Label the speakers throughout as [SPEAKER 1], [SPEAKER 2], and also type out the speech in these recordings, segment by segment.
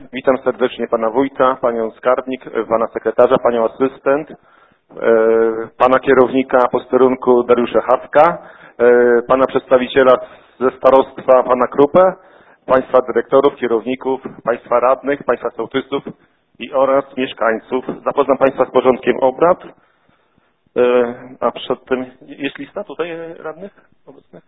[SPEAKER 1] Witam serdecznie pana wójta, panią skarbnik, pana sekretarza, panią asystent, pana kierownika posterunku Dariusza Hacka, pana przedstawiciela ze starostwa pana Krupę, państwa dyrektorów, kierowników, państwa radnych, państwa sołtysów oraz mieszkańców. Zapoznam państwa z porządkiem obrad. A przed tym jest lista tutaj radnych obecnych?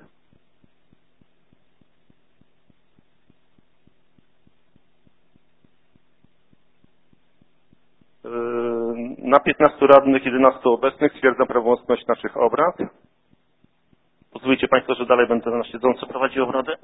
[SPEAKER 1] Na 15 radnych, 11 obecnych stwierdzam prawomocność naszych obrad. Pozwólcie państwo, że dalej będę na siedząco prowadził obrady.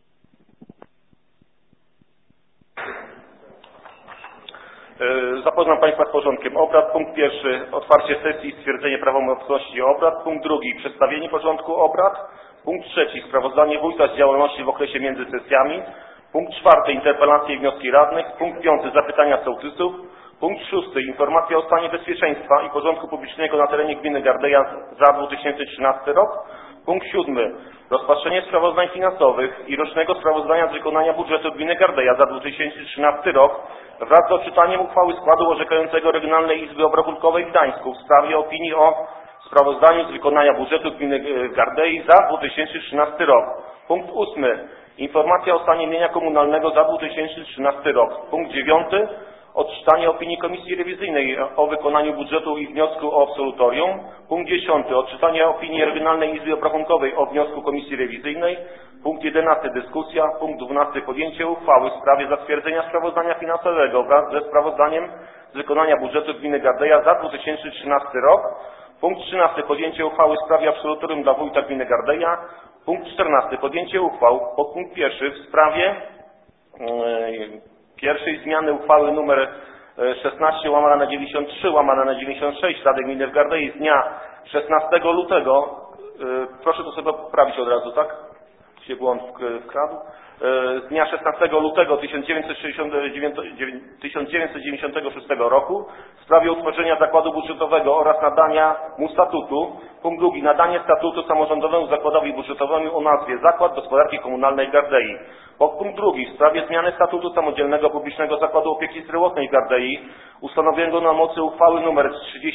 [SPEAKER 1] Zapoznam państwa z porządkiem obrad. Punkt pierwszy, otwarcie sesji i stwierdzenie prawomocności obrad. Punkt drugi, przedstawienie porządku obrad. Punkt trzeci, sprawozdanie wójta z działalności w okresie między sesjami. Punkt czwarty, interpelacje i wnioski radnych. Punkt piąty, zapytania sołtysów. Punkt szósty, informacja o stanie bezpieczeństwa i porządku publicznego na terenie gminy Gardeja za 2013 rok. Punkt siódmy, rozpatrzenie sprawozdań finansowych i rocznego sprawozdania z wykonania budżetu gminy Gardeja za 2013 rok wraz z odczytaniem uchwały składu orzekającego Regionalnej Izby Obrachunkowej w Gdańsku w sprawie opinii o sprawozdaniu z wykonania budżetu gminy Gardei za 2013 rok. Punkt ósmy, informacja o stanie mienia komunalnego za 2013 rok. Punkt dziewiąty, odczytanie opinii Komisji Rewizyjnej o wykonaniu budżetu i wniosku o absolutorium. Punkt 10. Odczytanie opinii Regionalnej Izby Obrachunkowej o wniosku Komisji Rewizyjnej. Punkt 11. Dyskusja. Punkt 12. Podjęcie uchwały w sprawie zatwierdzenia sprawozdania finansowego wraz ze sprawozdaniem z wykonania budżetu gminy Gardeja za 2013 rok. Punkt 13. Podjęcie uchwały w sprawie absolutorium dla wójta gminy Gardeja. Punkt 14. Podjęcie uchwał. Punkt pierwszy w sprawie pierwszej zmiany uchwały nr 16/93/96 Rady Gminy w Gardei z dnia 16 lutego, proszę to sobie poprawić od razu, tak? Się błąd wkradł. Z dnia 16 lutego 1996 roku w sprawie utworzenia zakładu budżetowego oraz nadania mu statutu. Punkt drugi. Nadanie statutu samorządowemu zakładowi budżetowemu o nazwie Zakład Gospodarki Komunalnej Gardei. Punkt drugi. W sprawie zmiany statutu samodzielnego publicznego zakładu opieki zdrowotnej w Gardei ustanowionego na mocy uchwały nr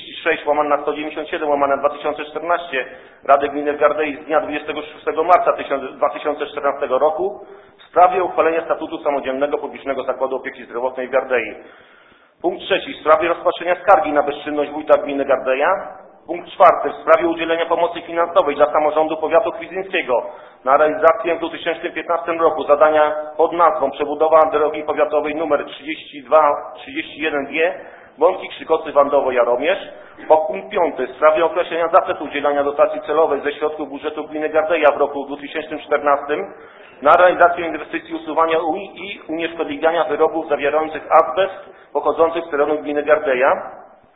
[SPEAKER 1] 36/197/2014 Rady Gminy w Gardei z dnia 26 marca 2014 roku w sprawie uchwalenia statutu samodzielnego publicznego zakładu opieki zdrowotnej w Gardei. Punkt trzeci. W sprawie rozpatrzenia skargi na bezczynność wójta gminy Gardeja. Punkt czwarty. W sprawie udzielenia pomocy finansowej dla samorządu powiatu kwizyńskiego na realizację w 2015 roku zadania pod nazwą przebudowa drogi powiatowej nr 3231G Bąki Krzykocy Wandowo Jaromierz. Punkt piąty. W sprawie określenia zasad udzielania dotacji celowej ze środków budżetu gminy Gardeja w roku 2014 na realizację inwestycji usuwania i unieszkodliwiania wyrobów zawierających azbest pochodzących z terenu gminy Gardeja.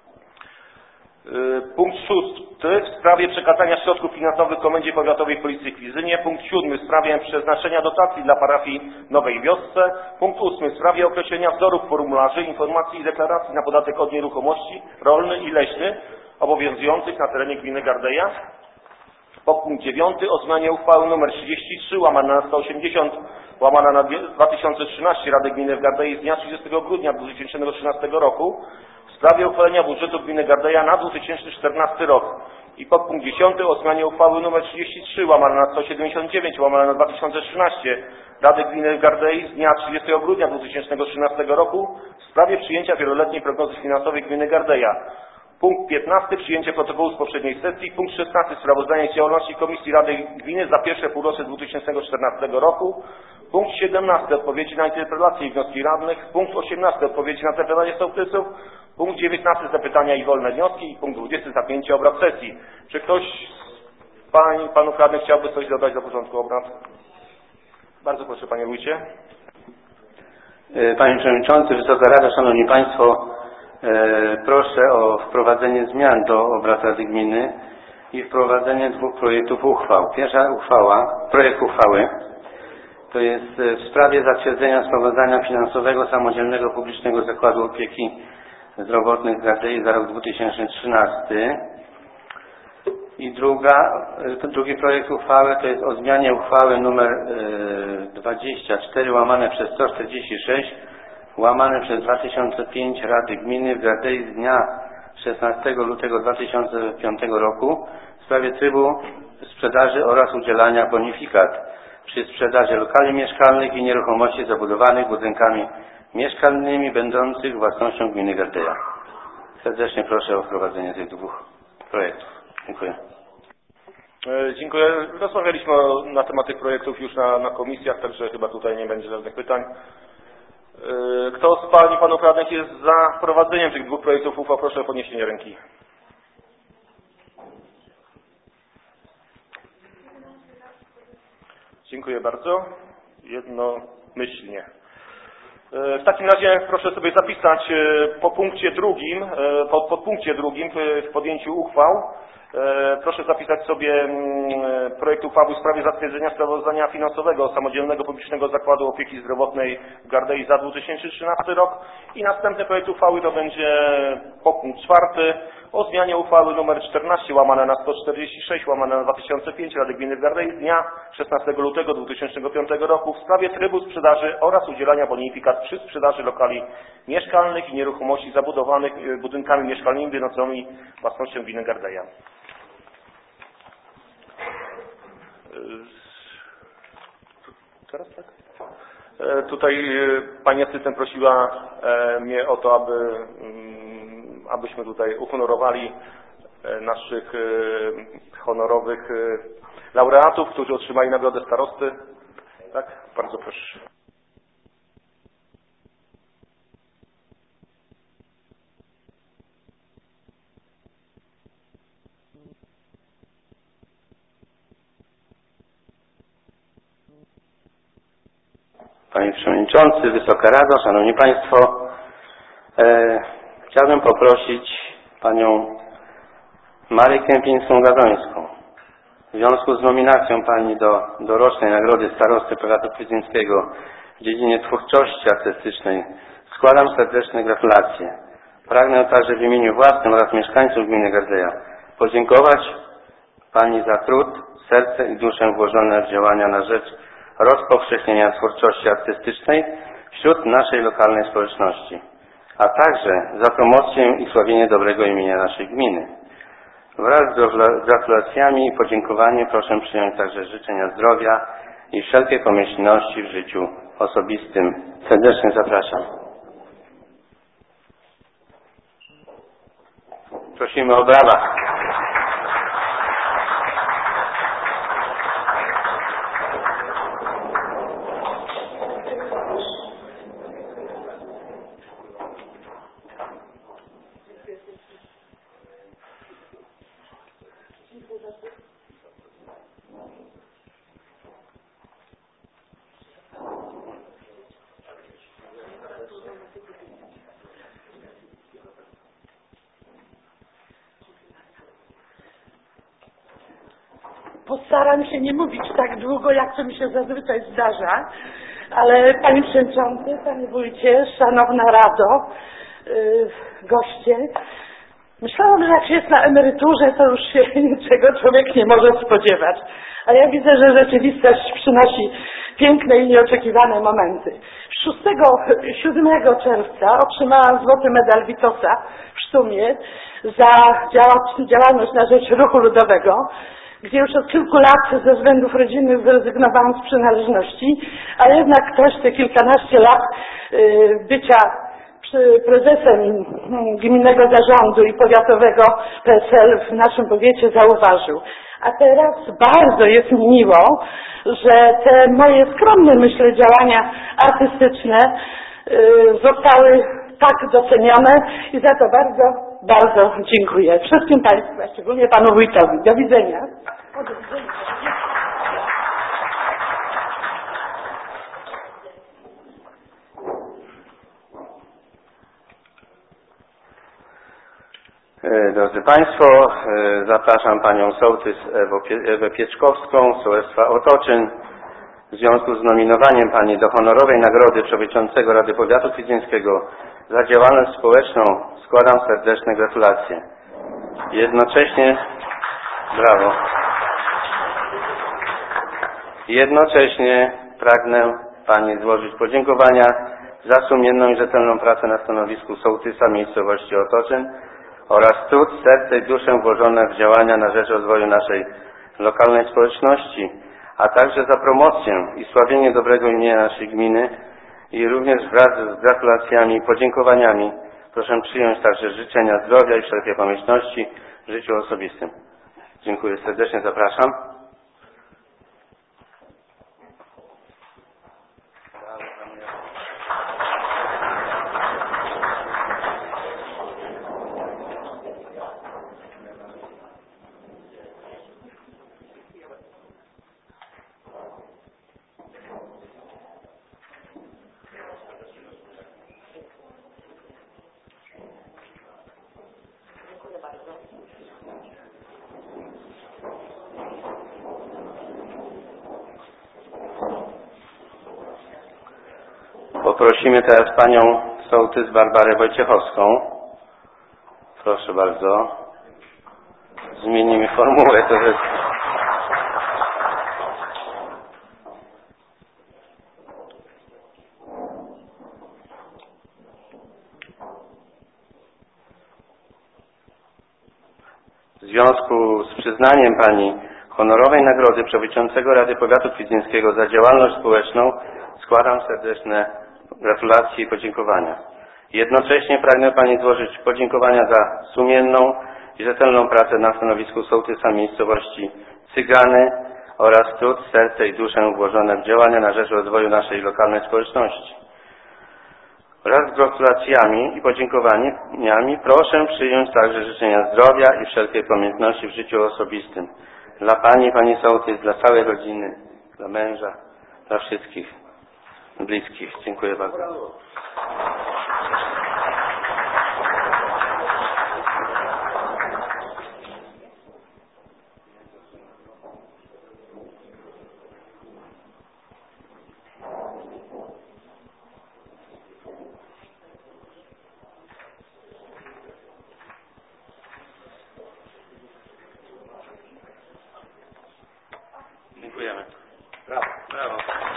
[SPEAKER 1] Punkt szósty. W sprawie przekazania środków finansowych Komendzie Powiatowej Policji w Kwizynie. Punkt siódmy. W sprawie przeznaczenia dotacji dla parafii Nowej Wiosce. Punkt ósmy. W sprawie określenia wzorów formularzy, informacji i deklaracji na podatek od nieruchomości rolny i leśny obowiązujących na terenie gminy Gardeja. Punkt dziewiąty. O zmianie uchwały nr 33/180/2013 Rady Gminy w Gardei z dnia 30 grudnia 2013 roku w sprawie uchwalenia budżetu gminy Gardeja na 2014 rok. I podpunkt 10. O zmianie uchwały nr 33/179/2013 Rady Gminy w Gardei z dnia 30 grudnia 2013 roku w sprawie przyjęcia wieloletniej prognozy finansowej gminy Gardeja. Punkt 15. Przyjęcie protokołu z poprzedniej sesji. Punkt 16. Sprawozdanie z działalności Komisji Rady Gminy za pierwsze półrocze 2014 roku. Punkt 17. Odpowiedzi na interpelacje i wnioski radnych. Punkt 18. Odpowiedzi na zapytania sołtysów. Punkt 19. Zapytania i wolne wnioski. I punkt 20. Zamknięcie obrad sesji. Czy ktoś z pań i panów radnych chciałby coś dodać do porządku obrad? Bardzo proszę, panie wójcie.
[SPEAKER 2] Panie Przewodniczący, Wysoka Rada, Szanowni Państwo, proszę o wprowadzenie zmian do obrad Rady Gminy i wprowadzenie dwóch projektów uchwał. Pierwsza projekt uchwały to jest w sprawie zatwierdzenia sprawozdania finansowego Samodzielnego Publicznego Zakładu Opieki Zdrowotnej w Gardei za rok 2013. I drugi projekt uchwały to jest o zmianie uchwały nr 24/146 /2005 Rady Gminy w Gardei z dnia 16 lutego 2005 roku w sprawie trybu sprzedaży oraz udzielania bonifikat przy sprzedaży lokali mieszkalnych i nieruchomości zabudowanych budynkami mieszkalnymi będących własnością gminy Gardeja. Serdecznie proszę o wprowadzenie tych dwóch projektów. Dziękuję.
[SPEAKER 1] Dziękuję. Rozmawialiśmy na temat tych projektów już na komisjach, także chyba tutaj nie będzie żadnych pytań. Kto z Pań i Panów Radnych jest za wprowadzeniem tych dwóch projektów uchwał? Proszę o podniesienie ręki. Dziękuję bardzo. Jednomyślnie. W takim razie proszę sobie zapisać po punkcie drugim, podpunkcie drugim w podjęciu uchwał. Proszę zapisać sobie projekt uchwały w sprawie zatwierdzenia sprawozdania finansowego Samodzielnego Publicznego Zakładu Opieki Zdrowotnej w Gardei za 2013 rok i następny projekt uchwały to będzie podpunkt 4 o zmianie uchwały nr 14/146/2005 Rady Gminy w Gardei z dnia 16 lutego 2005 roku w sprawie trybu sprzedaży oraz udzielania bonifikat przy sprzedaży lokali mieszkalnych i nieruchomości zabudowanych budynkami mieszkalnymi będącymi własnością gminy Gardeja. Teraz tak? Tutaj pani asystent prosiła mnie o to, abyśmy tutaj uhonorowali naszych honorowych laureatów, którzy otrzymali nagrodę starosty. Tak? Bardzo proszę.
[SPEAKER 2] Panie Przewodniczący, Wysoka Rado, Szanowni Państwo, chciałbym poprosić Panią Marię Kępińską-Gadońską w związku z nominacją Pani do rocznej nagrody starosty powiatu kwiecińskiego w dziedzinie twórczości artystycznej składam serdeczne gratulacje. Pragnę także w imieniu własnym oraz mieszkańców gminy Gardeja podziękować Pani za trud, serce i duszę włożone w działania na rzecz rozpowszechnienia twórczości artystycznej wśród naszej lokalnej społeczności, a także za promocję i sławienie dobrego imienia naszej gminy. Wraz z gratulacjami i podziękowaniem proszę przyjąć także życzenia zdrowia i wszelkie pomyślności w życiu osobistym. Serdecznie zapraszam. Prosimy o brawa.
[SPEAKER 3] Postaram się nie mówić tak długo, jak to mi się zazwyczaj zdarza, ale Panie Przewodniczący, Panie Wójcie, Szanowna Rado, goście, myślałam, że jak się jest na emeryturze, to już się niczego człowiek nie może spodziewać. A ja widzę, że rzeczywistość przynosi piękne i nieoczekiwane momenty. 7 czerwca otrzymałam złoty medal Witosa w Sztumie za działalność na rzecz ruchu ludowego, gdzie już od kilku lat ze względów rodzinnych zrezygnowałam z przynależności, a jednak ktoś te kilkanaście lat bycia prezesem gminnego zarządu i powiatowego PSL w naszym powiecie zauważył. A teraz bardzo jest mi miło, że te moje skromne, myślę, działania artystyczne zostały tak docenione i za to bardzo, bardzo dziękuję wszystkim Państwu, a szczególnie Panu Wójtowi. Do widzenia. Do widzenia.
[SPEAKER 2] Drodzy Państwo, zapraszam Panią Sołtys Ewę Pieczkowską z Sołectwa Otoczyn. W związku z nominowaniem Pani do honorowej nagrody Przewodniczącego Rady Powiatu Kwiecińskiego za działalność społeczną składam serdeczne gratulacje. Jednocześnie pragnę Pani złożyć podziękowania za sumienną i rzetelną pracę na stanowisku sołtysa miejscowości Otoczyn oraz trud, serce i duszę włożone w działania na rzecz rozwoju naszej lokalnej społeczności, a także za promocję i sławienie dobrego imienia naszej gminy i również wraz z gratulacjami i podziękowaniami proszę przyjąć także życzenia zdrowia i wszelkiej pomyślności w życiu osobistym. Dziękuję serdecznie, zapraszam. Poprosimy teraz panią sołtys Barbarę Wojciechowską. Proszę bardzo. Zmienimy formułę. To jest... W związku z przyznaniem pani honorowej nagrody przewodniczącego Rady Powiatu Kwidzyńskiego za działalność społeczną składam serdeczne gratulacje i podziękowania. Jednocześnie pragnę pani złożyć podziękowania za sumienną i rzetelną pracę na stanowisku sołtysa miejscowości Cygany oraz trud, serce i duszę włożone w działania na rzecz rozwoju naszej lokalnej społeczności. Wraz z gratulacjami i podziękowaniami proszę przyjąć także życzenia zdrowia i wszelkiej pamiętności w życiu osobistym. Dla pani, pani sołtys, dla całej rodziny, dla męża, dla wszystkich bliskich. Dziękuję bardzo. Dziękujemy. Brawo. Brawo.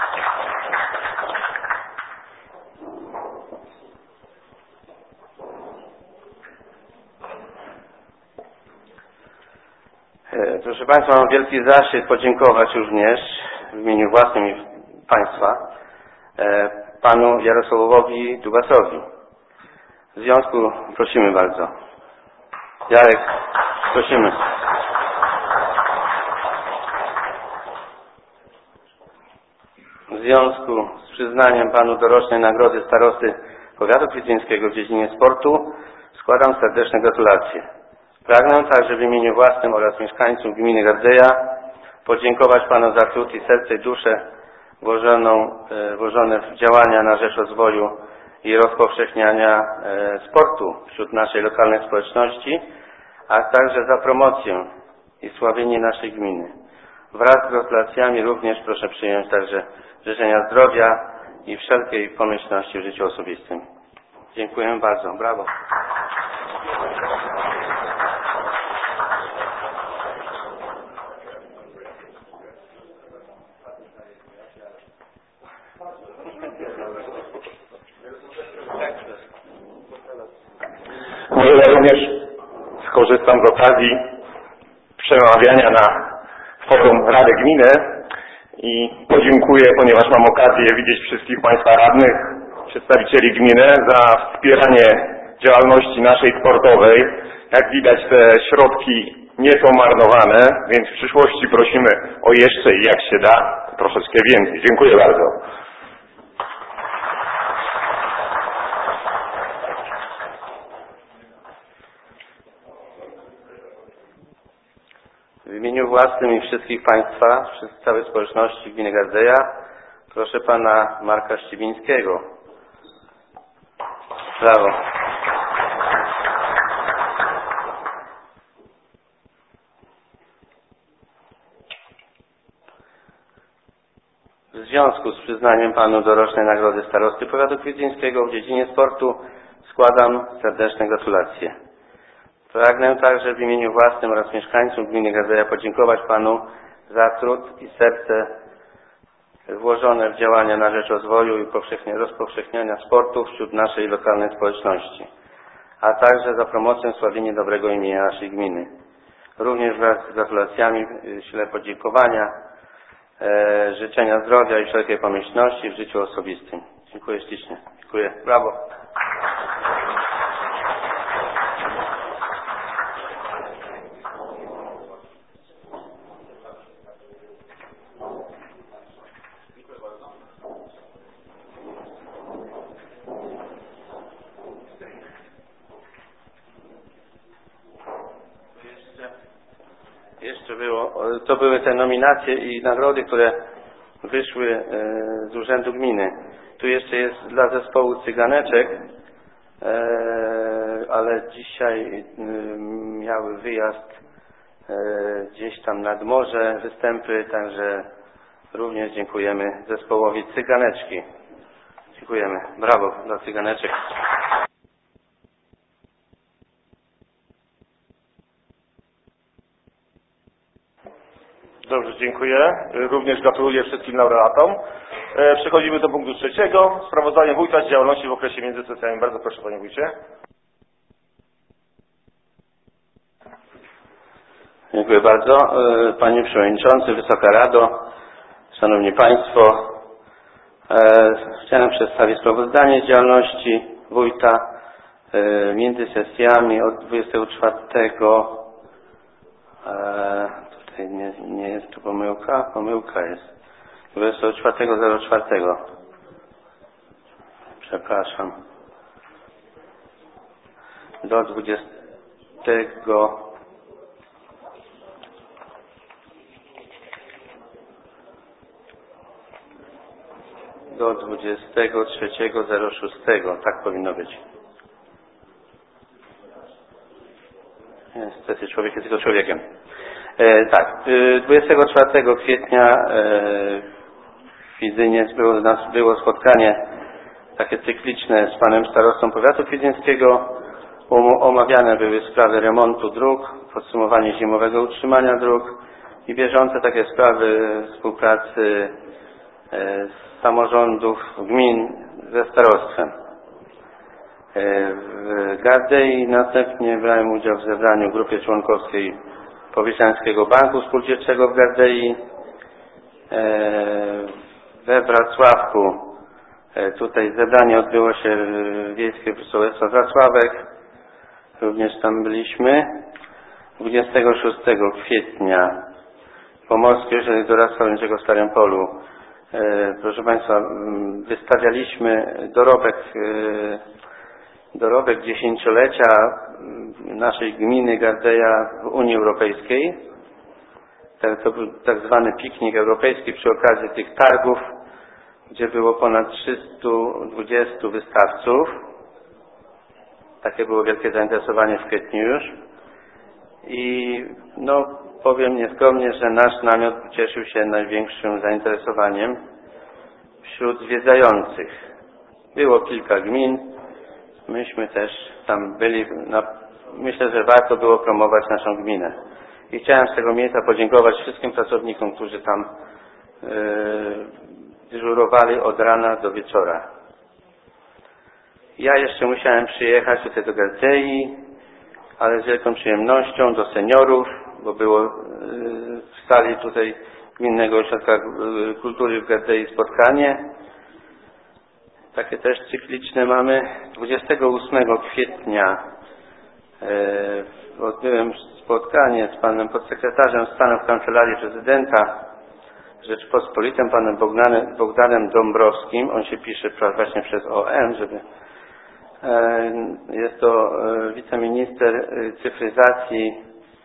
[SPEAKER 2] Proszę państwa, mam wielki zaszczyt podziękować również w imieniu własnym i państwa panu Jarosławowi Dubasowi. W związku, prosimy bardzo. Jarek, prosimy. W związku z przyznaniem panu dorocznej nagrody starosty Powiatu Kwidzyńskiego w dziedzinie sportu składam serdeczne gratulacje. Pragnę także w imieniu własnym oraz mieszkańców gminy Gardzeja podziękować panu za trud i serce i duszę włożone w działania na rzecz rozwoju i rozpowszechniania sportu wśród naszej lokalnej społeczności, a także za promocję i sławienie naszej gminy. Wraz z gratulacjami również proszę przyjąć także życzenia zdrowia i wszelkiej pomyślności w życiu osobistym. Dziękuję bardzo. Brawo.
[SPEAKER 1] Może ja również skorzystam z okazji przemawiania na forum Rady Gminy i podziękuję, ponieważ mam okazję widzieć wszystkich państwa radnych, przedstawicieli gminy za wspieranie działalności naszej sportowej. Jak widać, te środki nie są marnowane, więc w przyszłości prosimy o jeszcze i jak się da troszeczkę więcej. Dziękuję bardzo.
[SPEAKER 2] W imieniu własnym i wszystkich państwa, całej społeczności gminy Gardzeja, proszę pana Marka Ścibińskiego. Brawo. W związku z przyznaniem panu dorocznej nagrody starosty Powiatu Kwidzyńskiego w dziedzinie sportu składam serdeczne gratulacje. Pragnę także w imieniu własnym oraz mieszkańców gminy Gardzeja podziękować panu za trud i serce włożone w działania na rzecz rozwoju i rozpowszechniania sportu wśród naszej lokalnej społeczności, a także za promocję sławienia dobrego imienia naszej gminy. Również wraz z gratulacjami ślę podziękowania, życzenia zdrowia i wszelkiej pomyślności w życiu osobistym. Dziękuję ślicznie. Dziękuję. Brawo. To były te nominacje i nagrody, które wyszły z Urzędu Gminy. Tu jeszcze jest dla zespołu Cyganeczek, ale dzisiaj miały wyjazd gdzieś tam nad morze, występy, także również dziękujemy zespołowi Cyganeczki. Dziękujemy. Brawo dla Cyganeczek.
[SPEAKER 1] Dobrze, dziękuję. Również gratuluję wszystkim laureatom. Przechodzimy do punktu 3. Sprawozdanie wójta z działalności w okresie między sesjami. Bardzo proszę, panie wójcie.
[SPEAKER 2] Dziękuję bardzo. Panie Przewodniczący, Wysoka Rado, Szanowni Państwo, chciałem przedstawić sprawozdanie z działalności wójta między sesjami od 24. Tutaj nie jest tu pomyłka jest 24.04. Przepraszam. Do 20. Do 23.06. Tak powinno być. Niestety człowiek jest tylko człowiekiem. Tak, 24 kwietnia w Fidzynie było spotkanie takie cykliczne z panem starostą powiatu fidzyńskiego. Omawiane były sprawy remontu dróg, podsumowanie zimowego utrzymania dróg i bieżące takie sprawy współpracy samorządów, gmin ze starostwem. W Gardei następnie brałem udział w zebraniu grupy członkowskiej Powierzchowskiego Banku Spółdzielczego w Gardei. We Wrocławku tutaj zebranie odbyło się w Wiejskie Sołectwo Wrocławek. Również tam byliśmy. 26 kwietnia Pomorskie Ośrodek Doradztwa Rolniczego w Starym Polu. Proszę Państwa, wystawialiśmy dorobek dziesięciolecia naszej gminy Gardeja w Unii Europejskiej. To był tak zwany piknik europejski przy okazji tych targów, gdzie było ponad 320 wystawców. Takie było wielkie zainteresowanie w kwietniu już. I powiem nieskromnie, że nasz namiot cieszył się największym zainteresowaniem wśród zwiedzających. Było kilka gmin. Myśmy też tam byli. Myślę, że warto było promować naszą gminę. I chciałem z tego miejsca podziękować wszystkim pracownikom, którzy tam dyżurowali od rana do wieczora. Ja jeszcze musiałem przyjechać tutaj do Gardei, ale z wielką przyjemnością do seniorów, bo było w sali tutaj Gminnego Ośrodka Kultury w Gardei spotkanie. Takie też cykliczne mamy. 28 kwietnia odbyłem spotkanie z panem podsekretarzem stanu w Kancelarii Prezydenta Rzeczypospolitej, panem Bogdanem Dąbrowskim. On się pisze właśnie przez OM, żeby... Jest to wiceminister cyfryzacji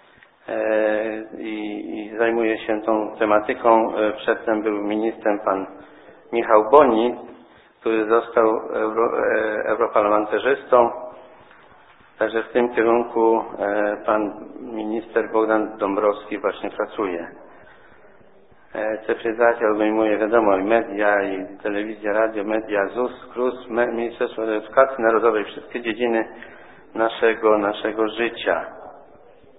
[SPEAKER 2] i zajmuje się tą tematyką. Przedtem był ministrem pan Michał Boni, który został europarlamentarzystą. Także w tym kierunku pan minister Bogdan Dąbrowski właśnie pracuje. Cyfryzacja obejmuje, wiadomo, i media, i telewizja, radio, media, ZUS, KRUS, Ministerstwo Edukacji Narodowej, wszystkie dziedziny naszego życia.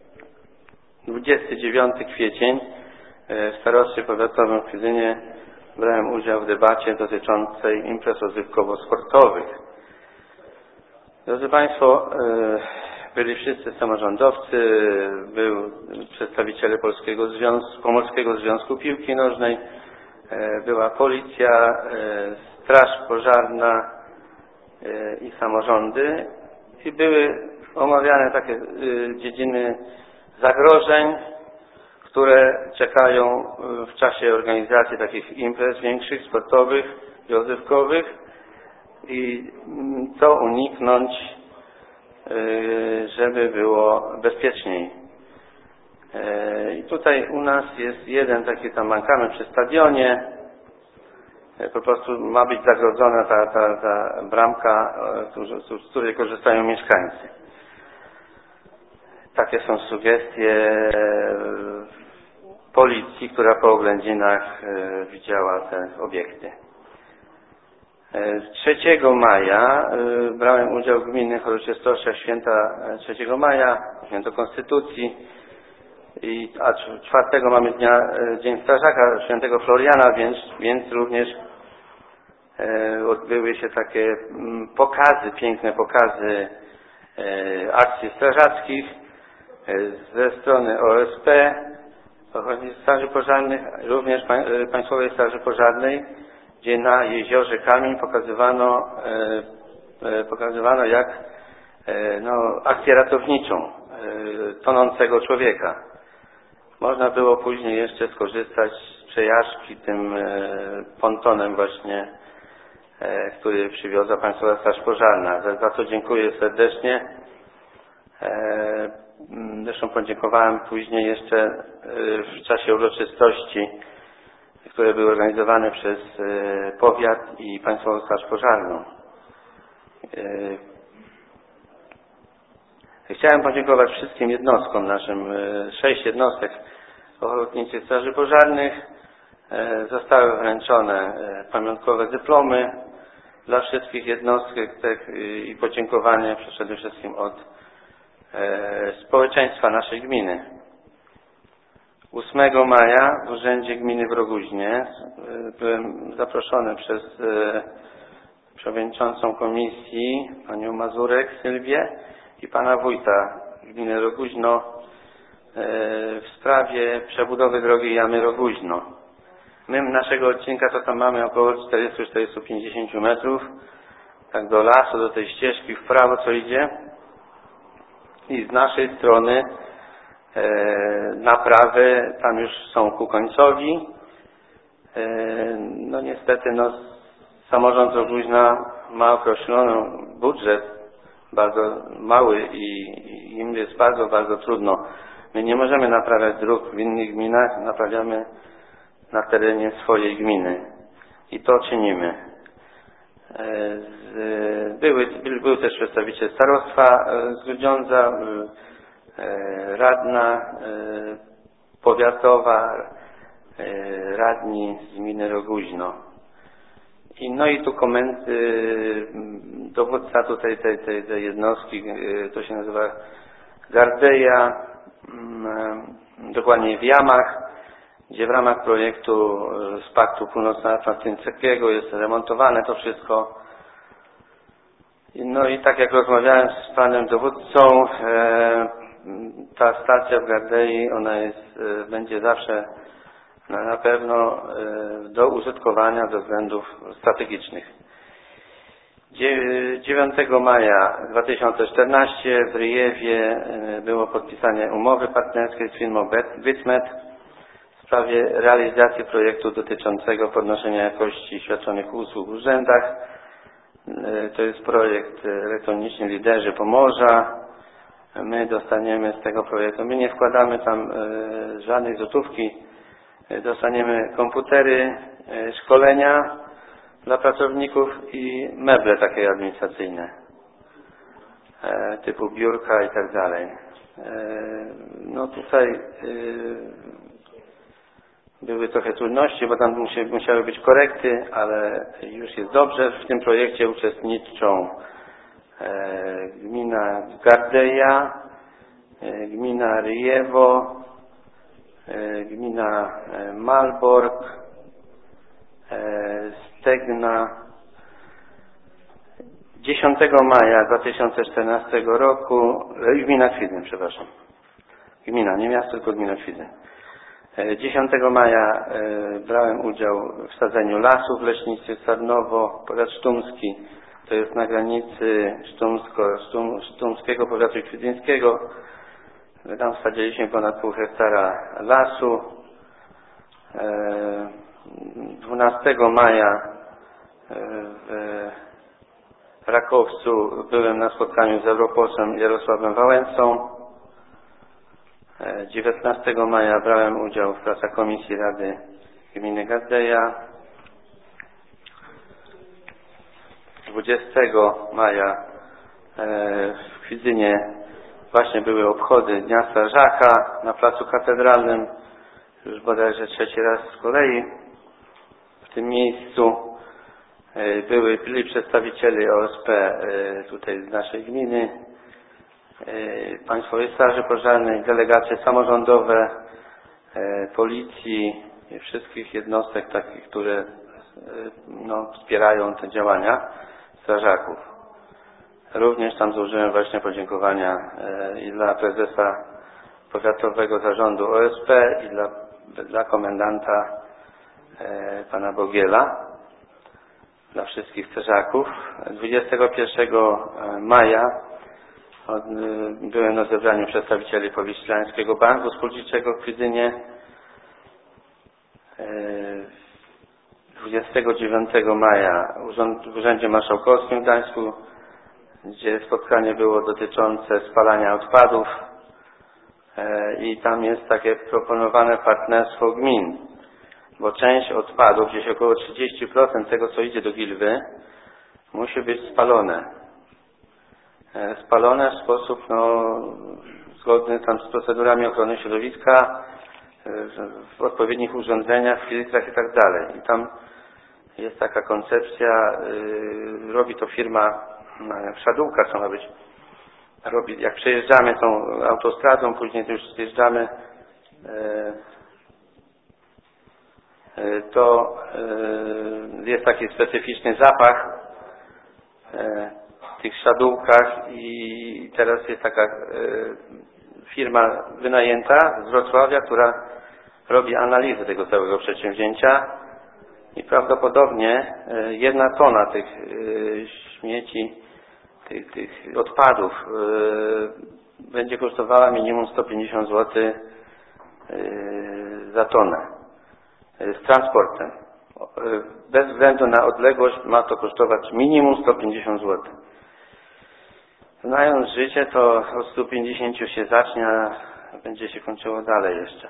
[SPEAKER 2] 29 kwiecień w starostwie powiatowym w Fidzynie brałem udział w debacie dotyczącej imprez rozrywkowo-sportowych. Drodzy Państwo, byli wszyscy samorządowcy, był przedstawiciele Pomorskiego Związku Piłki Nożnej, była policja, straż pożarna i samorządy i były omawiane takie dziedziny zagrożeń, które czekają w czasie organizacji takich imprez większych, sportowych i rozrywkowych i co uniknąć, żeby było bezpieczniej. I tutaj u nas jest jeden taki tam mankament przy stadionie. Po prostu ma być zagrodzona ta bramka, z której korzystają mieszkańcy. Takie są sugestie policji, która po oględzinach widziała te obiekty. 3 maja brałem udział w gminnych uroczystościach święta 3 maja, święto Konstytucji, a 4 mamy Dzień Strażaka, świętego Floriana, więc również odbyły się takie pokazy, piękne pokazy akcji strażackich ze strony OSP, Ochotniczej Straży Pożarnych, również Państwowej Straży Pożarnej, gdzie na jeziorze Kamień pokazywano jak akcję ratowniczą tonącego człowieka. Można było później jeszcze skorzystać z przejażdżki tym pontonem właśnie, który przywiozła Państwowa Straż Pożarna. Za co dziękuję serdecznie. Zresztą podziękowałem później jeszcze w czasie uroczystości, które były organizowane przez powiat i Państwową Straż Pożarną. Chciałem podziękować wszystkim jednostkom naszym. 6 jednostek Ochotniczych Straży Pożarnych. Zostały wręczone pamiątkowe dyplomy dla wszystkich jednostek i podziękowanie przede wszystkim od społeczeństwa naszej gminy. 8 maja w Urzędzie Gminy w Roguźnie byłem zaproszony przez przewodniczącą komisji, panią Mazurek Sylwię i pana wójta gminy Roguźno w sprawie przebudowy drogi Jamy Roguźno. My naszego odcinka to tam mamy około 40-50 metrów, tak do lasu, do tej ścieżki w prawo co idzie i z naszej strony naprawy tam już są ku końcowi. No niestety samorząd Roguźna ma określony budżet bardzo mały i im jest bardzo, bardzo trudno. My nie możemy naprawiać dróg w innych gminach, naprawiamy na terenie swojej gminy i to czynimy. Był też przedstawiciel starostwa z Grudziądza, radna powiatowa, radni z gminy Roguźno. I tu komendy dowódca tutaj tej jednostki, to się nazywa Gardeja, dokładnie w Jamach, gdzie w ramach projektu z Paktu Północnoatlantyckiego jest remontowane to wszystko. No i tak jak rozmawiałem z panem dowódcą, ta stacja w Gardei, ona będzie zawsze na pewno do użytkowania ze względów strategicznych. 9 maja 2014 w Ryjewie było podpisanie umowy partnerskiej z firmą Bytmet w sprawie realizacji projektu dotyczącego podnoszenia jakości świadczonych usług w urzędach. To jest projekt Elektroniczni Liderzy Pomorza. My dostaniemy z tego projektu, my nie wkładamy tam żadnej złotówki, dostaniemy komputery, szkolenia dla pracowników i meble takie administracyjne, typu biurka i tak dalej. No tutaj były trochę trudności, bo tam musiały być korekty, ale już jest dobrze. W tym projekcie uczestniczą gmina Gardeja, gmina Ryjewo, gmina Malbork, Stegna 10 maja 2014 roku, gmina Kwidzyń, przepraszam. Gmina, nie miasto, tylko gmina Kwidzyń. 10 maja brałem udział w sadzeniu lasów w leśnictwie Sarnowo, powiat sztumski, to jest na granicy sztumskiego powiatu kwidzyńskiego. Tam wsadziliśmy ponad pół hektara lasu. 12 maja w Rakowcu byłem na spotkaniu z europosłem Jarosławem Wałęsą. 19 maja brałem udział w pracach Komisji Rady Gminy Gardeja. 20 maja w Kwidzynie właśnie były obchody Dnia Strażaka na Placu Katedralnym. Już bodajże trzeci raz z kolei w tym miejscu. Byli przedstawiciele OSP tutaj z naszej gminy, Państwowej Straży Pożarnej, delegacje samorządowe, policji i wszystkich jednostek takich, które wspierają te działania strażaków. Również tam złożyłem właśnie podziękowania i dla prezesa Powiatowego Zarządu OSP i dla komendanta pana Bogiela, dla wszystkich strażaków. 21 maja byłem na zebraniu przedstawicieli Powiślańskiego Banku Spółdzielczego w Kwidzynie. 29 maja w Urzędzie Marszałkowskim w Gdańsku, gdzie spotkanie było dotyczące spalania odpadów i tam jest takie proponowane partnerstwo gmin, bo część odpadów, gdzieś około 30% tego, co idzie do Gilwy, musi być spalone. Spalone w sposób zgodny tam z procedurami ochrony środowiska, w odpowiednich urządzeniach, filtrach i tak dalej. I tam jest taka koncepcja, robi to firma w Szadółkach, co ma być. Jak przejeżdżamy tą autostradą, później już zjeżdżamy, to jest taki specyficzny zapach w tych Szadółkach i teraz jest taka firma wynajęta z Wrocławia, która robi analizę tego całego przedsięwzięcia i prawdopodobnie 1 tona tych śmieci, tych odpadów będzie kosztowała minimum 150 zł za tonę z transportem. Bez względu na odległość ma to kosztować minimum 150 zł. Znając życie, to od 150 się zacznie, a będzie się kończyło dalej jeszcze.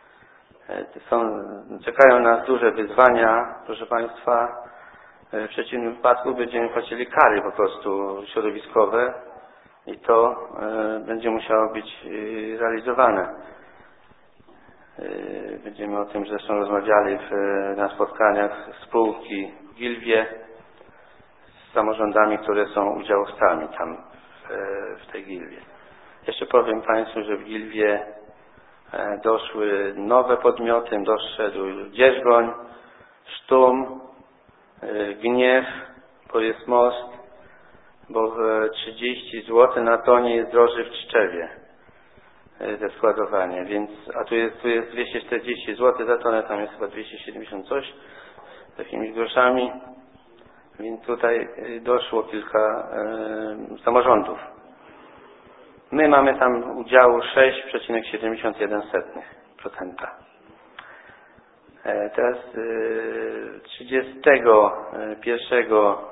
[SPEAKER 2] Czekają nas duże wyzwania, proszę Państwa. W przeciwnym wypadku będziemy płacili kary po prostu środowiskowe i to będzie musiało być realizowane. Będziemy o tym zresztą rozmawiali na spotkaniach spółki w Gilwie z samorządami, które są udziałowcami tam w tej Gilwie. Jeszcze powiem Państwu, że w Gilwie doszły nowe podmioty, doszedł Dzierżgoń, Sztum, Gniew, to jest most, bo 30 zł na tonie jest drożej w Tczewie ze składowanie, więc, a tu jest 240 zł za tonę, tam jest chyba 270 coś, z takimi groszami, więc tutaj doszło kilka samorządów. My mamy tam udziału 6,71%. Teraz 31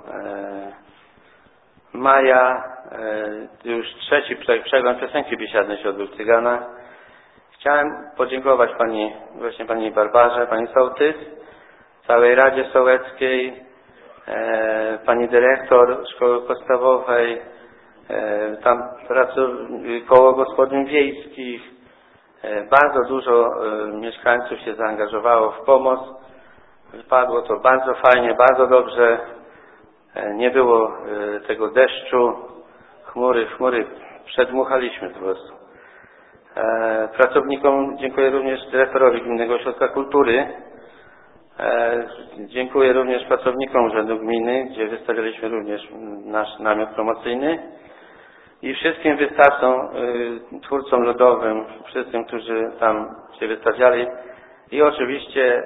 [SPEAKER 2] maja już trzeci przegląd piosenki biesiadnej się odbył w Cyganach. Chciałem podziękować pani Barbarze, pani sołtys, całej Radzie Sołeckiej, pani dyrektor szkoły podstawowej, tam koło gospodyń wiejskich. Bardzo dużo mieszkańców się zaangażowało w pomoc. Wypadło to bardzo fajnie, bardzo dobrze. Nie było tego deszczu, chmury przedmuchaliśmy po prostu. Pracownikom dziękuję również dyrektorowi Gminnego Ośrodka Kultury Dziękuję również pracownikom Urzędu Gminy, gdzie wystawialiśmy również nasz namiot promocyjny i wszystkim wystawcom, twórcom ludowym, wszystkim, którzy tam się wystawiali i oczywiście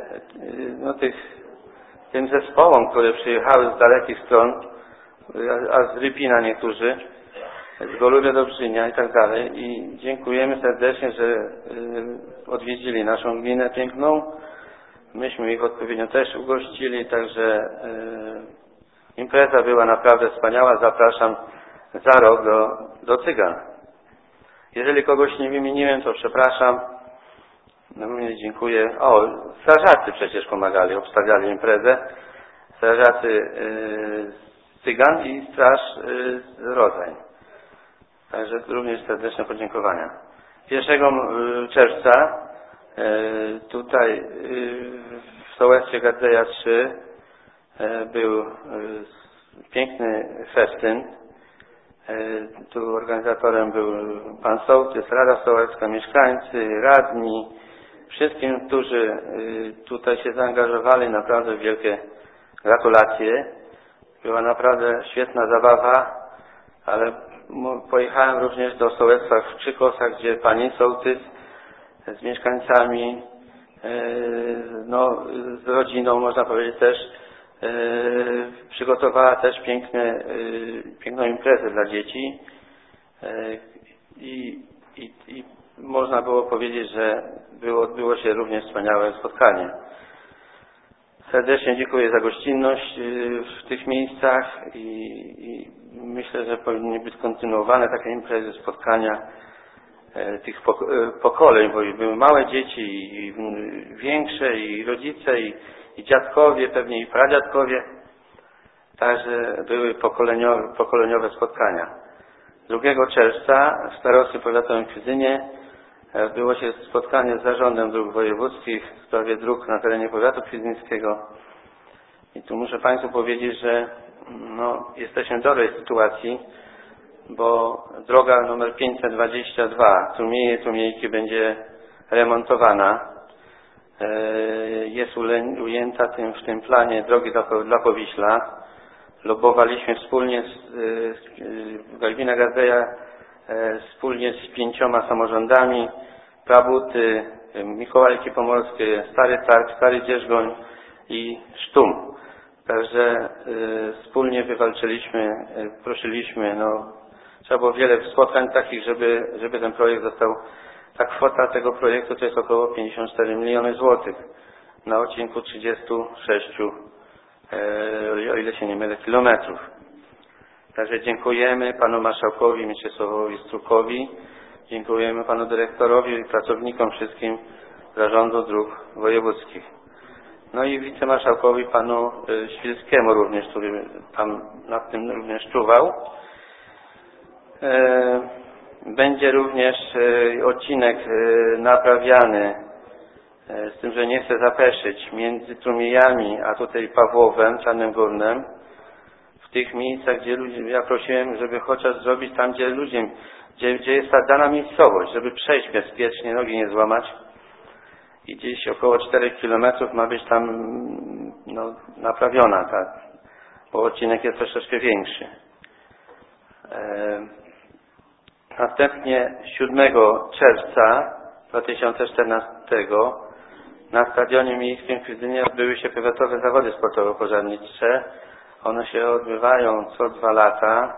[SPEAKER 2] tym zespołom, które przyjechały z dalekich stron, a z Rypina niektórzy, z Golubia do Brzynia i tak dalej. I dziękujemy serdecznie, że odwiedzili naszą gminę piękną. Myśmy ich odpowiednio też ugościli, także impreza była naprawdę wspaniała. Zapraszam za rok do Cygan. Jeżeli kogoś nie wymieniłem, to przepraszam. Również dziękuję. Strażacy przecież pomagali, obstawiali imprezę. Strażacy z Cygan i straż z Rodzań. Także również serdeczne podziękowania. 1 czerwca tutaj w sołectwie Gardzeja 3 był piękny festyn. Tu organizatorem był pan sołtys, Rada Sołecka, mieszkańcy, radni, wszystkim, którzy tutaj się zaangażowali, naprawdę wielkie gratulacje. Była naprawdę świetna zabawa, ale pojechałem również do sołectwa w Krzykosach, gdzie pani sołtys z mieszkańcami, z rodziną, można powiedzieć, też przygotowała też piękną imprezę dla dzieci i można było powiedzieć, że odbyło się również wspaniałe spotkanie. Serdecznie dziękuję za gościnność w tych miejscach i myślę, że powinny być kontynuowane takie imprezy, spotkania tych pokoleń, bo były małe dzieci i większe, i rodzice, i dziadkowie, pewnie i pradziadkowie. Także były pokoleniowe spotkania. 2 czerwca w starostwie powiatowym w Kwidzynie było się spotkanie z zarządem dróg wojewódzkich w sprawie dróg na terenie powiatu kwidzyńskiego. I tu muszę Państwu powiedzieć, że jesteśmy w dobrej sytuacji, bo droga numer 522 Trumieje-Tumiejki będzie remontowana. Jest ujęta w tym planie drogi dla Powiśla. Lobowaliśmy wspólnie Gmina Gardzeja wspólnie z 5 samorządami, Prabuty, Mikołajki Pomorskie, Stary Targ, Stary Dzierżgoń i Sztum. Także wspólnie wywalczyliśmy, prosiliśmy, trzeba było wiele spotkań takich, żeby ten projekt został, ta kwota tego projektu to jest około 54 miliony złotych na odcinku 36, o ile się nie mylę, kilometrów. Także dziękujemy panu marszałkowi Mieczysławowi Strukowi, dziękujemy panu dyrektorowi i pracownikom wszystkim Zarządu Dróg Wojewódzkich. I wicemarszałkowi panu Świlskiemu również, który tam nad tym również czuwał. Będzie również odcinek naprawiany, z tym, że nie chcę zapeszyć, między Trumiejami a tutaj Pawłowem, Czarnym Górnem, w tych miejscach, gdzie ja prosiłem, żeby chociaż zrobić tam, gdzie jest ta dana miejscowość, żeby przejść bezpiecznie, nogi nie złamać. I gdzieś około 4 km ma być tam naprawiona, bo odcinek jest troszeczkę większy. Następnie 7 czerwca 2014 na Stadionie Miejskim w Kwidzynie odbyły się powiatowe zawody sportowo-pożarnicze. One się odbywają co 2 lata.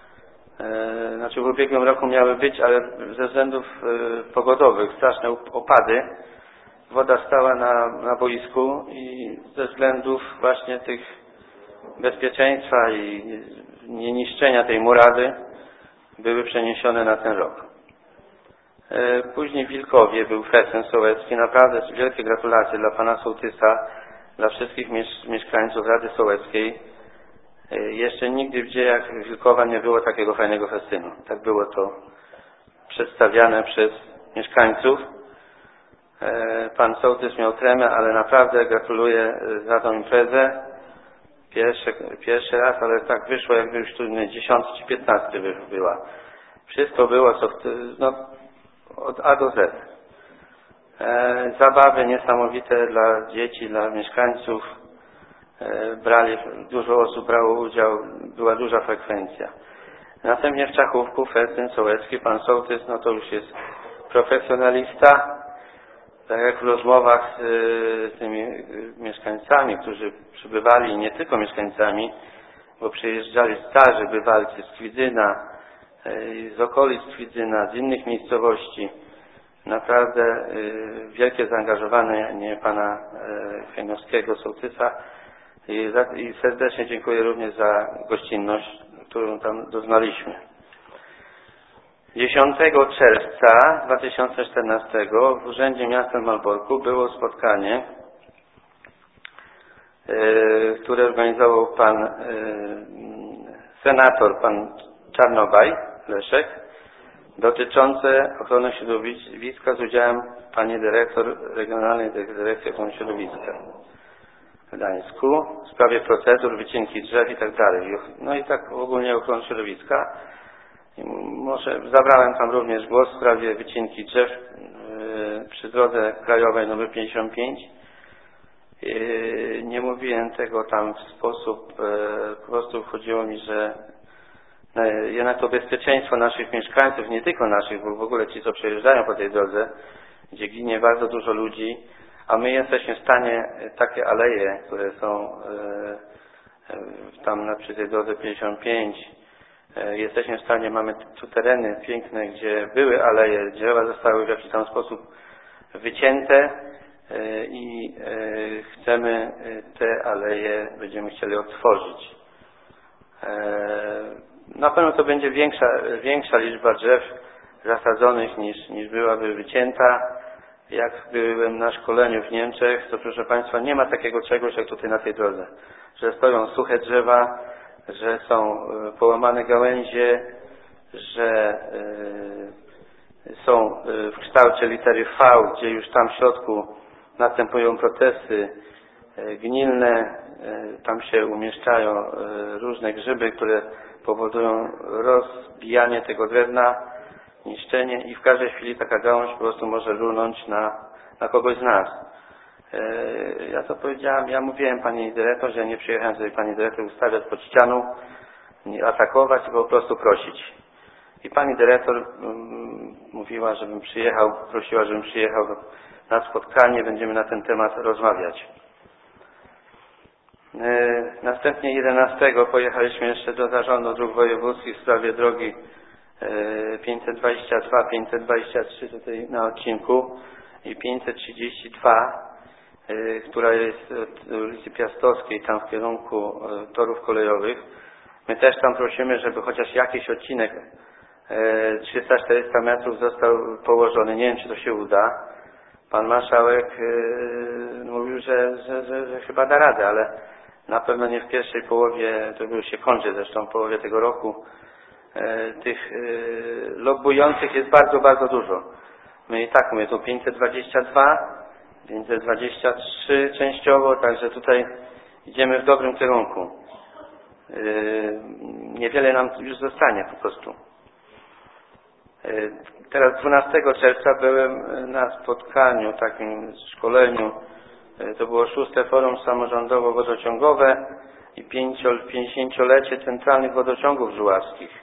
[SPEAKER 2] W ubiegłym roku miały być, ale ze względów pogodowych, straszne opady, woda stała na boisku i ze względów właśnie tych bezpieczeństwa i nieniszczenia tej murawy były przeniesione na ten rok. Później w Wilkowie był festyn sołecki. Naprawdę wielkie gratulacje dla pana sołtysa, dla wszystkich mieszkańców Rady Sołeckiej. Jeszcze nigdy w dziejach Wilkowa nie było takiego fajnego festynu. Tak było to przedstawiane przez mieszkańców. Pan sołtys miał tremę, ale naprawdę gratuluję za tą imprezę. Pierwszy raz, ale tak wyszło, jakby już tu 10 czy 15 była. Wszystko było od A do Z. Zabawy niesamowite dla dzieci, dla mieszkańców. Dużo osób brało udział, była duża frekwencja. Następnie w Czachówku festyn sołecki, pan sołtys, no to już jest profesjonalista. Tak jak w rozmowach z tymi mieszkańcami, którzy przybywali, nie tylko mieszkańcami, bo przyjeżdżali starzy bywalcy z Kwidzyna, z okolic Kwidzyna, z innych miejscowości. Naprawdę wielkie zaangażowanie pana Chojnowskiego, sołtysa i serdecznie dziękuję również za gościnność, którą tam doznaliśmy. 10 czerwca 2014 w Urzędzie Miasta w Malborku było spotkanie, które organizował pan senator, pan Czarnobaj, Leszek, dotyczące ochrony środowiska z udziałem pani dyrektor Regionalnej Dyrekcji Ochrony Środowiska w Gdańsku w sprawie procedur, wycinki drzew i tak dalej. No i tak ogólnie ochrony środowiska. Może zabrałem tam również głos w sprawie wycinki drzew przy drodze krajowej nr 55. Nie mówiłem tego tam w sposób, po prostu chodziło mi, że jednak to bezpieczeństwo naszych mieszkańców, nie tylko naszych, bo w ogóle ci, co przejeżdżają po tej drodze, gdzie ginie bardzo dużo ludzi, a my jesteśmy w stanie takie aleje, które są tam przy tej drodze 55, jesteśmy w stanie, mamy tu tereny piękne, gdzie były aleje, drzewa zostały w jakiś tam sposób wycięte i chcemy te aleje, będziemy chcieli odtworzyć. Na pewno to będzie większa liczba drzew zasadzonych niż byłaby wycięta. Jak byłem na szkoleniu w Niemczech, to proszę Państwa, nie ma takiego czegoś jak tutaj na tej drodze, że stoją suche drzewa, że są połamane gałęzie, że są w kształcie litery V, gdzie już tam w środku następują procesy gnilne, tam się umieszczają różne grzyby, które powodują rozbijanie tego drewna, niszczenie i w każdej chwili taka gałąź po prostu może runąć na kogoś z nas. Ja to powiedziałem, ja mówiłem pani dyrektor, że nie przyjechałem, żeby pani dyrektor ustawiać pod ścianą, nie atakować, tylko po prostu prosić. I pani dyrektor mówiła, żebym przyjechał, prosiła, żebym przyjechał na spotkanie, będziemy na ten temat rozmawiać. Następnie 11 pojechaliśmy jeszcze do Zarządu Dróg Wojewódzkich w sprawie drogi 522, 523 tutaj na odcinku i 532, która jest od ulicy Piastowskiej, tam w kierunku torów kolejowych. My też tam prosimy, żeby chociaż jakiś odcinek 300-400 metrów został położony. Nie wiem, czy to się uda. Pan marszałek mówił, że chyba da radę, ale na pewno nie w pierwszej połowie, to już się kończy zresztą w połowie tego roku. Tych lobbujących jest bardzo, bardzo dużo. My i tak mówię, tu 522, 523 częściowo, także tutaj idziemy w dobrym kierunku. Niewiele nam już zostanie po prostu. Teraz 12 czerwca byłem na spotkaniu, takim szkoleniu, to było 6. Forum Samorządowo-Wodociągowe i 50-lecie Centralnych Wodociągów Żuławskich.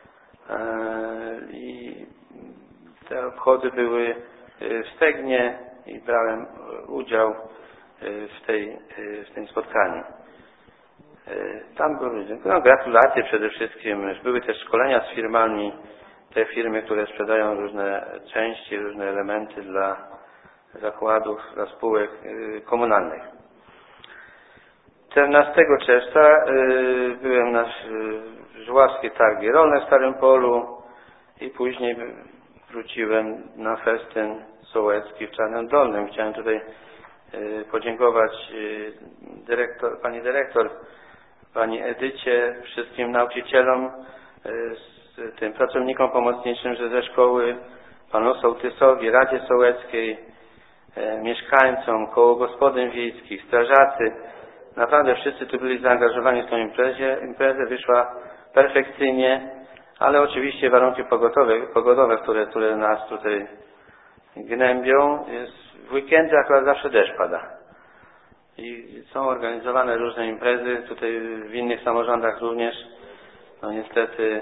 [SPEAKER 2] I te obchody były w Stegnie i brałem udział w tym spotkaniu. Tam były gratulacje przede wszystkim. Były też szkolenia z firmami, te firmy, które sprzedają różne części, różne elementy dla zakładów, dla spółek komunalnych. 14 czerwca byłem na Żuławskie Targi Rolne w Starym Polu i później wróciłem na festyn sołecki w Czarnym Dolnym. Chciałem tutaj podziękować pani dyrektor, pani Edycie, wszystkim nauczycielom, tym pracownikom pomocniczym ze szkoły, panu sołtysowi, Radzie Sołeckiej, mieszkańcom, koło gospodyń wiejskich, strażacy. Naprawdę wszyscy tu byli zaangażowani w tę imprezę. Impreza wyszła perfekcyjnie, ale oczywiście warunki pogodowe, które nas tutaj gnębią. W weekendy akurat zawsze deszcz pada. I są organizowane różne imprezy, tutaj w innych samorządach również. No niestety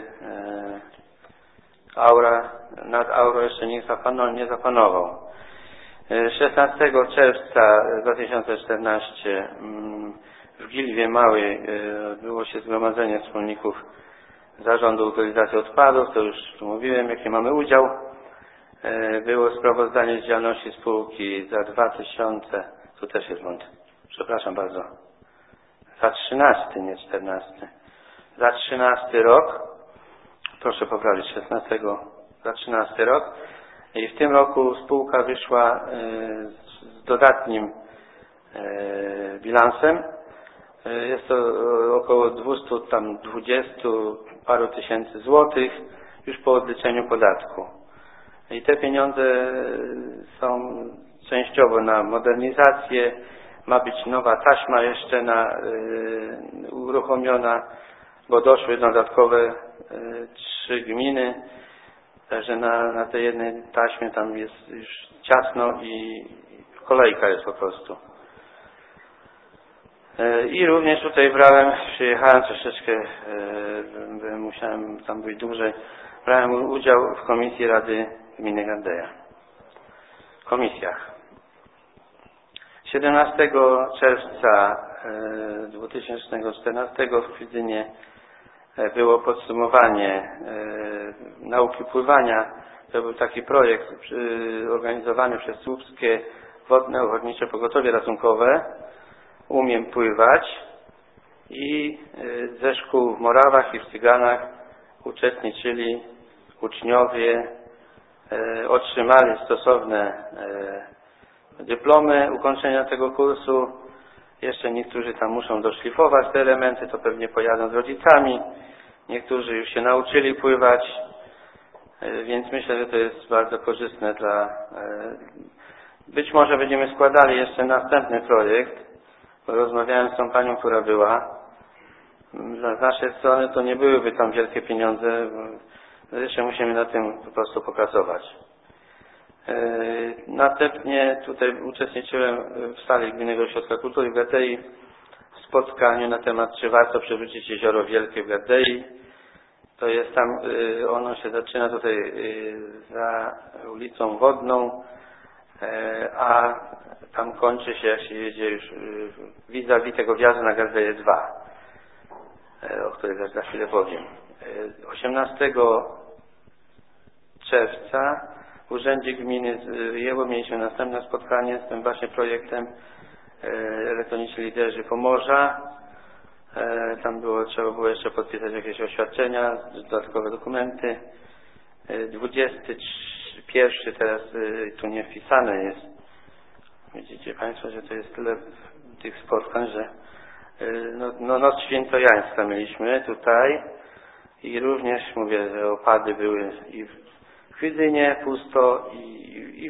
[SPEAKER 2] nad aurą jeszcze nikt nie zapanował. 16 czerwca 2014 w Gilwie Małej odbyło się zgromadzenie wspólników Zarządu Utylizacji Odpadów, to już tu mówiłem, jaki mamy udział. Było sprawozdanie z działalności spółki za 2000, tu też jest błąd, przepraszam bardzo, za 13, nie 14, za 13 rok, proszę poprawić, 16, za 13 rok i w tym roku spółka wyszła z dodatnim bilansem. Jest to około 220 paru tysięcy złotych już po odliczeniu podatku. I te pieniądze są częściowo na modernizację, ma być nowa taśma jeszcze uruchomiona, bo doszły dodatkowe 3 gminy, także na tej jednej taśmie tam jest już ciasno i kolejka jest po prostu. I również tutaj przyjechałem troszeczkę, musiałem tam być dłużej, brałem udział w Komisji Rady Gminy Gardeja. W komisjach. 17 czerwca 2014 w Kwidzynie było podsumowanie nauki pływania. To był taki projekt organizowany przez Słupskie Wodne Ochotnicze Pogotowie Ratunkowe. Umiem pływać i ze szkół w Morawach i w Cyganach uczestniczyli uczniowie, otrzymali stosowne dyplomy ukończenia tego kursu. Jeszcze niektórzy tam muszą doszlifować te elementy, to pewnie pojadą z rodzicami. Niektórzy już się nauczyli pływać, więc myślę, że to jest bardzo korzystne być może będziemy składali jeszcze następny projekt, bo rozmawiałem z tą panią, która była. Z naszej strony to nie byłyby tam wielkie pieniądze, bo jeszcze musimy na tym po prostu popracować. Następnie tutaj uczestniczyłem w sali Gminnego Ośrodka Kultury w Gardei w spotkaniu na temat, czy warto przywrócić Jezioro Wielkie w Gardei. To jest tam, ono się zaczyna tutaj za ulicą Wodną, a tam kończy się, jak się jedzie już vis-a-vis tego wjazdu na Gardeję 2, o której za chwilę powiem. 18 czerwca w Urzędzie Gminy mieliśmy następne spotkanie z tym właśnie projektem Elektroniczni Liderzy Pomorza. Tam trzeba było jeszcze podpisać jakieś oświadczenia, dodatkowe dokumenty. 21 teraz tu nie wpisane jest. Widzicie Państwo, że to jest tyle tych spotkań, że noc świętojańska mieliśmy tutaj i również mówię, że opady były i w Kwidzynie pusto i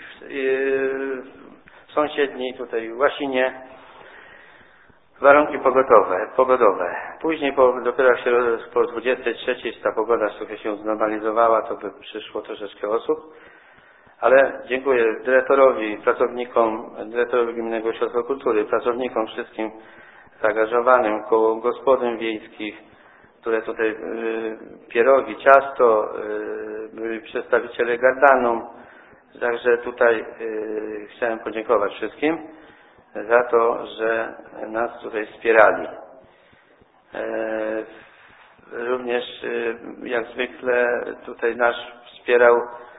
[SPEAKER 2] w sąsiedniej tutaj Łasinie. Warunki pogodowe. Później dopiero jak się po 23 ta pogoda trochę się znormalizowała, to by przyszło troszeczkę osób. Ale dziękuję dyrektorowi, dyrektorowi Gminnego Ośrodka Kultury, pracownikom wszystkim zaangażowanym, koło gospodyń wiejskich, które tutaj pierogi, ciasto, byli przedstawiciele Gardanum. Także tutaj chciałem podziękować wszystkim za to, że nas tutaj wspierali. Również jak zwykle tutaj nas wspierał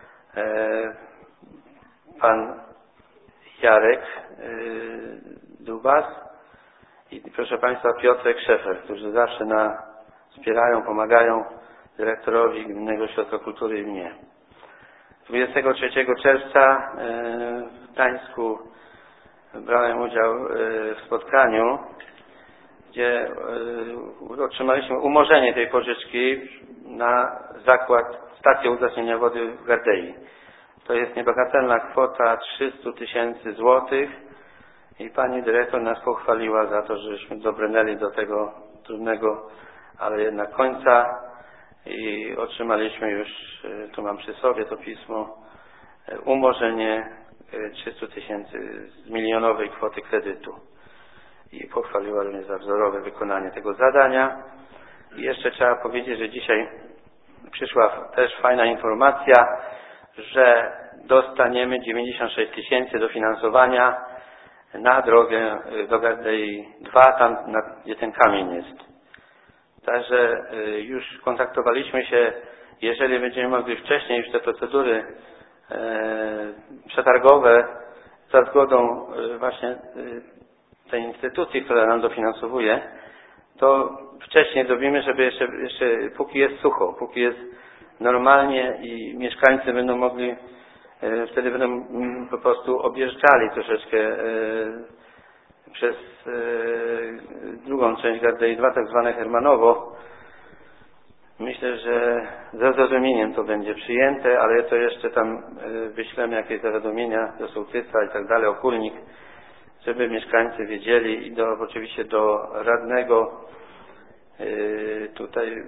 [SPEAKER 2] pan Jarek Dubas i proszę Państwa Piotrek Szefer, którzy zawsze wspierają, pomagają dyrektorowi Gminnego Ośrodka Kultury i mnie. 23 czerwca w Gdańsku brałem udział w spotkaniu, gdzie otrzymaliśmy umorzenie tej pożyczki na zakład stacji uzdatnienia wody w Gardei. To jest niebagatelna kwota 300 000 złotych i pani dyrektor nas pochwaliła za to, żeśmy dobrnęli do tego trudnego, ale jednak końca i otrzymaliśmy już, tu mam przy sobie to pismo, umorzenie 300 tysięcy z milionowej kwoty kredytu i pochwaliła również za wzorowe wykonanie tego zadania. I jeszcze trzeba powiedzieć, że dzisiaj przyszła też fajna informacja, że dostaniemy 96 tysięcy dofinansowania na drogę do Gardei 2, tam gdzie ten kamień jest. Także już kontaktowaliśmy się, jeżeli będziemy mogli wcześniej już te procedury przetargowe za zgodą właśnie tej instytucji, która nam dofinansowuje, to wcześniej zrobimy, żeby jeszcze póki jest sucho, póki jest normalnie i mieszkańcy będą mogli, wtedy będą po prostu objeżdżali troszeczkę przez drugą część Gardei 2, tak zwane Hermanowo. Myślę, że ze zrozumieniem to będzie przyjęte, ale to jeszcze tam wyślemy jakieś zawiadomienia do sołtysa i tak dalej, okulnik, żeby mieszkańcy wiedzieli i oczywiście do radnego tutaj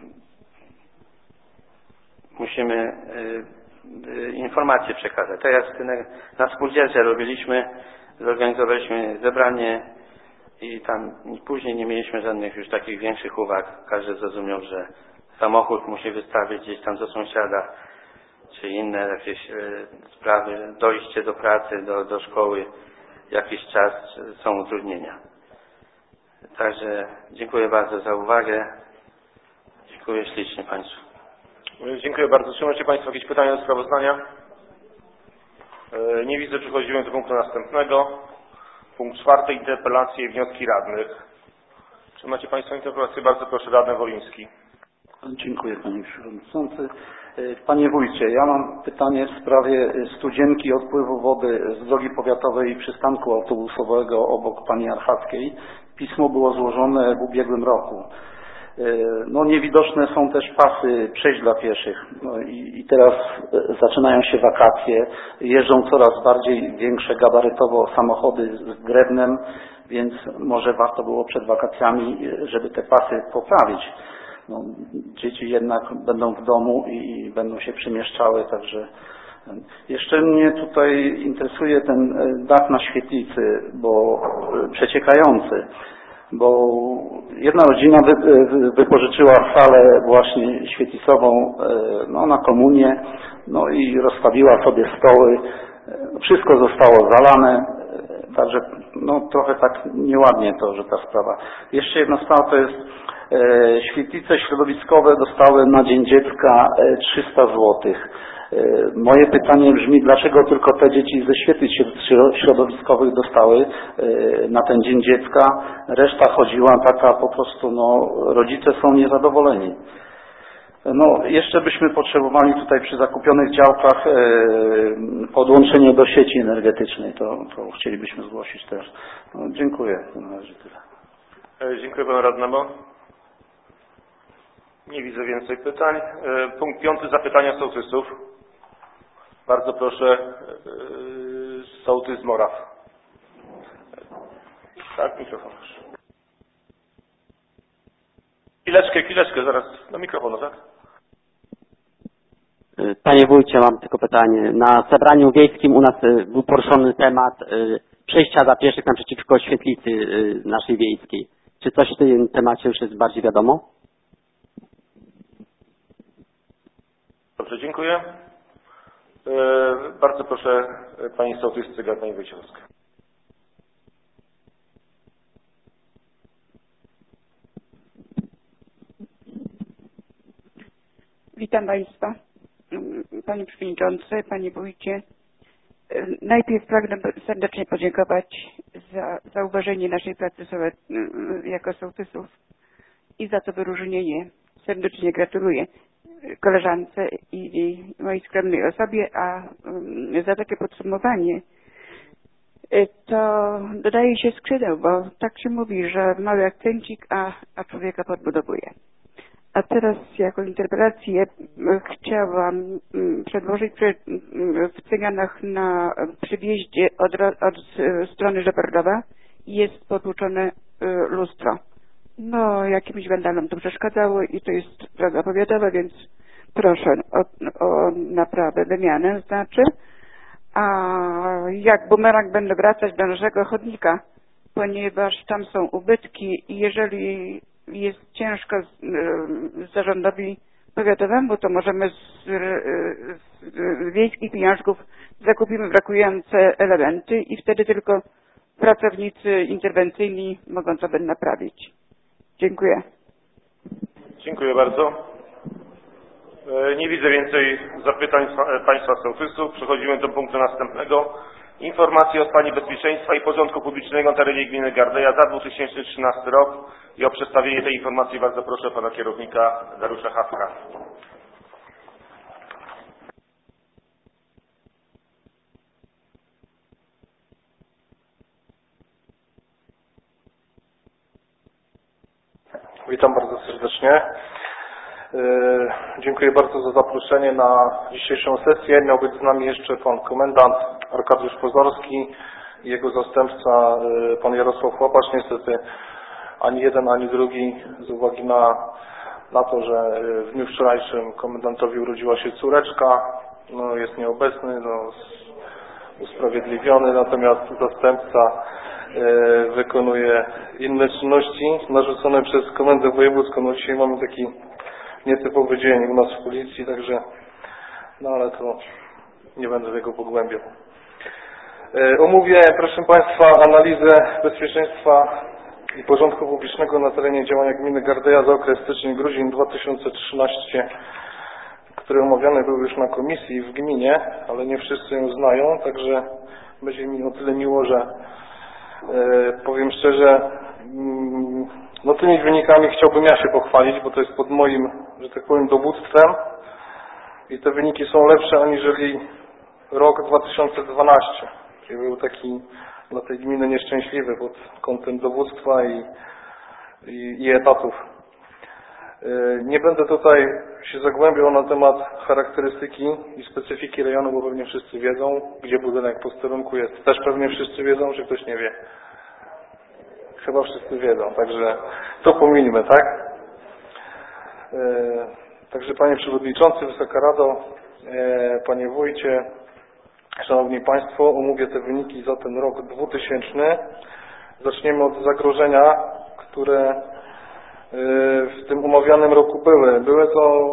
[SPEAKER 2] musimy informacje przekazać. Tak jak na spółdzielce robiliśmy, zorganizowaliśmy zebranie i tam później nie mieliśmy żadnych już takich większych uwag. Każdy zrozumiał, że samochód musi wystawić gdzieś tam do sąsiada, czy inne jakieś sprawy, dojście do pracy, do szkoły, jakiś czas są utrudnienia. Także dziękuję bardzo za uwagę. Dziękuję ślicznie Państwu.
[SPEAKER 1] Dziękuję bardzo. Czy macie Państwo jakieś pytania do sprawozdania? Nie widzę. Przechodzimy do punktu następnego. Punkt 4. Interpelacje i wnioski radnych. Czy macie Państwo interpelację? Bardzo proszę, radny Woliński.
[SPEAKER 4] Dziękuję Panie Przewodniczący. Panie Wójcie, ja mam pytanie w sprawie studzienki odpływu wody z drogi powiatowej i przystanku autobusowego obok Pani Archackiej. Pismo było złożone w ubiegłym roku. No, niewidoczne są też pasy przejść dla pieszych. No i teraz zaczynają się wakacje. Jeżdżą coraz bardziej większe gabarytowo samochody z drewnem, więc może warto było przed wakacjami, żeby te pasy poprawić. No, dzieci jednak będą w domu i będą się przemieszczały, także jeszcze mnie tutaj interesuje ten dach na świetlicy, bo przeciekający, bo jedna rodzina wypożyczyła salę właśnie świetlicową no, na komunię, no i rozstawiła sobie stoły, wszystko zostało zalane, także no, trochę tak nieładnie to, że ta sprawa. Jeszcze jedna sprawa to jest świetlice środowiskowe dostały na Dzień Dziecka 300 zł. Moje pytanie brzmi, dlaczego tylko te dzieci ze świetlic środowiskowych dostały na ten Dzień Dziecka, reszta chodziła taka po prostu, no rodzice są niezadowoleni. No jeszcze byśmy potrzebowali tutaj przy zakupionych działkach podłączenie do sieci energetycznej, to chcielibyśmy zgłosić też. No, dziękuję, to na razie tyle.
[SPEAKER 1] Dziękuję Panu Radnemu. Nie widzę więcej pytań. Punkt 5. Zapytania sołtysów. Bardzo proszę, sołtys Moraw. Tak, mikrofon proszę. Chwileczkę, zaraz do mikrofonu, tak?
[SPEAKER 5] Panie wójcie, mam tylko pytanie. Na zebraniu wiejskim u nas był poruszony temat przejścia dla pieszych naprzeciwko świetlicy naszej wiejskiej. Czy coś w tym temacie już jest bardziej wiadomo?
[SPEAKER 1] Dobrze, dziękuję. Bardzo proszę Pani sołtys Cygan, Pani Wojciechowska.
[SPEAKER 6] Witam Państwa. Panie Przewodniczący, Panie Wójcie. Najpierw pragnę serdecznie podziękować za zauważenie naszej pracy jako sołtysów i za to wyróżnienie. Serdecznie gratuluję koleżance i mojej skromnej osobie, a za takie podsumowanie to dodaje się skrzydeł, bo tak się mówi, że mały akcencik, a człowieka podbudowuje. A teraz jako interpelację chciałam przedłożyć w Cyganach przy wjeździe od strony Żeberdowa jest potłuczone lustro. No, jakimś wandalom to przeszkadzało i to jest droga powiatowa, więc Proszę o naprawę, wymianę znaczy, a jak bumerang będę wracać do naszego chodnika, ponieważ tam są ubytki i jeżeli jest ciężko zarządowi powiatowemu, to możemy z wiejskich pieniążków zakupimy brakujące elementy i wtedy tylko pracownicy interwencyjni mogą to naprawić. Dziękuję.
[SPEAKER 1] Dziękuję bardzo. Nie widzę więcej zapytań Państwa sołtysów. Przechodzimy do punktu następnego. Informacje o stanie bezpieczeństwa i porządku publicznego na terenie gminy Gardeja za 2013 rok i o przedstawienie tej informacji bardzo proszę pana kierownika Dariusza Hafka.
[SPEAKER 7] Witam bardzo serdecznie. Dziękuję bardzo za zaproszenie na dzisiejszą sesję. Miał być z nami jeszcze pan komendant Arkadiusz Pozorski i jego zastępca pan Jarosław Łapacz. Niestety ani jeden, ani drugi z uwagi na to, że w dniu wczorajszym komendantowi urodziła się córeczka, jest nieobecny, usprawiedliwiony, natomiast zastępca wykonuje inne czynności narzucone przez Komendę Wojewódzką. No dzisiaj mamy taki nietypowy dzień u nas w policji, także ale to nie będę tego pogłębiał. Omówię, proszę Państwa, analizę bezpieczeństwa i porządku publicznego na terenie działania gminy Gardeja za okres styczeń-grudzień 2013, który omawiany był już na komisji w gminie, ale nie wszyscy ją znają, także będzie mi o tyle miło, że powiem szczerze, tymi wynikami chciałbym ja się pochwalić, bo to jest pod moim, że tak powiem, dowództwem i te wyniki są lepsze aniżeli rok 2012, czyli był taki dla tej gminy nieszczęśliwy pod kątem dowództwa i etatów. Nie będę tutaj się zagłębiał na temat charakterystyki i specyfiki rejonu, bo pewnie wszyscy wiedzą, gdzie budynek posterunku jest. Też pewnie wszyscy wiedzą, czy ktoś nie wie. Chyba wszyscy wiedzą, także to pomińmy, tak? Także Panie Przewodniczący, Wysoka Rado, Panie Wójcie, Szanowni Państwo, omówię te wyniki za ten rok 2000. Zaczniemy od zagrożenia, które w tym omawianym roku były. Były to,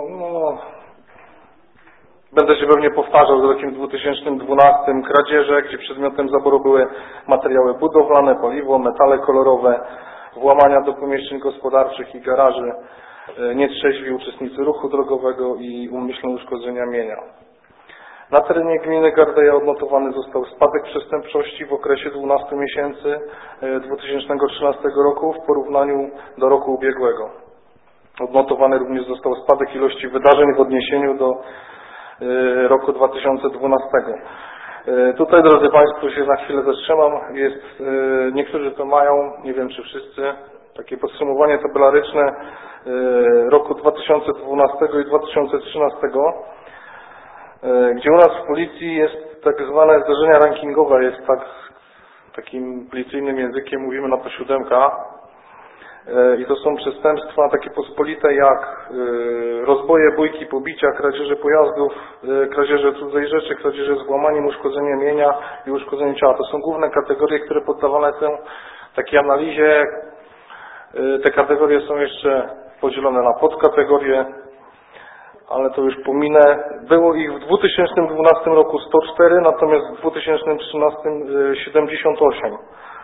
[SPEAKER 7] będę się pewnie powtarzał z rokiem 2012, kradzieże, gdzie przedmiotem zaboru były materiały budowlane, paliwo, metale kolorowe, włamania do pomieszczeń gospodarczych i garaży, nietrzeźwi uczestnicy ruchu drogowego i umyślne uszkodzenia mienia. Na terenie gminy Gardeja odnotowany został spadek przestępczości w okresie 12 miesięcy 2013 roku w porównaniu do roku ubiegłego. Odnotowany również został spadek ilości wydarzeń w odniesieniu do roku 2012. Tutaj, drodzy Państwo, się na chwilę zatrzymam. Niektórzy to mają, nie wiem czy wszyscy, takie podsumowanie tabelaryczne roku 2012 i 2013, gdzie u nas w policji jest tak zwane zdarzenia rankingowe, jest takim policyjnym językiem mówimy na to 7. I to są przestępstwa takie pospolite jak rozboje, bójki, pobicia, kradzieże pojazdów, kradzieże cudzej rzeczy, kradzieże z włamaniem, uszkodzenie mienia i uszkodzenie ciała. To są główne kategorie, które poddawane są takiej analizie. Te kategorie są jeszcze podzielone na podkategorie, ale to już pominę. Było ich w 2012 roku 104, natomiast w 2013 78.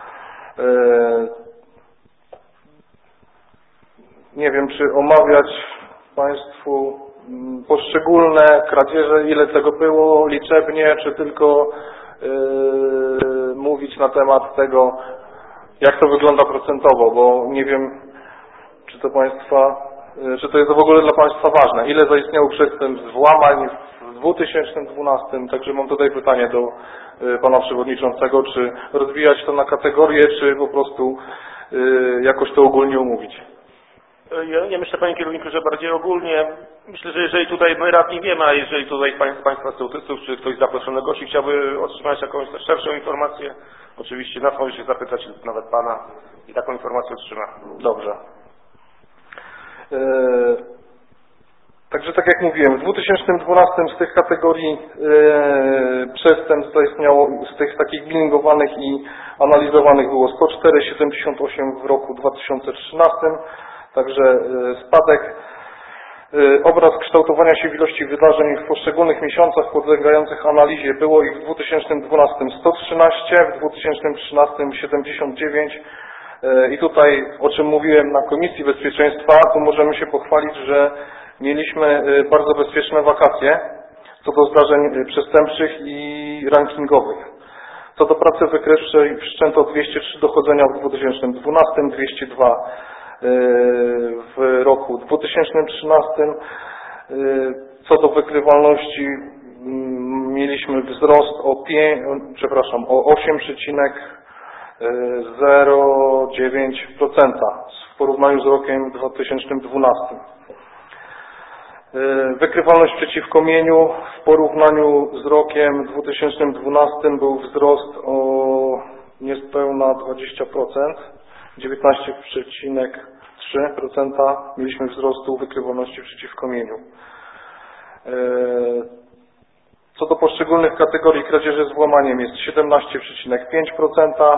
[SPEAKER 7] Nie wiem, czy omawiać Państwu poszczególne kradzieże, ile tego było liczebnie, czy tylko mówić na temat tego, jak to wygląda procentowo, bo nie wiem, czy to jest w ogóle dla Państwa ważne. Ile zaistniało przestępstw włamań w 2012, także mam tutaj pytanie do Pana Przewodniczącego, czy rozwijać to na kategorie, czy po prostu jakoś to ogólnie omówić.
[SPEAKER 1] Ja myślę, Panie Kierowniku, że bardziej ogólnie. Myślę, że jeżeli tutaj my radni wiemy, a jeżeli tutaj Państwa sołtysów, czy ktoś zaproszony gości chciałby otrzymać jakąś szerszą informację, oczywiście nas może się zapytać, lub nawet Pana i taką informację otrzyma.
[SPEAKER 7] Dobrze. Także tak jak mówiłem, w 2012 z tych kategorii przestępstw zaistniało, z tych takich bilingowanych i analizowanych było 104, 78 w roku 2013, także spadek. Obraz kształtowania się w ilości wydarzeń w poszczególnych miesiącach podlegających analizie było ich w 2012 113, w 2013 79 i tutaj, o czym mówiłem na Komisji Bezpieczeństwa, to możemy się pochwalić, że mieliśmy bardzo bezpieczne wakacje co do zdarzeń przestępczych i rankingowych. Co do pracy wykrywczej wszczęto 203 dochodzenia w 2012, 202 w roku 2013. Co do wykrywalności mieliśmy wzrost o 8,09% w porównaniu z rokiem 2012. Wykrywalność przeciwko mieniu w porównaniu z rokiem 2012 był wzrost o niespełna 20%, 19,3% mieliśmy wzrostu wykrywalności przeciwko mieniu. Co do poszczególnych kategorii kradzieży z włamaniem jest 17,5%,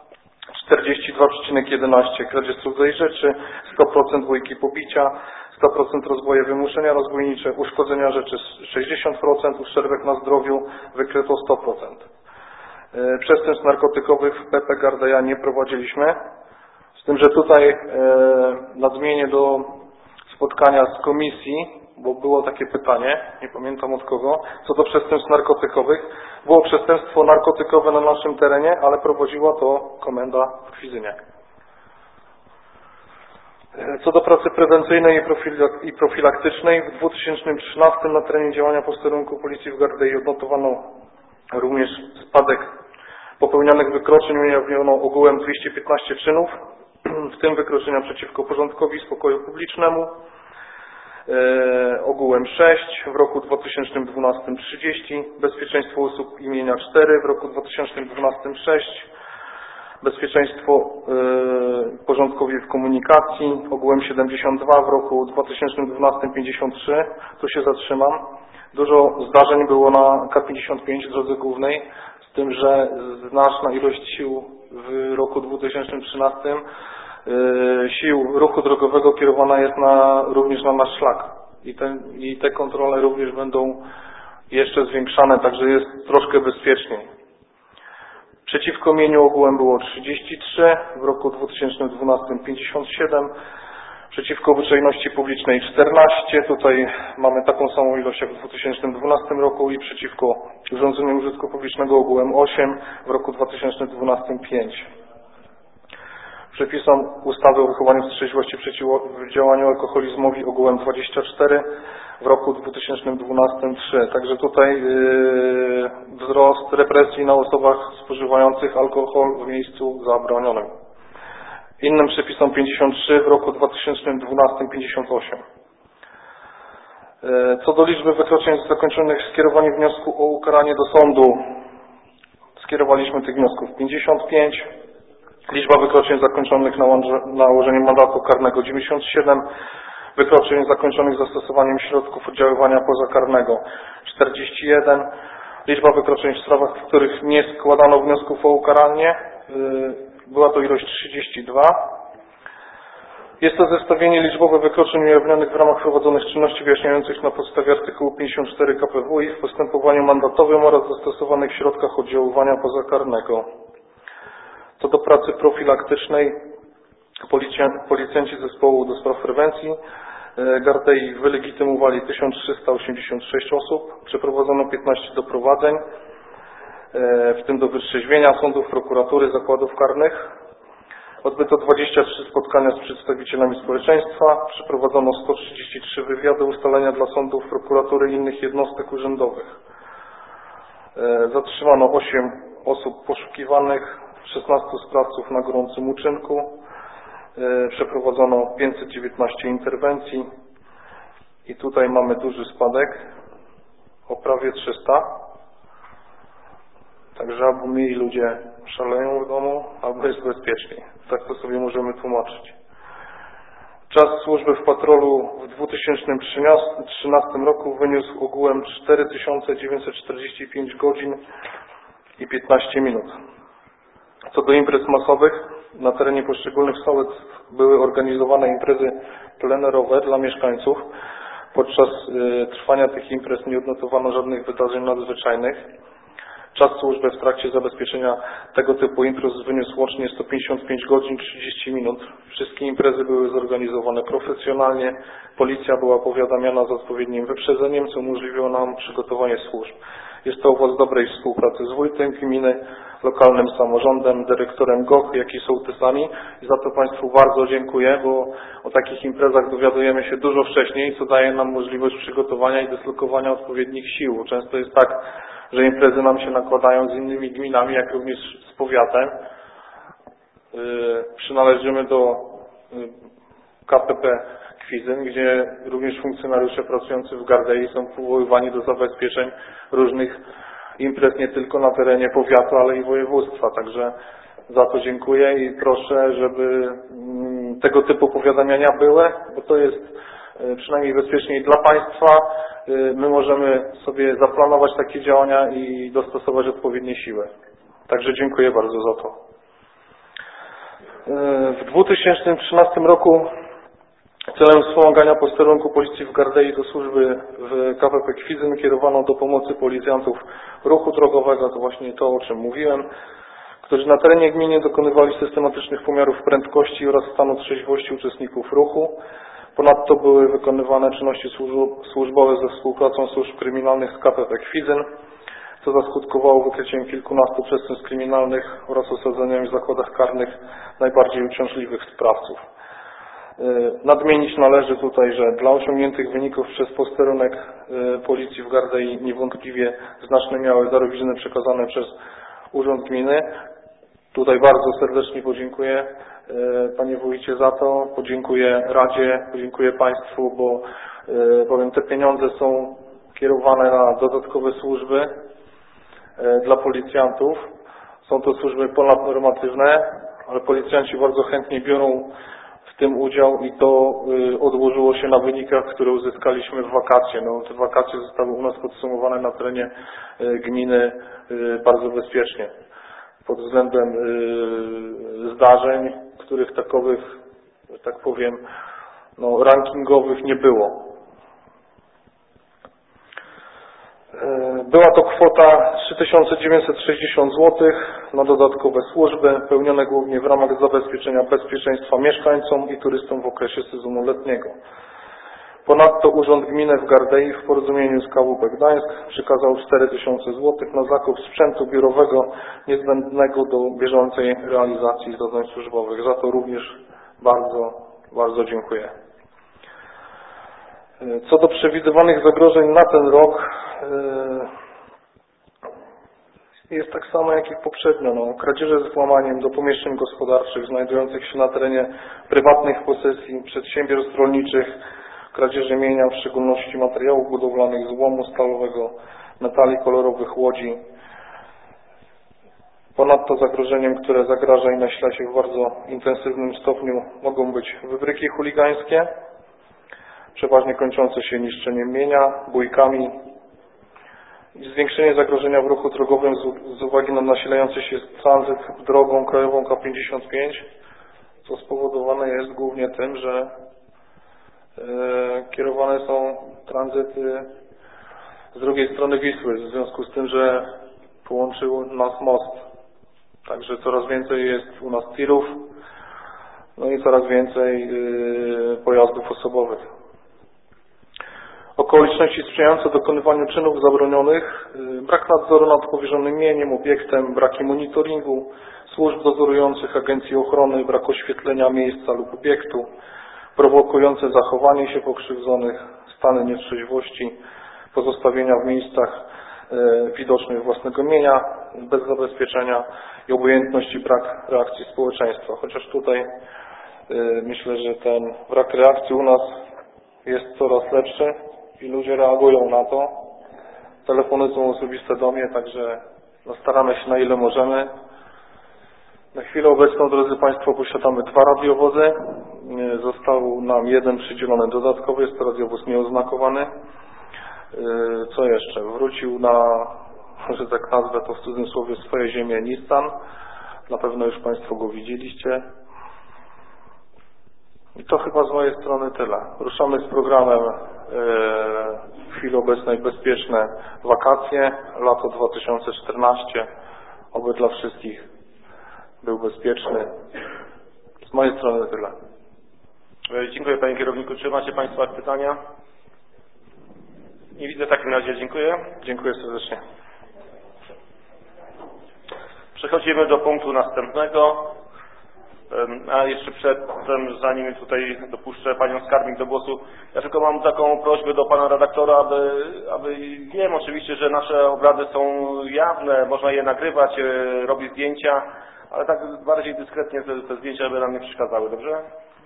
[SPEAKER 7] 42,11% kradzież cudzej rzeczy, 100% bójki pobicia, 100% rozboje wymuszenia rozbójnicze, uszkodzenia rzeczy 60%, uszczerbek na zdrowiu wykryto 100%. Przestępstw narkotykowych w PP Gardeja nie prowadziliśmy, z tym, że tutaj nadmienię do spotkania z komisji, bo było takie pytanie, nie pamiętam od kogo, co do przestępstw narkotykowych. Było przestępstwo narkotykowe na naszym terenie, ale prowadziła to komenda w Kwidzynie. Co do pracy prewencyjnej i profilaktycznej, w 2013 na terenie działania posterunku Policji w Gardei odnotowano również spadek popełnianych wykroczeń, ujawniono ogółem 215 czynów, w tym wykroczenia przeciwko porządkowi i spokoju publicznemu, ogółem 6, w roku 2012 30, bezpieczeństwo osób imienia 4, w roku 2012 6, bezpieczeństwo porządkowi w komunikacji, ogółem 72, w roku 2012 53, tu się zatrzymam. Dużo zdarzeń było na K55 drodze głównej, z tym, że znaczna ilość sił w roku 2013 sił ruchu drogowego kierowana jest również na nasz szlak. I te kontrole również będą jeszcze zwiększane, także jest troszkę bezpieczniej. Przeciwko mieniu ogółem było 33, w roku 2012 57, przeciwko obyczajności publicznej 14, tutaj mamy taką samą ilość jak w 2012 roku i przeciwko urządzeniom użytku publicznego ogółem 8, w roku 2012 5. Przepisom ustawy o wychowaniu w trzeźwości, przeciwdziałaniu alkoholizmowi ogółem 24, w roku 2012 3. Także tutaj wzrost represji na osobach spożywających alkohol w miejscu zabronionym. Innym przepisom 53, w roku 2012 58. Co do liczby wykroczeń zakończonych skierowaniem wniosku o ukaranie do sądu, skierowaliśmy tych wniosków 55. Liczba wykroczeń zakończonych nałożeniem mandatu karnego 97, wykroczeń zakończonych zastosowaniem środków oddziaływania pozakarnego 41, liczba wykroczeń w sprawach, w których nie składano wniosków o ukaranie, była to ilość 32. Jest to zestawienie liczbowe wykroczeń ujawnionych w ramach prowadzonych czynności wyjaśniających na podstawie artykułu 54 KPWiI w postępowaniu mandatowym oraz zastosowanych środkach oddziaływania pozakarnego. Co do pracy profilaktycznej, policjanci zespołu do spraw prewencji Gardei wylegitymowali 1386 osób, przeprowadzono 15 doprowadzeń, w tym do wytrzeźwienia sądów, prokuratury, zakładów karnych. Odbyto 23 spotkania z przedstawicielami społeczeństwa, przeprowadzono 133 wywiady, ustalenia dla sądów, prokuratury i innych jednostek urzędowych. Zatrzymano 8 osób poszukiwanych, 16 sprawców na gorącym uczynku, przeprowadzono 519 interwencji i tutaj mamy duży spadek o prawie 300. Także albo mniej ludzie szaleją w domu, albo jest bezpieczniej. Tak to sobie możemy tłumaczyć. Czas służby w patrolu w 2013 roku wyniósł ogółem 4945 godzin i 15 minut. Co do imprez masowych, na terenie poszczególnych sołectw były organizowane imprezy plenerowe dla mieszkańców. Podczas trwania tych imprez nie odnotowano żadnych wydarzeń nadzwyczajnych. Czas służby w trakcie zabezpieczenia tego typu imprez wyniósł łącznie 155 godzin 30 minut. Wszystkie imprezy były zorganizowane profesjonalnie. Policja była powiadamiana z odpowiednim wyprzedzeniem, co umożliwiło nam przygotowanie służb. Jest to owoc dobrej współpracy z wójtem gminy, lokalnym samorządem, dyrektorem GOH, jak i sołtysami. I za to Państwu bardzo dziękuję, bo o takich imprezach dowiadujemy się dużo wcześniej, co daje nam możliwość przygotowania i dyslokowania odpowiednich sił. Często jest tak, że imprezy nam się nakładają z innymi gminami, jak również z powiatem. Przynależymy do KPP Kwizyn, gdzie również funkcjonariusze pracujący w Gardei są powoływani do zabezpieczeń różnych imprez nie tylko na terenie powiatu, ale i województwa. Także za to dziękuję i proszę, żeby tego typu powiadamiania były, bo to jest przynajmniej bezpieczniej dla Państwa. My możemy sobie zaplanować takie działania i dostosować odpowiednie siły. Także dziękuję bardzo za to. W 2013 roku celem wspomagania posterunku Policji w Gardei do służby w KPP Kwizyn kierowano do pomocy policjantów ruchu drogowego, to właśnie to, o czym mówiłem, którzy na terenie gminy dokonywali systematycznych pomiarów prędkości oraz stanu trzeźwości uczestników ruchu. Ponadto były wykonywane czynności służbowe ze współpracą służb kryminalnych z KPP Kwizyn, co zaskutkowało wykryciem kilkunastu przestępstw kryminalnych oraz osadzeniami w zakładach karnych najbardziej uciążliwych sprawców. Nadmienić należy tutaj, że dla osiągniętych wyników przez posterunek Policji w Gardei niewątpliwie znaczne miały darowizny przekazane przez Urząd Gminy. Tutaj bardzo serdecznie podziękuję Panie Wójcie za to, podziękuję Radzie, podziękuję Państwu, bo powiem, te pieniądze są kierowane na dodatkowe służby dla policjantów. Są to służby ponadnormatywne, ale policjanci bardzo chętnie biorą w tym udział i to odłożyło się na wynikach, które uzyskaliśmy w wakacje. No, te wakacje zostały u nas podsumowane na terenie gminy bardzo bezpiecznie. Pod względem zdarzeń, których takowych, że tak powiem, no, rankingowych nie było. Była to kwota 3960 zł na dodatkowe służby, pełnione głównie w ramach zabezpieczenia bezpieczeństwa mieszkańcom i turystom w okresie sezonu letniego. Ponadto Urząd Gminy w Gardei w porozumieniu z KWP Gdańsk przekazał 4000 zł na zakup sprzętu biurowego niezbędnego do bieżącej realizacji zadań służbowych. Za to również bardzo, bardzo dziękuję. Co do przewidywanych zagrożeń na ten rok, jest tak samo jak i poprzednio. No, kradzieże z włamaniem do pomieszczeń gospodarczych znajdujących się na terenie prywatnych posesji, przedsiębiorstw rolniczych, kradzieże mienia, w szczególności materiałów budowlanych, złomu stalowego, metali kolorowych, łodzi. Ponadto zagrożeniem, które zagraża i nasila się w bardzo intensywnym stopniu, mogą być wybryki chuligańskie, przeważnie kończące się niszczeniem mienia, bójkami i zwiększenie zagrożenia w ruchu drogowym z uwagi na nasilający się tranzyt drogą krajową K55, co spowodowane jest głównie tym, że kierowane są tranzyty z drugiej strony Wisły, w związku z tym, że połączył nas most. Także coraz więcej jest u nas tirów, no i coraz więcej pojazdów osobowych. Okoliczności sprzyjające dokonywaniu czynów zabronionych, brak nadzoru nad powierzonym mieniem, obiektem, braki monitoringu, służb dozorujących, agencji ochrony, brak oświetlenia miejsca lub obiektu, prowokujące zachowanie się pokrzywdzonych, stany nietrzeźwości, pozostawienia w miejscach widocznych własnego mienia bez zabezpieczenia i obojętność i brak reakcji społeczeństwa. Chociaż tutaj myślę, że ten brak reakcji u nas jest coraz lepszy i ludzie reagują na to. Telefony są osobiste do mnie, także no staramy się na ile możemy. Na chwilę obecną, drodzy Państwo, posiadamy 2 radiowozy. Został nam jeden przydzielony dodatkowy, jest to radiowóz nieoznakowany. Co jeszcze? Wrócił na, że tak nazwę to w cudzysłowie, swoje ziemię Nissan. Na pewno już Państwo go widzieliście. I to chyba z mojej strony tyle. Ruszamy z programem w chwili obecnej bezpieczne wakacje, lato 2014. Oby dla wszystkich był bezpieczny. Z mojej strony tyle.
[SPEAKER 1] Dziękuję Panie Kierowniku. Czy macie Państwo pytania? Nie widzę, w takim razie dziękuję.
[SPEAKER 7] Dziękuję serdecznie.
[SPEAKER 1] Przechodzimy do punktu następnego. A jeszcze przedtem, zanim tutaj dopuszczę Panią Skarbnik do głosu, ja tylko mam taką prośbę do Pana redaktora, aby wiem oczywiście, że nasze obrady są jawne, można je nagrywać, robić zdjęcia, ale tak bardziej dyskretnie te zdjęcia by nam nie przeszkadzały, dobrze?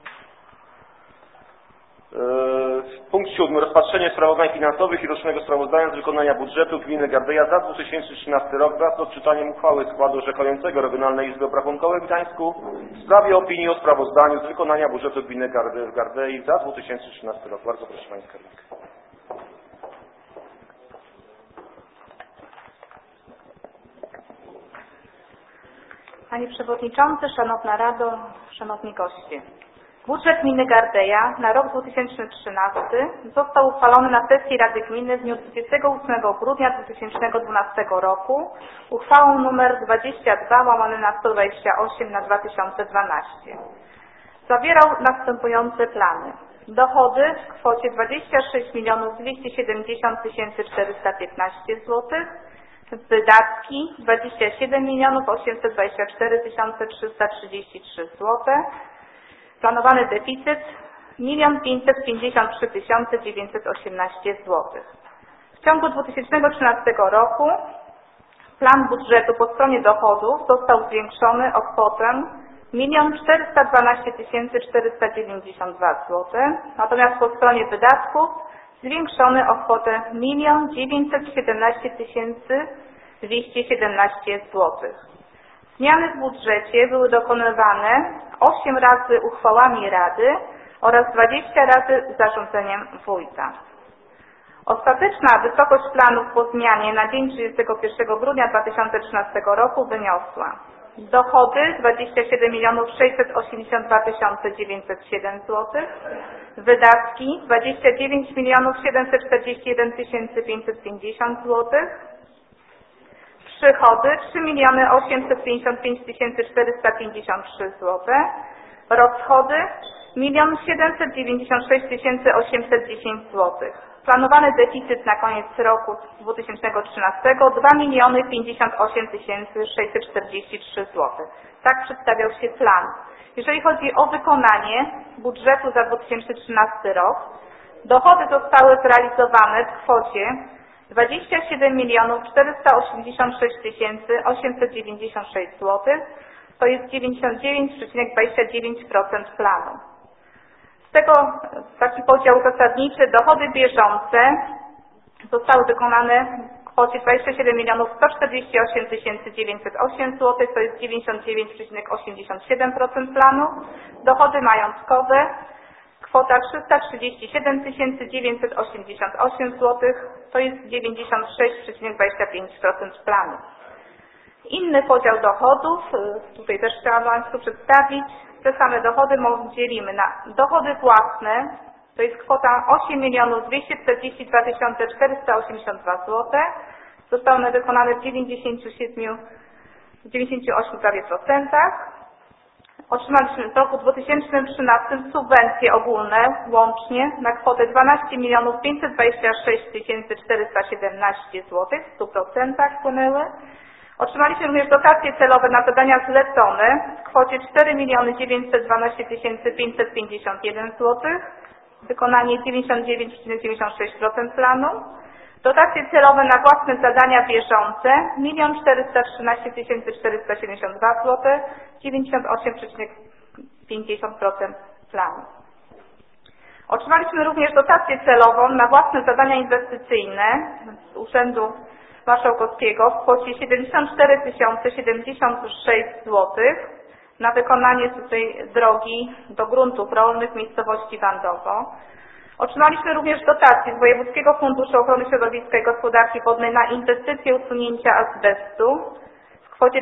[SPEAKER 1] Punkt 7. Rozpatrzenie sprawozdań finansowych i rocznego sprawozdania z wykonania budżetu gminy Gardeja za 2013 rok wraz z odczytaniem uchwały składu orzekającego Regionalnej Izby Obrachunkowej w Gdańsku w sprawie opinii o sprawozdaniu z wykonania budżetu gminy Gardei za 2013 rok. Bardzo proszę Pani Skarbnik.
[SPEAKER 8] Panie Przewodniczący, Szanowna Rado, Szanowni Goście. Budżet gminy Gardeja na rok 2013 został uchwalony na sesji Rady Gminy w dniu 28 grudnia 2012 roku uchwałą nr 22/128/2012. Zawierał następujące plany. Dochody w kwocie 26 270 415 zł, wydatki 27 824 333 zł, planowany deficyt 1 553 918 zł. W ciągu 2013 roku plan budżetu po stronie dochodów został zwiększony o kwotę 1 412 492 zł, natomiast po stronie wydatków zwiększony o kwotę 1 917 217 zł. Zmiany w budżecie były dokonywane 8 razy uchwałami Rady oraz 20 razy zarządzeniem wójta. Ostateczna wysokość planów po zmianie na dzień 31 grudnia 2013 roku wyniosła: dochody 27 682 907 zł, wydatki 29 741 550 zł, przychody 3 855 453 zł, rozchody 1 796 810 zł. Planowany deficyt na koniec roku 2013 2 058 643 zł. Tak przedstawiał się plan. Jeżeli chodzi o wykonanie budżetu za 2013 rok, dochody zostały zrealizowane w kwocie 27 486 896 zł, to jest 99,29% planu. Z tego taki podział zasadniczy: dochody bieżące zostały wykonane w kwocie 27 148 908 zł, to jest 99,87% planu. Dochody majątkowe kwota 337 988 zł, to jest 96,25% planu. Inny podział dochodów, tutaj też chciałam Państwu przedstawić. Te same dochody dzielimy na dochody własne, to jest kwota 8 242 482 zł. Zostały one wykonane w 98%. Otrzymaliśmy w roku 2013 subwencje ogólne łącznie na kwotę 12 526 417 zł, w 100% wpłynęły. Otrzymaliśmy również dotacje celowe na zadania zlecone w kwocie 4 912 551 zł, wykonanie 99,96% planu. Dotacje celowe na własne zadania bieżące 1 413 472 zł, 98,50% planu. Otrzymaliśmy również dotację celową na własne zadania inwestycyjne z Urzędu Marszałkowskiego w kwocie 74 076 zł, na wykonanie tej drogi do gruntów rolnych w miejscowości Wandowo. Otrzymaliśmy również dotację z Wojewódzkiego Funduszu Ochrony Środowiska i Gospodarki Wodnej na inwestycję usunięcia azbestu w kwocie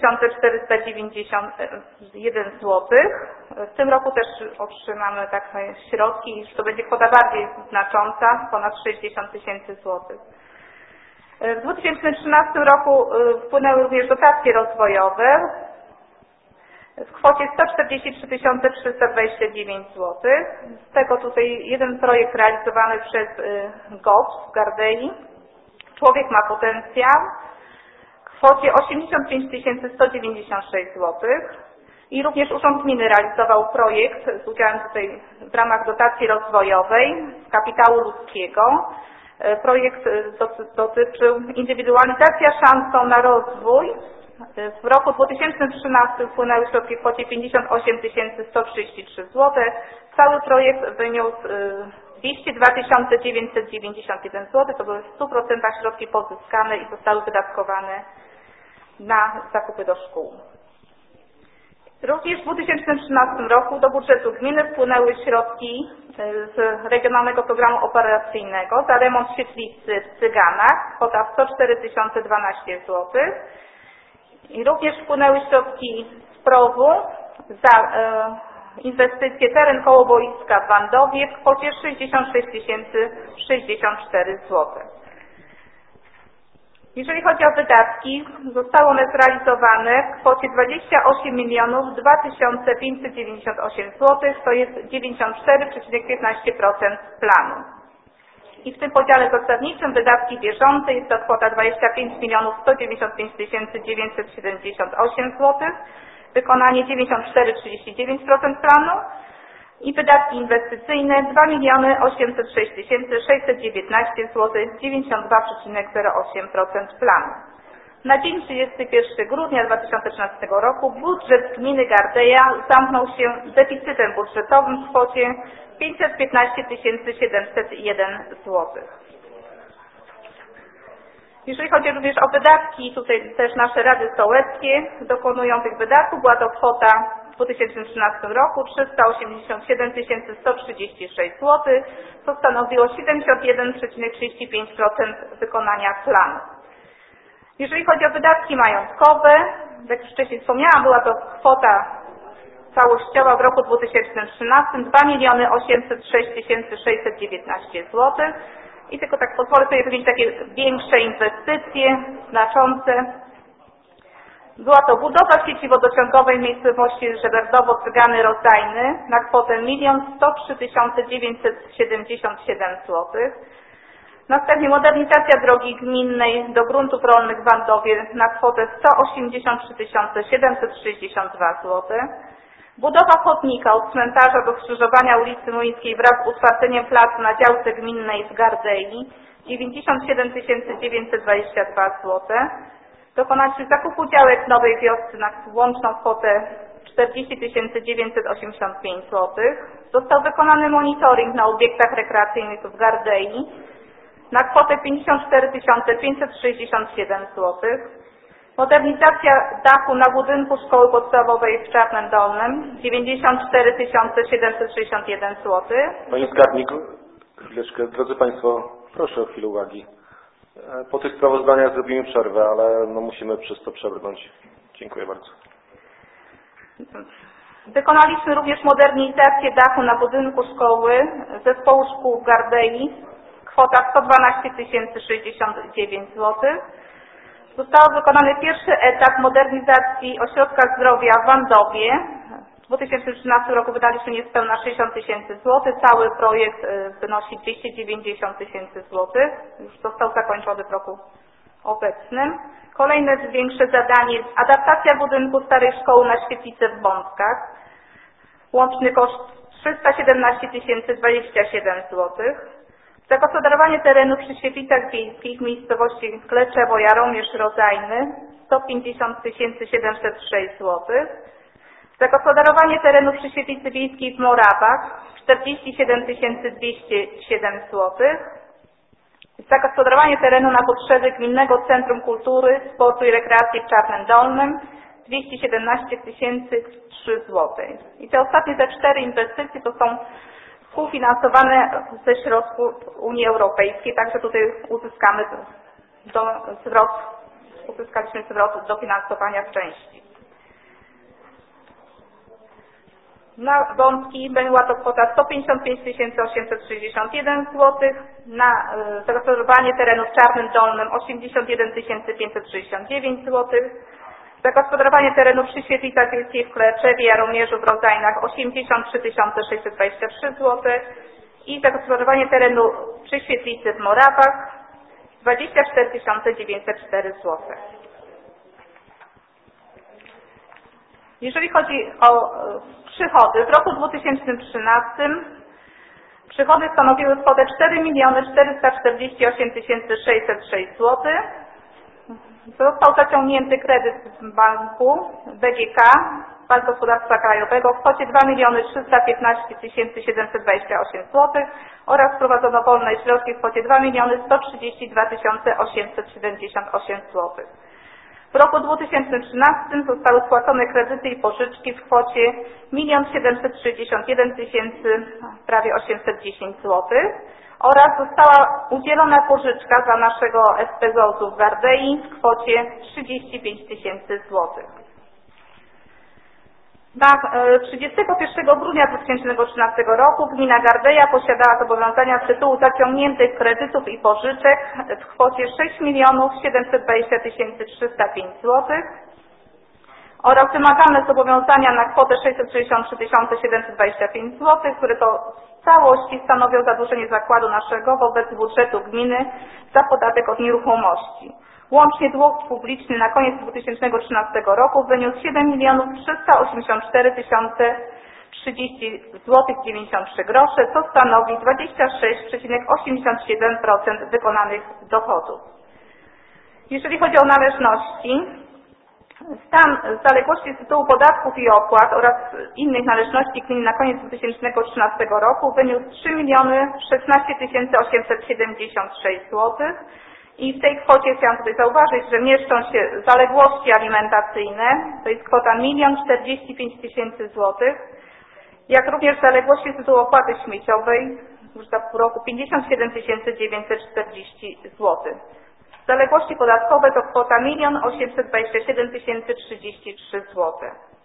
[SPEAKER 8] 4491 zł. W tym roku też otrzymamy takie środki, już to będzie kwota bardziej znacząca, ponad 60 000 złotych. W 2013 roku wpłynęły również dotacje rozwojowe w kwocie 143 329 zł. Z tego tutaj jeden projekt realizowany przez GOPS w Gardei. Człowiek ma potencjał w kwocie 85 196 zł. I również Urząd Gminy realizował projekt z udziałem tutaj w ramach dotacji rozwojowej z kapitału ludzkiego. Projekt dotyczył indywidualizacja szansą na rozwój. W roku 2013 wpłynęły środki w kwocie 58 133 zł. Cały projekt wyniósł 202 991 zł. To były w 100% środki pozyskane i zostały wydatkowane na zakupy do szkół. Również w 2013 roku do budżetu gminy wpłynęły środki z Regionalnego Programu Operacyjnego za remont świetlicy w Cyganach, kwota 104 012 zł. I również wpłynęły środki z PROW-u za inwestycję teren koło boiska w Wandowie w kwocie 66 064 zł. Jeżeli chodzi o wydatki, zostały one zrealizowane w kwocie 28 598 zł, to jest 94,15% planu. I w tym podziale zasadniczym wydatki bieżące jest to kwota 25 195 978 zł, wykonanie 94,39% planu i wydatki inwestycyjne 2 806 619 zł, 92,08% planu. Na dzień 31 grudnia 2013 roku budżet gminy Gardeja zamknął się deficytem budżetowym w kwocie 515 701 zł. Jeżeli chodzi również o wydatki, tutaj też nasze rady sołeckie dokonują tych wydatków. Była to kwota w 2013 roku 387 136 zł, co stanowiło 71,35% wykonania planu. Jeżeli chodzi o wydatki majątkowe, jak już wcześniej wspomniałam, była to kwota całościowa w roku 2013 2 806 619 zł. I tylko tak pozwolę sobie wymienić takie większe inwestycje, znaczące. Była to budowa sieci wodociągowej w miejscowości Żeberdowo-Cygany-Rodzajny na kwotę 1 103 977 zł. Następnie modernizacja drogi gminnej do gruntów rolnych w Wandowie na kwotę 183 762 zł. Budowa chodnika od cmentarza do skrzyżowania ulicy Młyńskiej wraz z utwarzeniem placu na działce gminnej w Gardei 97 922 zł. Dokonaliśmy zakupu działek w Nowej Wiosce na łączną kwotę 40 985 zł. Został wykonany monitoring na obiektach rekreacyjnych w Gardei na kwotę 54 567 zł. Modernizacja dachu na budynku szkoły podstawowej w Czarnem Dolnym 94 761 zł.
[SPEAKER 1] Pani skarbnik, chwileczkę. Drodzy Państwo, proszę o chwilę uwagi. Po tych sprawozdaniach zrobimy przerwę, ale no musimy przez to przebrnąć. Dziękuję bardzo.
[SPEAKER 8] Wykonaliśmy również modernizację dachu na budynku szkoły Zespołu Szkół w Gardei. Kwota 112 069 zł. Został wykonany pierwszy etap modernizacji Ośrodka Zdrowia w Wandowie. W 2013 roku wydaliśmy niespełna 60 000 zł. Cały projekt wynosi 290 000 zł. Już został zakończony w roku obecnym. Kolejne większe zadanie – adaptacja budynku starej szkoły na świetlicę w Bątkach. Łączny koszt 317 027 zł. Zagospodarowanie terenu przy świetlicach wiejskich w miejscowości Kleczewo, Jaromierz, Rodzajny 150 706 zł. Zagospodarowanie terenu przy świetlicy wiejskiej w Morawach 47 207 zł. Zagospodarowanie terenu na potrzeby Gminnego Centrum Kultury, Sportu i Rekreacji w Czarnym Dolnym 217 003 zł. I te ostatnie te 4 inwestycje to są współfinansowane ze środków Unii Europejskiej, także tutaj uzyskaliśmy zwrot dofinansowania w części. Na wątki była to kwota 155 861 zł, na zagospodarowanie terenów w Czarnym Dolnym 81 569 zł, zagospodarowanie terenów przy Świetlicach Wiejskich w Kleczewie, Jaromierzu, w Rodzajnach 83 623 zł i zagospodarowanie terenu przy Świetlicy w Morawach 24 904 zł. Jeżeli chodzi o przychody, w roku 2013 przychody stanowiły kwotę 4 448 606 zł. Został zaciągnięty kredyt w banku BGK, Bank Gospodarstwa Krajowego w kwocie 2 315 728 zł oraz wprowadzono wolne środki w kwocie 2 132 878 zł. W roku 2013 zostały spłacone kredyty i pożyczki w kwocie 1 761 prawie 810 zł oraz została udzielona pożyczka dla naszego SPZOZ-u w Gardei w kwocie 35 000 zł. Na 31 grudnia 2013 roku gmina Gardeja posiadała zobowiązania z tytułu zaciągniętych kredytów i pożyczek w kwocie 6 720 305 zł oraz wymagalne zobowiązania na kwotę 663 725 zł, które to w całości stanowią zadłużenie zakładu naszego wobec budżetu gminy za podatek od nieruchomości. Łącznie dług publiczny na koniec 2013 roku wyniósł 7 384 030 zł 93 grosze, co stanowi 26,87% wykonanych dochodów. Jeżeli chodzi o należności, stan zaległości z tytułu podatków i opłat oraz innych należności gminy na koniec 2013 roku wyniósł 3 016 876 zł. I w tej kwocie chciałam tutaj zauważyć, że mieszczą się zaległości alimentacyjne, to jest kwota 1 045 000 zł, jak również zaległości z tytułu opłaty śmieciowej już za pół roku 57 940 zł. Zaległości podatkowe to kwota 1 827 033 zł.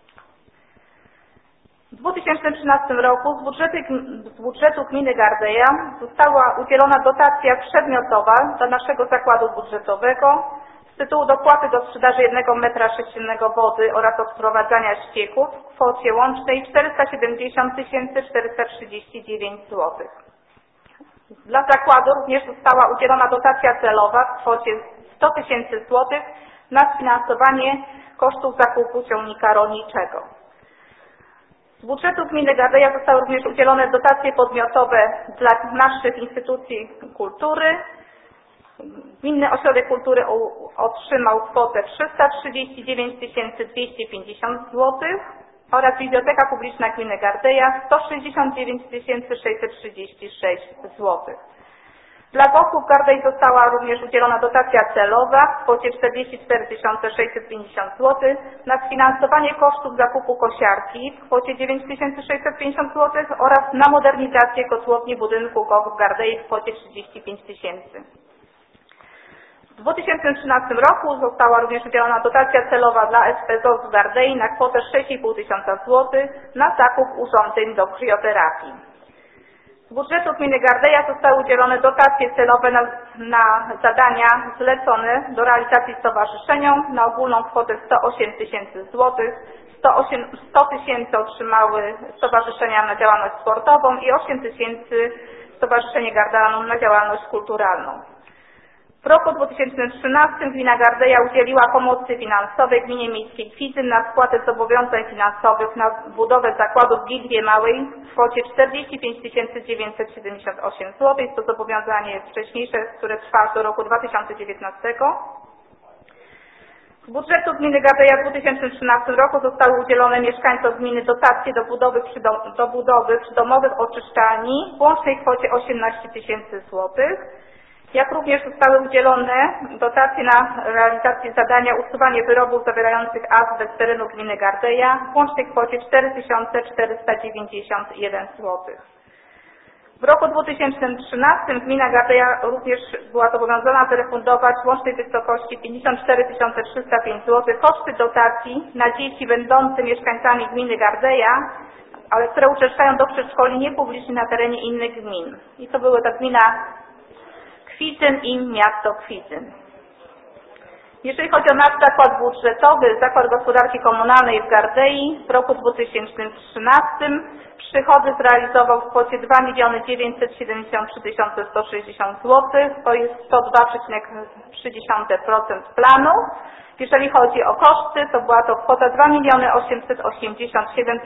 [SPEAKER 8] W 2013 roku z budżetu gminy Gardeja została udzielona dotacja przedmiotowa dla naszego zakładu budżetowego z tytułu dopłaty do sprzedaży 1 m2 wody oraz odprowadzania ścieków w kwocie łącznej 470 439 zł. Dla zakładu również została udzielona dotacja celowa w kwocie 100 000 zł na sfinansowanie kosztów zakupu ciągnika rolniczego. Z budżetu gminy Gardeja zostały również udzielone dotacje podmiotowe dla naszych instytucji kultury. Gminny Ośrodek Kultury otrzymał kwotę 339 250 zł oraz Biblioteka Publiczna Gminy Gardeja 169 636 zł. Dla GOP-u w Gardei została również udzielona dotacja celowa w kwocie 44 650 zł na sfinansowanie kosztów zakupu kosiarki w kwocie 9 650 zł oraz na modernizację kotłowni budynku GOP w Gardei w kwocie 35 000. W 2013 roku została również udzielona dotacja celowa dla SPZOZ w Gardei na kwotę 6,5 tysiąca zł na zakup urządzeń do krioterapii. Z budżetu gminy Gardeja zostały udzielone dotacje celowe na zadania zlecone do realizacji stowarzyszeniom na ogólną kwotę 108 000 zł. 100 000 otrzymały stowarzyszenia na działalność sportową i 8 000 Stowarzyszenie Gardelanum na działalność kulturalną. W roku 2013 gmina Gardeja udzieliła pomocy finansowej gminie miejskiej Kwidzyn na spłatę zobowiązań finansowych na budowę zakładu w Gilwie Małej w kwocie 45 978 zł. Jest to zobowiązanie wcześniejsze, które trwa do roku 2019. Z budżetu gminy Gardeja w 2013 roku zostały udzielone mieszkańcom gminy dotacje do budowy przydomowych oczyszczalni w łącznej kwocie 18 000 zł. jak również zostały udzielone dotacje na realizację zadania usuwanie wyrobów zawierających azbest z terenu gminy Gardeja w łącznej kwocie 4491 zł. W roku 2013 gmina Gardeja również była zobowiązana zrefundować w łącznej wysokości 54 305 zł koszty dotacji na dzieci będące mieszkańcami gminy Gardeja, ale które uczęszczają do przedszkoli niepublicznych na terenie innych gmin. I to były ta gmina Kwidzyn i miasto Kwidzyn. Jeżeli chodzi o nasz zakład budżetowy, Zakład Gospodarki Komunalnej w Gardei w roku 2013 przychody zrealizował w kwocie 2 973 160 zł, to jest 102,3% planu. Jeżeli chodzi o koszty, to była to kwota 2 887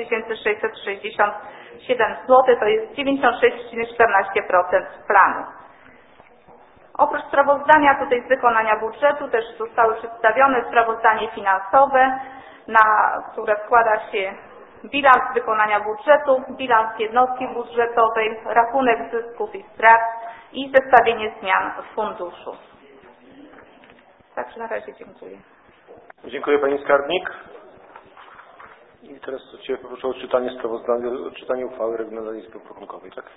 [SPEAKER 8] 667 zł, to jest 96,14% planu. Oprócz sprawozdania tutaj z wykonania budżetu też zostały przedstawione sprawozdanie finansowe, które składa się bilans wykonania budżetu, bilans jednostki budżetowej, rachunek zysków i strat i zestawienie zmian w funduszu. Także na razie dziękuję.
[SPEAKER 1] Dziękuję Pani Skarbnik. I teraz Cię poproszę o czytanie uchwały Regionalnej Izby Obrachunkowej. Tak?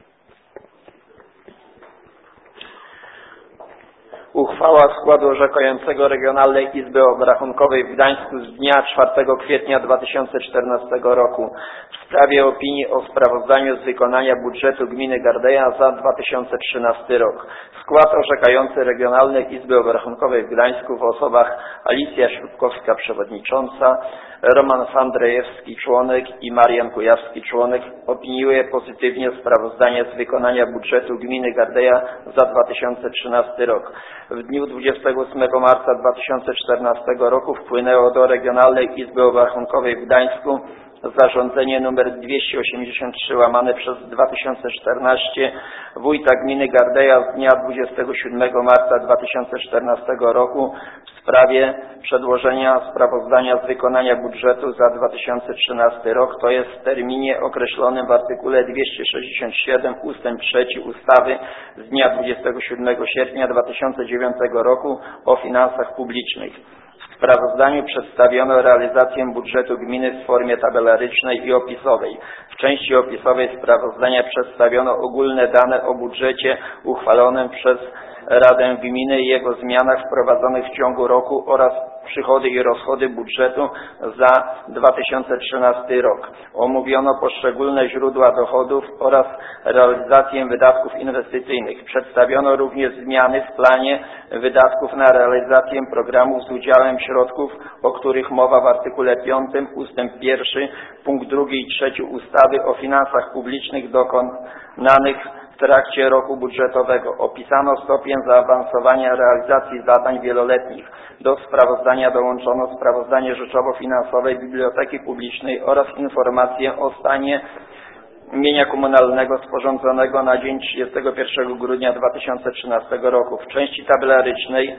[SPEAKER 9] Uchwała składu orzekającego Regionalnej Izby Obrachunkowej w Gdańsku z dnia 4 kwietnia 2014 roku w sprawie opinii o sprawozdaniu z wykonania budżetu gminy Gardeja za 2013 rok. Skład orzekający Regionalnej Izby Obrachunkowej w Gdańsku w osobach Alicja Śrubkowska, przewodnicząca, Roman Fandrejewski, członek i Marian Kujawski, członek, opiniuje pozytywnie sprawozdanie z wykonania budżetu gminy Gardeja za 2013 rok. W dniu 28 marca 2014 roku wpłynęło do Regionalnej Izby Obrachunkowej w Gdańsku zarządzenie nr 283/2014 wójta gminy Gardeja z dnia 27 marca 2014 roku w sprawie przedłożenia sprawozdania z wykonania budżetu za 2013 rok, to jest w terminie określonym w artykule 267 ust. 3 ustawy z dnia 27 sierpnia 2009 roku o finansach publicznych. W sprawozdaniu przedstawiono realizację budżetu gminy w formie tabelarycznej i opisowej. W części opisowej sprawozdania przedstawiono ogólne dane o budżecie uchwalonym przez Radę Gminy i jego zmianach wprowadzonych w ciągu roku oraz przychody i rozchody budżetu za 2013 rok. Omówiono poszczególne źródła dochodów oraz realizację wydatków inwestycyjnych. Przedstawiono również zmiany w planie wydatków na realizację programów z udziałem środków, o których mowa w artykule 5 ust. 1, punkt 2 i 3 ustawy o finansach publicznych dokonanych w trakcie roku budżetowego. Opisano stopień zaawansowania realizacji zadań wieloletnich. Do sprawozdania dołączono sprawozdanie rzeczowo-finansowe Biblioteki Publicznej oraz informacje o stanie mienia komunalnego sporządzonego na dzień 31 grudnia 2013 roku. W części tabelarycznej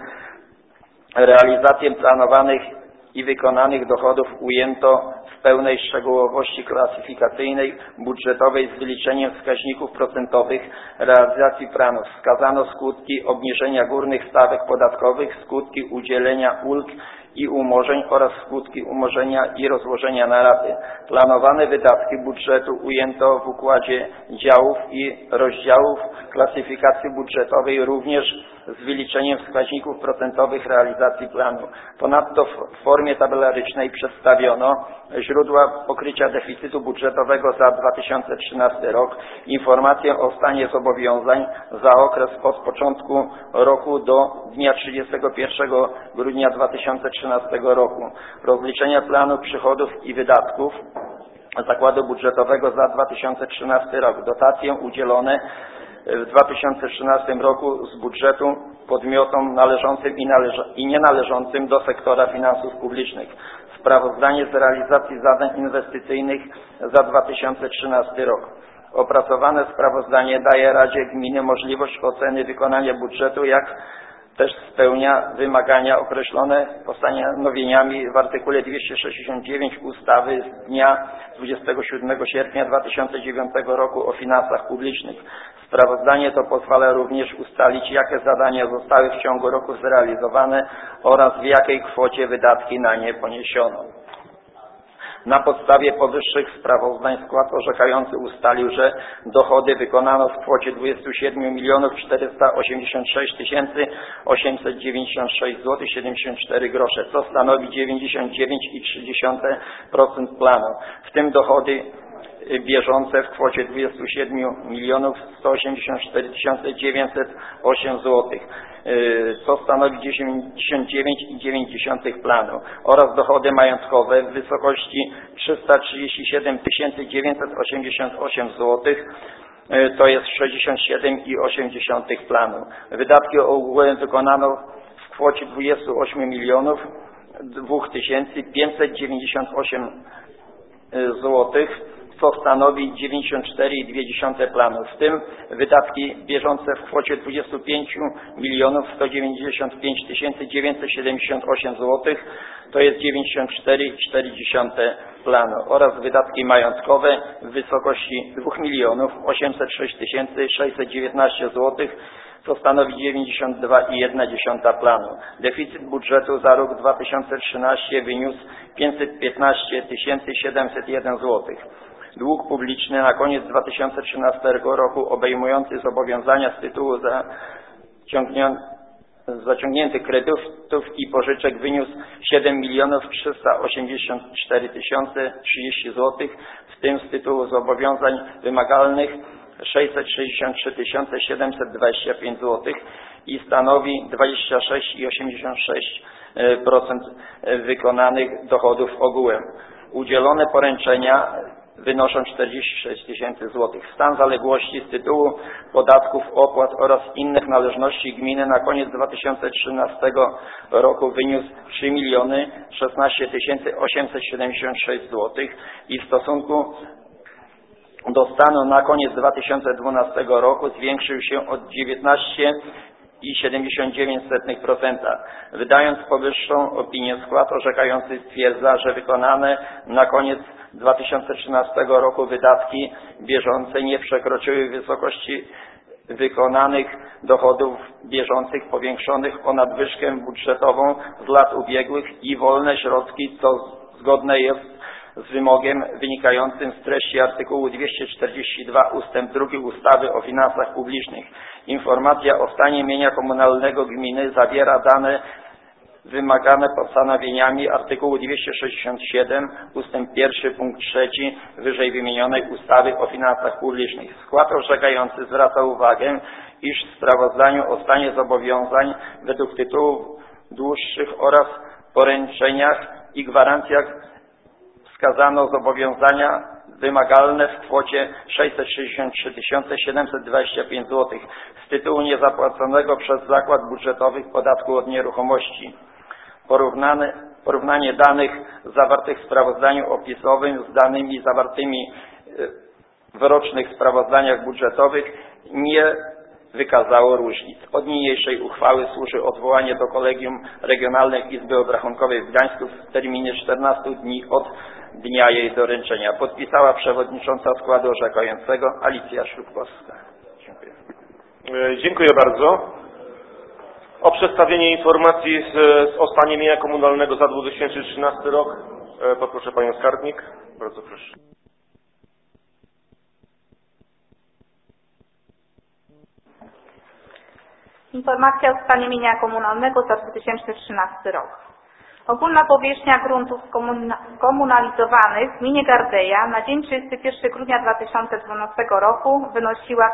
[SPEAKER 9] realizację planowanych i wykonanych dochodów ujęto w pełnej szczegółowości klasyfikacyjnej, budżetowej z wyliczeniem wskaźników procentowych realizacji planów. Wskazano skutki obniżenia górnych stawek podatkowych, skutki udzielenia ulg i umorzeń oraz skutki umorzenia i rozłożenia na raty. Planowane wydatki budżetu ujęto w układzie działów i rozdziałów klasyfikacji budżetowej również z wyliczeniem wskaźników procentowych realizacji planu. Ponadto w formie tabelarycznej przedstawiono źródła pokrycia deficytu budżetowego za 2013 rok, informację o stanie zobowiązań za okres od początku roku do dnia 31 grudnia 2013 roku, rozliczenia planu przychodów i wydatków zakładu budżetowego za 2013 rok, dotacje udzielone w 2013 roku z budżetu podmiotom należącym i nienależącym do sektora finansów publicznych. Sprawozdanie z realizacji zadań inwestycyjnych za 2013 rok. Opracowane sprawozdanie daje Radzie Gminy możliwość oceny wykonania budżetu, jak też spełnia wymagania określone postanowieniami w artykule 269 ustawy z dnia 27 sierpnia 2009 roku o finansach publicznych. Sprawozdanie to pozwala również ustalić, jakie zadania zostały w ciągu roku zrealizowane oraz w jakiej kwocie wydatki na nie poniesiono. Na podstawie powyższych sprawozdań skład orzekający ustalił, że dochody wykonano w kwocie 27 486 896 zł 74 grosze, co stanowi 99,3% planu, w tym dochody bieżące w kwocie 27 184 908 zł, co stanowi 99,9% planu, oraz dochody majątkowe w wysokości 337 988 zł, to jest 67,8% planu. Wydatki ogółem wykonano w kwocie 28 2 598 zł, co stanowi 94,2% planu, w tym wydatki bieżące w kwocie 25 195 978 zł, to jest 94,4% planu, oraz wydatki majątkowe w wysokości 2 806 619 zł, co stanowi 92,1% planu. Deficyt budżetu za rok 2013 wyniósł 515 701 zł. Dług publiczny na koniec 2013 roku obejmujący zobowiązania z tytułu zaciągniętych kredytów i pożyczek wyniósł 7 384 030 zł, w tym z tytułu zobowiązań wymagalnych 663 725 zł i stanowi 26,86% wykonanych dochodów ogółem. Udzielone poręczenia wynoszą 46 000 zł. Stan zaległości z tytułu podatków, opłat oraz innych należności gminy na koniec 2013 roku wyniósł 3 016 876 zł i w stosunku do stanu na koniec 2012 roku zwiększył się o 19,79%. Wydając powyższą opinię, skład orzekający stwierdza, że wykonane na koniec 2013 roku wydatki bieżące nie przekroczyły wysokości wykonanych dochodów bieżących powiększonych o nadwyżkę budżetową z lat ubiegłych i wolne środki, co zgodne jest z wymogiem wynikającym z treści artykułu 242 ust. 2 ustawy o finansach publicznych. Informacja o stanie mienia komunalnego gminy zawiera dane wymagane postanowieniami artykułu 267 ust. 1 punkt 3 wyżej wymienionej ustawy o finansach publicznych. Skład orzekający zwraca uwagę, iż w sprawozdaniu o stanie zobowiązań według tytułów dłuższych oraz poręczeniach i gwarancjach wskazano zobowiązania wymagalne w kwocie 663 725 zł z tytułu niezapłaconego przez zakład budżetowy podatku od nieruchomości. Porównanie danych zawartych w sprawozdaniu opisowym z danymi zawartymi w rocznych sprawozdaniach budżetowych nie wykazało różnic. Od niniejszej uchwały służy odwołanie do Kolegium Regionalnej Izby Obrachunkowej w Gdańsku w terminie 14 dni od dnia jej doręczenia. Podpisała przewodnicząca składu orzekającego Alicja Ślubkowska. Dziękuję.
[SPEAKER 1] Dziękuję bardzo. O przedstawienie informacji o stanie mienia komunalnego za 2013 rok poproszę Panią Skarbnik. Bardzo proszę.
[SPEAKER 8] Informacja o stanie mienia komunalnego za 2013 rok. Ogólna powierzchnia gruntów komunalizowanych w gminie Gardeja na dzień 31 grudnia 2012 roku wynosiła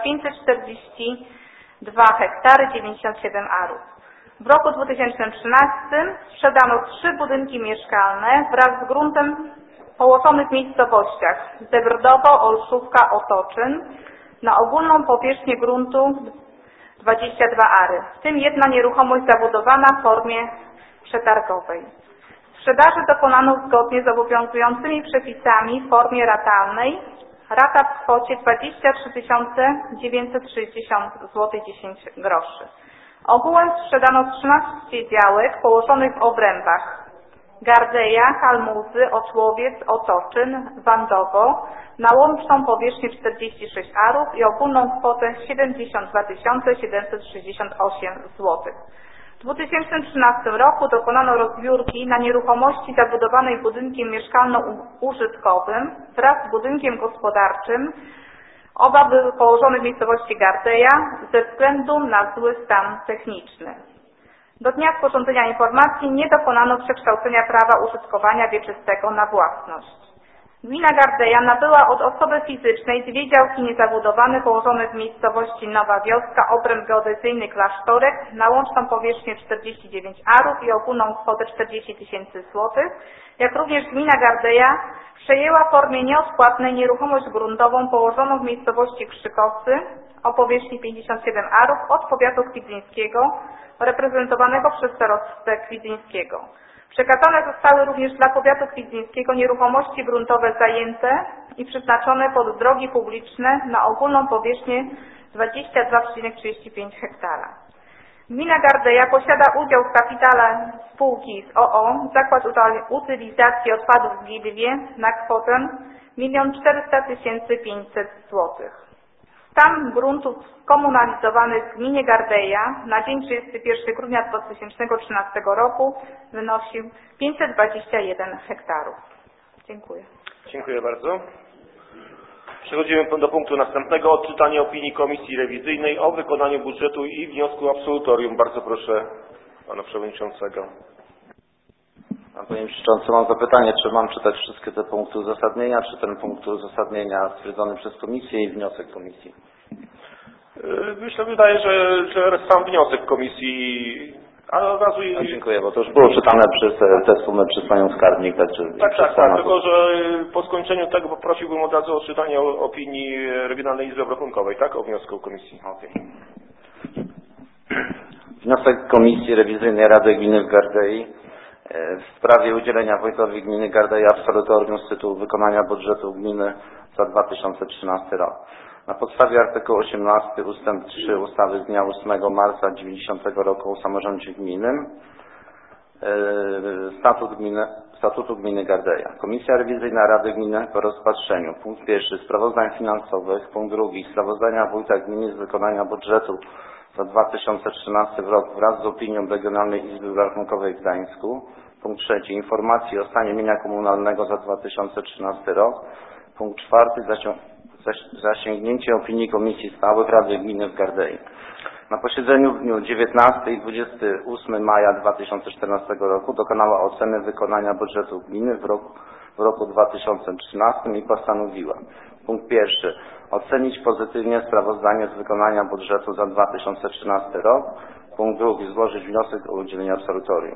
[SPEAKER 8] 542 hektary 97 arów. W roku 2013 sprzedano 3 budynki mieszkalne wraz z gruntem w połączonych miejscowościach Zebrdowo, Olszówka, Otoczyn na ogólną powierzchnię gruntu 22 ary, w tym jedna nieruchomość zabudowana w formie przetargowej. Sprzedaży dokonano zgodnie z obowiązującymi przepisami w formie ratalnej. Rata w kwocie 23 960 zł 10 groszy. Ogółem sprzedano 13 działek położonych w obrębach Gardeja, Halmuzy, Oczłowiec, Otoczyn, Wandowo na łączną powierzchnię 46 arów i ogólną kwotę 72 768 zł. W 2013 roku dokonano rozbiórki na nieruchomości zabudowanej budynkiem mieszkalno-użytkowym wraz z budynkiem gospodarczym. Oba były położone w miejscowości Gardeja ze względu na zły stan techniczny. Do dnia sporządzenia informacji nie dokonano przekształcenia prawa użytkowania wieczystego na własność. Gmina Gardeja nabyła od osoby fizycznej 2 działki niezabudowane położone w miejscowości Nowa Wioska, obręb geodezyjny Klasztorek na łączną powierzchnię 49 arów i ogólną kwotę 40 000 złotych, jak również gmina Gardeja przejęła w formie nieodpłatnej nieruchomość gruntową położoną w miejscowości Krzykowcy o powierzchni 57 arów od powiatu kwidzyńskiego, reprezentowanego przez starostę kwidzyńskiego. Przekazane zostały również dla powiatu kwidzyńskiego nieruchomości gruntowe zajęte i przeznaczone pod drogi publiczne na ogólną powierzchnię 22,35 hektara. Gmina Gardeja posiada udział w kapitale spółki z o.o. Zakład Utylizacji Odpadów w Gilwie na kwotę 1 400 500 zł. Stan gruntów skomunalizowanych w gminie Gardeja na dzień 31 grudnia 2013 roku wynosił 521 hektarów. Dziękuję.
[SPEAKER 1] Dziękuję bardzo. Przechodzimy do punktu następnego. Odczytanie opinii Komisji Rewizyjnej o wykonaniu budżetu i wniosku absolutorium. Bardzo proszę Pana Przewodniczącego.
[SPEAKER 10] Panie Przewodniczący, mam zapytanie, czy mam czytać wszystkie te punkty uzasadnienia, czy ten punkt uzasadnienia stwierdzony przez Komisję i wniosek Komisji?
[SPEAKER 1] Myślę, wydaje, że sam wniosek Komisji, ale od razu...
[SPEAKER 10] No, dziękuję, bo to już było czytane przez te sumy przez Panią Skarbnik.
[SPEAKER 1] Tak, tylko że po skończeniu tego poprosiłbym od razu o czytanie opinii Regionalnej Izby Obrachunkowej, tak? O wniosku Komisji. Okay.
[SPEAKER 10] Wniosek Komisji Rewizyjnej Rady Gminy w Gardei w sprawie udzielenia wójtowi gminy Gardeja absolutorium z tytułu wykonania budżetu gminy za 2013 rok. Na podstawie artykułu 18 ustęp 3 ustawy z dnia 8 marca 90 roku o samorządzie gminnym Statutu Gminy Gardeja. Komisja Rewizyjna Rady Gminy po rozpatrzeniu punkt 1 sprawozdań finansowych, punkt 2 sprawozdania wójta gminy z wykonania budżetu za 2013 rok wraz z opinią Regionalnej Izby Rachunkowej w Gdańsku. Punkt 3. Informacji o stanie mienia komunalnego za 2013 rok. Punkt 4. Zasięgnięcie opinii Komisji Stałych Rady Gminy w Gardei. Na posiedzeniu w dniu 19 i 28 maja 2014 roku dokonała oceny wykonania budżetu gminy w roku 2013 i postanowiła. Punkt 1. Ocenić pozytywnie sprawozdanie z wykonania budżetu za 2013 rok. Punkt 2. Złożyć wniosek o udzielenie absolutorium.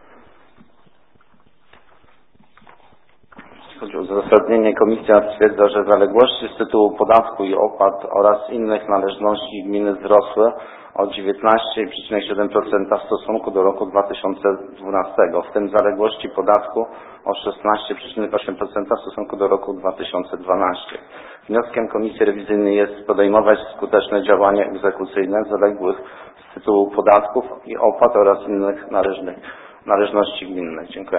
[SPEAKER 10] Jeśli chodzi o uzasadnienie, komisja stwierdza, że zaległości z tytułu podatku i opłat oraz innych należności gminy wzrosły o 19,7% w stosunku do roku 2012, w tym zaległości podatku o 16,8% w stosunku do roku 2012. Wnioskiem Komisji Rewizyjnej jest podejmować skuteczne działania egzekucyjne zaległych z tytułu podatków i opłat oraz innych należności gminnych. Dziękuję.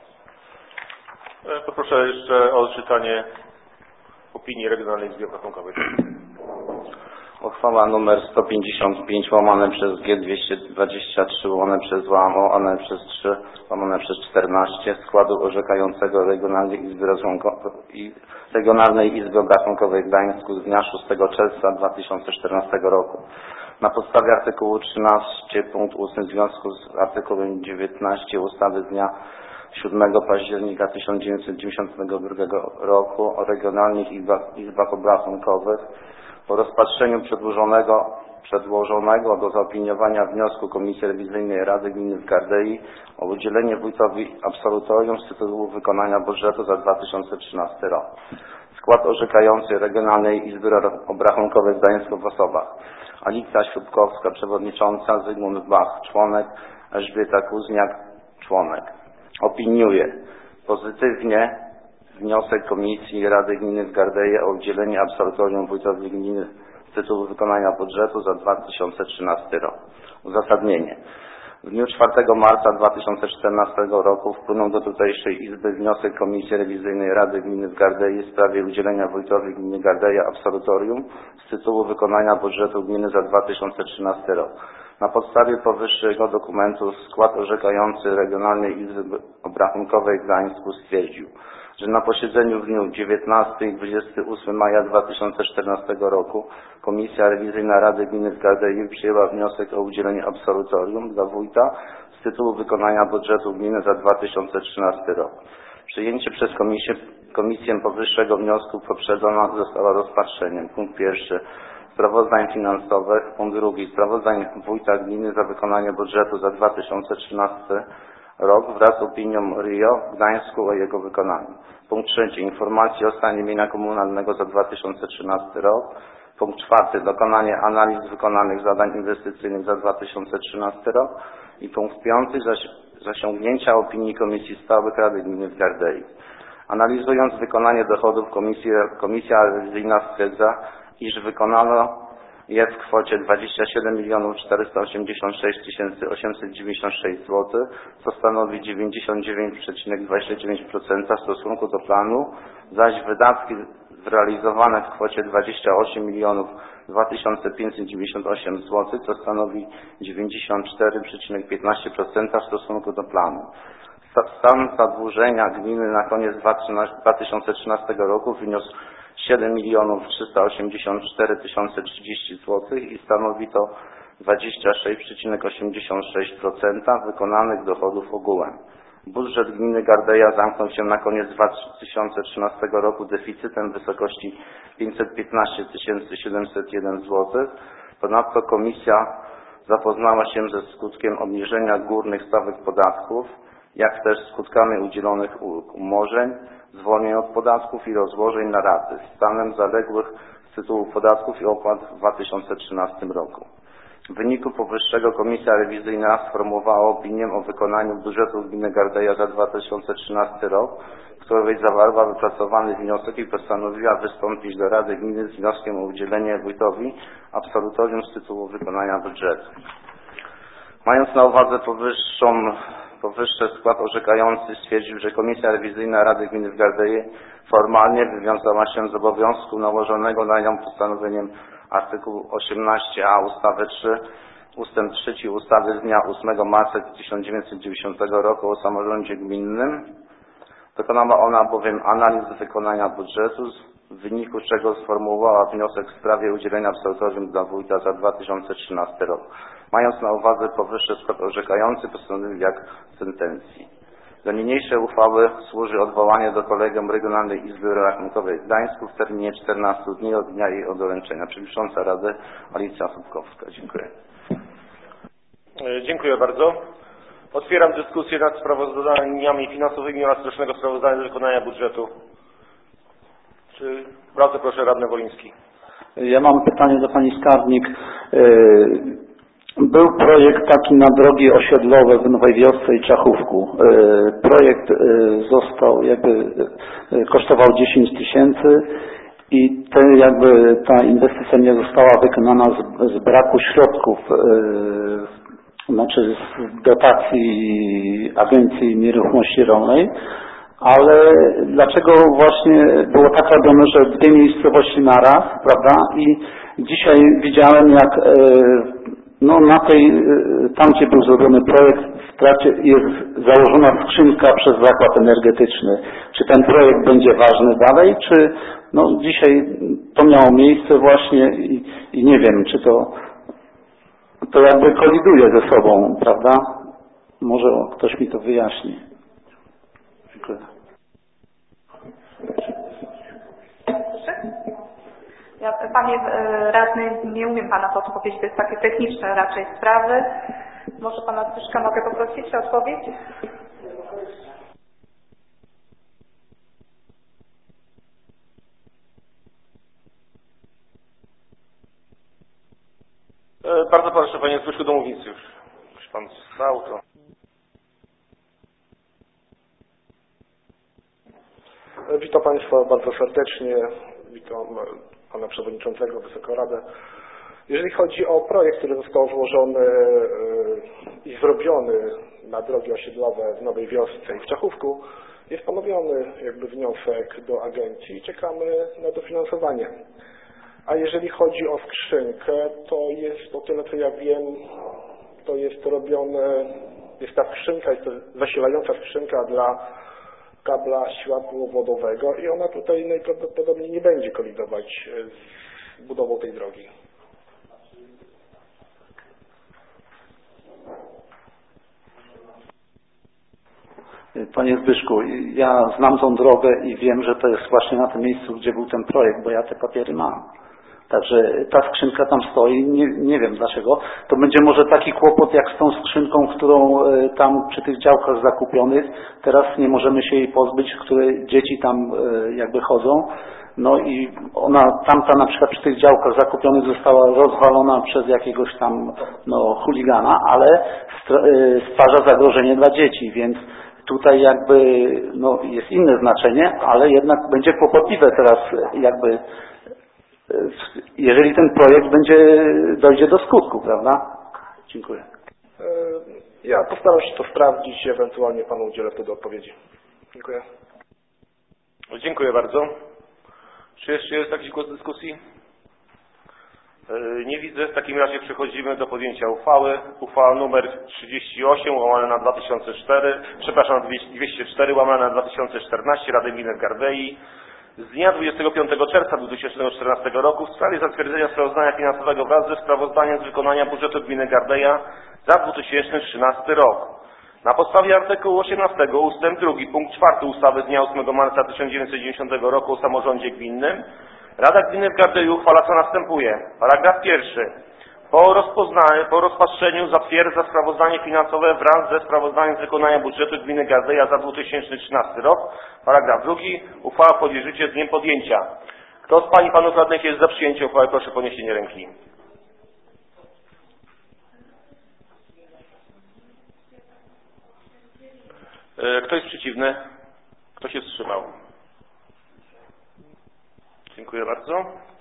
[SPEAKER 1] Poproszę jeszcze o odczytanie opinii Regionalnej Izby Obrachunkowej.
[SPEAKER 10] Uchwała nr 155 łamane przez G223 łamane przez łamane przez 3 łamane przez 14 składu orzekającego Regionalnej Izby Obrachunkowej w Gdańsku z dnia 6 czerwca 2014 roku. Na podstawie artykułu 13 punkt 8 w związku z artykułem 19 ustawy z dnia 7 października 1992 roku o regionalnych izbach obrachunkowych po rozpatrzeniu przedłożonego do zaopiniowania wniosku Komisji Rewizyjnej Rady Gminy w Gardei o udzielenie wójtowi absolutorium z tytułu wykonania budżetu za 2013 rok. Skład orzekający Regionalnej Izby Obrachunkowej w Gdańsku w osobach: Alicja Śrubkowska, przewodnicząca, Zygmunt Bach, członek, Elżbieta Kuzniak, członek. Opiniuje pozytywnie wniosek Komisji Rady Gminy w Gardei o udzielenie absolutorium wójtowi gminy z tytułu wykonania budżetu za 2013 rok. Uzasadnienie. W dniu 4 marca 2014 roku wpłynął do tutejszej Izby wniosek Komisji Rewizyjnej Rady Gminy w Gardei w sprawie udzielenia wójtowi gminy Gardeja absolutorium z tytułu wykonania budżetu gminy za 2013 rok. Na podstawie powyższego dokumentu skład orzekający Regionalnej Izby Obrachunkowej w Gdańsku stwierdził, że na posiedzeniu w dniu 19 i 28 maja 2014 roku Komisja Rewizyjna Rady Gminy w Gardei przyjęła wniosek o udzielenie absolutorium dla wójta z tytułu wykonania budżetu gminy za 2013 rok. Przyjęcie przez komisję powyższego wniosku poprzedzona została rozpatrzeniem. Punkt pierwszy. Sprawozdań finansowych. Punkt drugi. Sprawozdań wójta gminy za wykonanie budżetu za 2013 rok wraz z opinią RIO w Gdańsku o jego wykonaniu. Punkt trzeci. Informacji o stanie mienia komunalnego za 2013 rok. Punkt czwarty. Dokonanie analiz wykonanych zadań inwestycyjnych za 2013 rok. I punkt piąty. Zasięgnięcia opinii Komisji Stałych Rady Gminy w Gardei. Analizując wykonanie dochodów Komisja Rewizyjna stwierdza, iż wykonano je w kwocie 27 486 896 zł, co stanowi 99,29% w stosunku do planu, zaś wydatki zrealizowane w kwocie 28 2598 zł, co stanowi 94,15% w stosunku do planu. Stan zadłużenia gminy na koniec 2013 roku wyniósł 7 384 030 zł i stanowi to 26,86% wykonanych dochodów ogółem. Budżet gminy Gardeja zamknął się na koniec 2013 roku deficytem w wysokości 515 701 zł. Ponadto komisja zapoznała się ze skutkiem obniżenia górnych stawek podatków, jak też skutkami udzielonych umorzeń, zwolnień od podatków i rozłożeń na raty, stanem zaległych z tytułu podatków i opłat w 2013 roku. W wyniku powyższego Komisja Rewizyjna sformułowała opinię o wykonaniu budżetu gminy Gardeja za 2013 rok, w której zawarła wypracowany wniosek i postanowiła wystąpić do Rady Gminy z wnioskiem o udzielenie wójtowi absolutorium z tytułu wykonania budżetu. Mając na uwadze powyższy skład orzekający stwierdził, że Komisja Rewizyjna Rady Gminy w Gardei formalnie wywiązała się z obowiązku nałożonego na nią postanowieniem artykułu 18a ustawy 3 ustęp 3 ustawy z dnia 8 marca 1990 roku o samorządzie gminnym. Dokonała ona bowiem analiz wykonania budżetu, w wyniku czego sformułowała wniosek w sprawie udzielenia absolutorium dla wójta za 2013 rok. Mając na uwadze powyższy skład orzekający postanowił jak w sentencji. Do niniejszej uchwały służy odwołanie do Kolegium Regionalnej Izby Rachunkowej w Gdańsku w terminie 14 dni od dnia jej doręczenia. Przewodnicząca Rady Alicja Słupkowska. Dziękuję.
[SPEAKER 1] Dziękuję bardzo. Otwieram dyskusję nad sprawozdaniami finansowymi oraz rocznego sprawozdania z wykonania budżetu. Bardzo proszę, radny Woliński.
[SPEAKER 4] Ja mam pytanie do pani skarbnik. Był projekt taki na drogi osiedlowe w Nowej Wiosce i Czachówku. Projekt kosztował 10 000 i ta inwestycja nie została wykonana z braku środków, znaczy z dotacji Agencji Nieruchomości Rolnej. Ale dlaczego właśnie było tak robione, że dwie miejscowości naraz, prawda? I dzisiaj widziałem, jak tam gdzie był zrobiony projekt, w trakcie jest założona skrzynka przez zakład energetyczny. Czy ten projekt będzie ważny dalej, czy dzisiaj to miało miejsce właśnie i nie wiem, czy to jakby koliduje ze sobą, prawda? Może ktoś mi to wyjaśni. Dziękuję.
[SPEAKER 8] Panie radny, nie umiem pana podpowiedzieć, to jest takie techniczne raczej sprawy. Może pana Zbyszka mogę poprosić o odpowiedź?
[SPEAKER 1] Bardzo proszę, panie Zbyszku, do mównicy już. Już pan stał, to...
[SPEAKER 7] Witam państwa bardzo serdecznie. Witam
[SPEAKER 11] pana przewodniczącego, Wysoką Radę. Jeżeli chodzi o projekt, który został złożony i zrobiony na drogi osiedlowe w Nowej Wiosce i w Czachówku, jest ponowiony jakby wniosek do agencji i czekamy na dofinansowanie. A jeżeli chodzi o skrzynkę, to jest, o tyle co ja wiem, to jest robione, jest ta skrzynka, jest to zasilająca skrzynka dla kabla światłowodowego i ona tutaj najprawdopodobniej nie będzie kolidować z budową tej drogi.
[SPEAKER 4] Panie Zbyszku, ja znam tą drogę i wiem, że to jest właśnie na tym miejscu, gdzie był ten projekt, bo ja te papiery mam. Także ta skrzynka tam stoi, nie wiem dlaczego. To będzie może taki kłopot jak z tą skrzynką, którą tam przy tych działkach zakupionych. Teraz nie możemy się jej pozbyć, które dzieci tam jakby chodzą. No i ona, tamta na przykład przy tych działkach zakupionych została rozwalona przez jakiegoś tam chuligana, ale stwarza zagrożenie dla dzieci, więc tutaj jakby jest inne znaczenie, ale jednak będzie kłopotliwe teraz jakby, jeżeli ten projekt dojdzie do skutku, prawda? Dziękuję.
[SPEAKER 11] Ja postaram się to sprawdzić i ewentualnie panu udzielę wtedy odpowiedzi. Dziękuję.
[SPEAKER 1] Dziękuję bardzo. Czy jeszcze jest jakiś głos dyskusji? Nie widzę. W takim razie przechodzimy do podjęcia uchwały. Uchwała numer 38 łamane na 2004, przepraszam, 204 łamane na 2014 Rady Gminy Gardei z dnia 25 czerwca 2014 roku w sprawie zatwierdzenia sprawozdania finansowego wraz ze sprawozdaniem z wykonania budżetu Gminy Gardeja za 2013 rok. Na podstawie artykułu 18 ustęp 2 punkt 4 ustawy z dnia 8 marca 1990 roku o samorządzie gminnym Rada Gminy w Gardeju uchwala co następuje. Paragraf 1. Po rozpatrzeniu zatwierdza sprawozdanie finansowe wraz ze sprawozdaniem z wykonania budżetu Gminy Gardeja za 2013 rok. Paragraf 2. Uchwała wchodzi w życie z dniem podjęcia. Kto z Pań i Panów Radnych jest za przyjęciem uchwały? Proszę o podniesienie ręki. Kto jest przeciwny? Kto się wstrzymał? Dziękuję bardzo.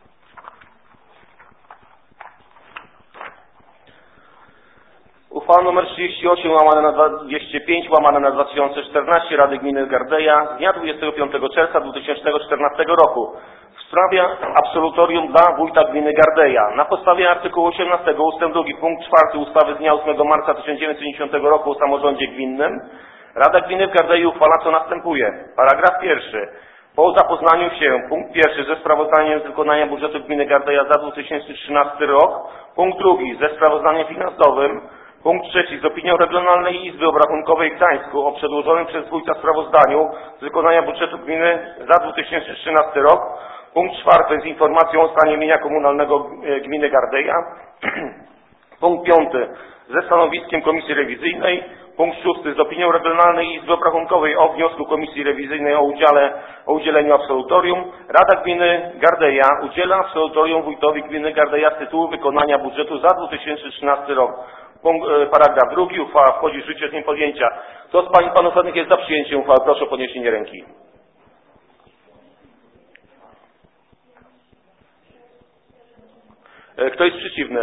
[SPEAKER 1] Uchwała nr 38 łamane na 205 łamane na 2014 Rady Gminy Gardeja z dnia 25 czerwca 2014 roku w sprawie absolutorium dla wójta gminy Gardeja. Na podstawie artykułu 18 ustęp 2 punkt 4 ustawy z dnia 8 marca 1990 roku o samorządzie gminnym Rada Gminy w Gardeju uchwala co następuje. Paragraf 1. Po zapoznaniu się, punkt 1, ze sprawozdaniem z wykonania budżetu gminy Gardeja za 2013 rok, punkt 2, ze sprawozdaniem finansowym, punkt 3, z opinią Regionalnej Izby Obrachunkowej w Gdańsku o przedłożonym przez wójta sprawozdaniu z wykonania budżetu gminy za 2013 rok, punkt 4, z informacją o stanie mienia komunalnego gminy Gardeja, punkt 5, ze stanowiskiem Komisji Rewizyjnej, punkt 6, z opinią Regionalnej Izby Obrachunkowej o wniosku Komisji Rewizyjnej o udzieleniu absolutorium. Rada Gminy Gardeja udziela absolutorium wójtowi gminy Gardeja z tytułu wykonania budżetu za 2013 rok. Paragraf 2. Uchwała wchodzi w życie z dniem podjęcia. Kto z Pań i Panów Radnych jest za przyjęciem uchwały? Proszę o podniesienie ręki. Kto jest przeciwny?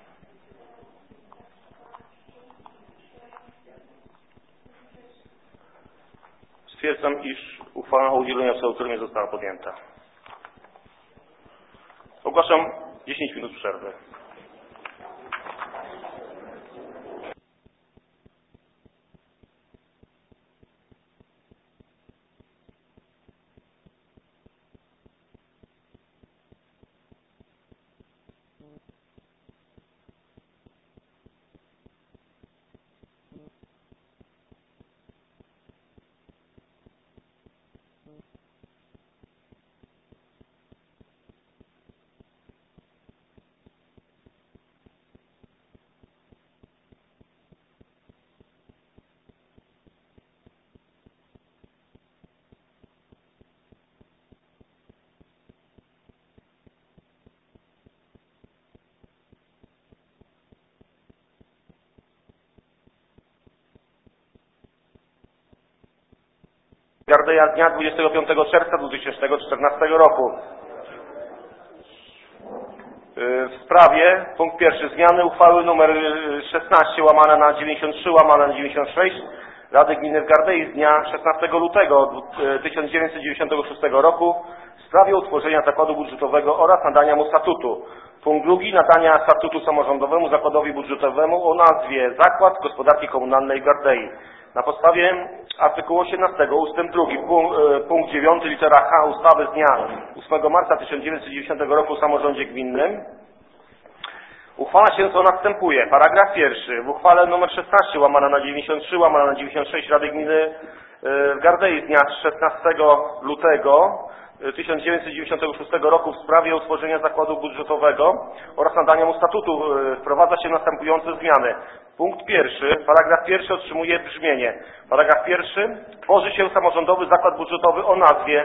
[SPEAKER 1] Stwierdzam, iż uchwała o udzieleniu absolutorium nie została podjęta. Ogłaszam 10 minut przerwy. Gardeja z dnia 25 czerwca 2014 roku. w sprawie, punkt pierwszy, zmiany uchwały nr 16/93/96 Rady Gminy w Gardei z dnia 16 lutego 1996 roku w sprawie utworzenia zakładu budżetowego oraz nadania mu statutu. Punkt drugi, nadania statutu samorządowemu zakładowi budżetowemu o nazwie Zakład Gospodarki Komunalnej w Gardei. Na podstawie artykułu 18 ustęp 2 punkt 9 litera H ustawy z dnia 8 marca 1990 roku o samorządzie gminnym uchwala się co następuje. Paragraf 1. W uchwale nr 16/93/96 Rady Gminy w Gardei z dnia 16 lutego 1996 roku w sprawie utworzenia zakładu budżetowego oraz nadania mu statutu wprowadza się następujące zmiany. Punkt pierwszy, paragraf 1 otrzymuje brzmienie. Paragraf 1. Tworzy się samorządowy zakład budżetowy o nazwie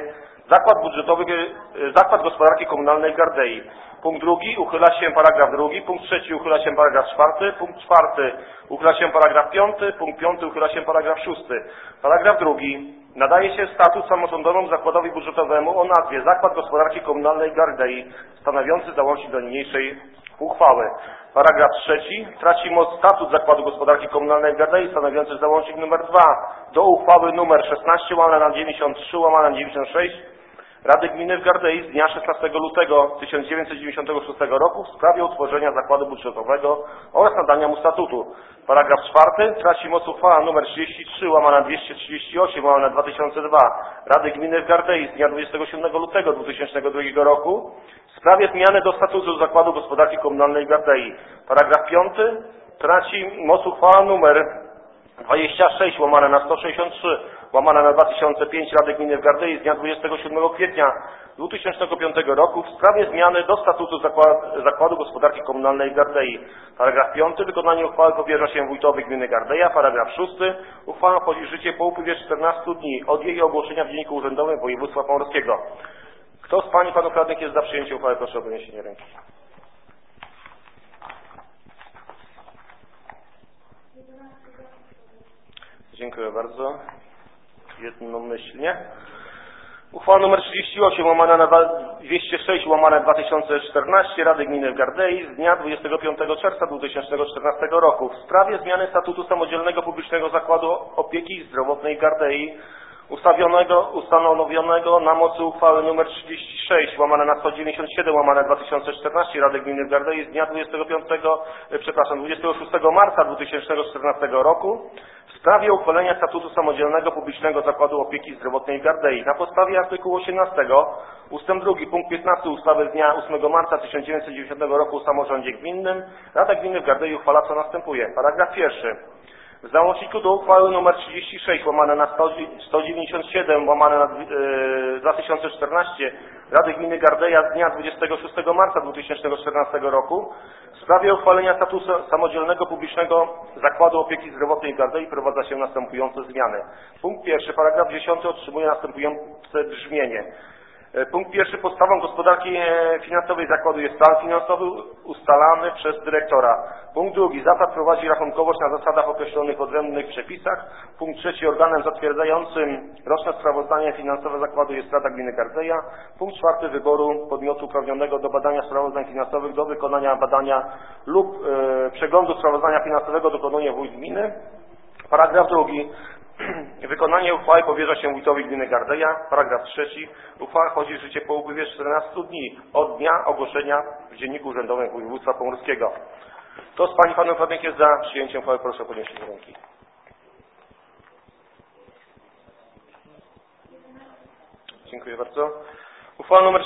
[SPEAKER 1] Zakład Gospodarki Komunalnej w Gardei. Punkt drugi, uchyla się paragraf 2. Punkt trzeci, uchyla się paragraf 4. Punkt 4, uchyla się paragraf 5. Punkt 5, uchyla się paragraf 6. Paragraf 2. Nadaje się status samorządowemu zakładowi budżetowemu o nazwie Zakład Gospodarki Komunalnej w Gardei, stanowiący załącznik do niniejszej uchwały. Paragraf 3. Traci moc statut Zakładu Gospodarki Komunalnej w Gardei, stanowiący załącznik nr 2 do uchwały nr 16/93/96 Rady Gminy w Gardei z dnia 16 lutego 1996 roku w sprawie utworzenia zakładu budżetowego oraz nadania mu statutu. Paragraf 4. Traci moc uchwała nr 33/238/2002 Rady Gminy w Gardei z dnia 27 lutego 2002 roku w sprawie zmiany do statutu Zakładu Gospodarki Komunalnej w Gardei. Paragraf 5. Traci moc uchwała nr 26/163/2005 Rady Gminy w Gardei z dnia 27 kwietnia 2005 roku w sprawie zmiany do statutu Zakładu Gospodarki Komunalnej w Gardei. Paragraf 5. Wykonanie uchwały powierza się wójtowi gminy Gardeja. Paragraf 6. Uchwała wchodzi w życie po upływie 14 dni od jej ogłoszenia w Dzienniku Urzędowym Województwa Pomorskiego. Kto z Pań i Panów Radnych jest za przyjęciem uchwały? Proszę o podniesienie ręki. Dziękuję bardzo. Jednomyślnie. Uchwała nr 38/206/2014 Rady Gminy w Gardei z dnia 25 czerwca 2014 roku w sprawie zmiany statutu Samodzielnego Publicznego Zakładu Opieki Zdrowotnej w Gardei ustanowionego na mocy uchwały nr 36/197/2014 Rady Gminy w Gardei z dnia 26 marca 2014 roku w sprawie uchwalenia statutu Samodzielnego Publicznego Zakładu Opieki Zdrowotnej w Gardei. Na podstawie artykułu 18 ustęp 2 punkt 15 ustawy z dnia 8 marca 1990 roku o samorządzie gminnym Rada Gminy w Gardei uchwala co następuje. Paragraf 1. W załączniku do uchwały nr 36/197/2014 Rady Gminy Gardeja z dnia 26 marca 2014 roku w sprawie uchwalenia statusu Samodzielnego Publicznego Zakładu Opieki Zdrowotnej w Gardei wprowadza się następujące zmiany. Punkt 1. Paragraf 10 otrzymuje następujące brzmienie. Punkt 1. Podstawą gospodarki finansowej zakładu jest stan finansowy ustalany przez dyrektora. Punkt 2. Zakład prowadzi rachunkowość na zasadach określonych w odrębnych przepisach. Punkt 3. Organem zatwierdzającym roczne sprawozdanie finansowe zakładu jest Rada Gminy Gardeja. Punkt 4. Wyboru podmiotu uprawnionego do badania sprawozdań finansowych do wykonania badania lub przeglądu sprawozdania finansowego dokonuje wójt gminy. Paragraf 2. Wykonanie uchwały powierza się wójtowi gminy Gardeja. Paragraf 3. Uchwała wchodzi w życie po upływie 14 dni od dnia ogłoszenia w Dzienniku Urzędowym Województwa Pomorskiego. Kto z Pań i Panów Radnych jest za przyjęciem uchwały? Proszę o podniesienie ręki. Dziękuję bardzo. Uchwała nr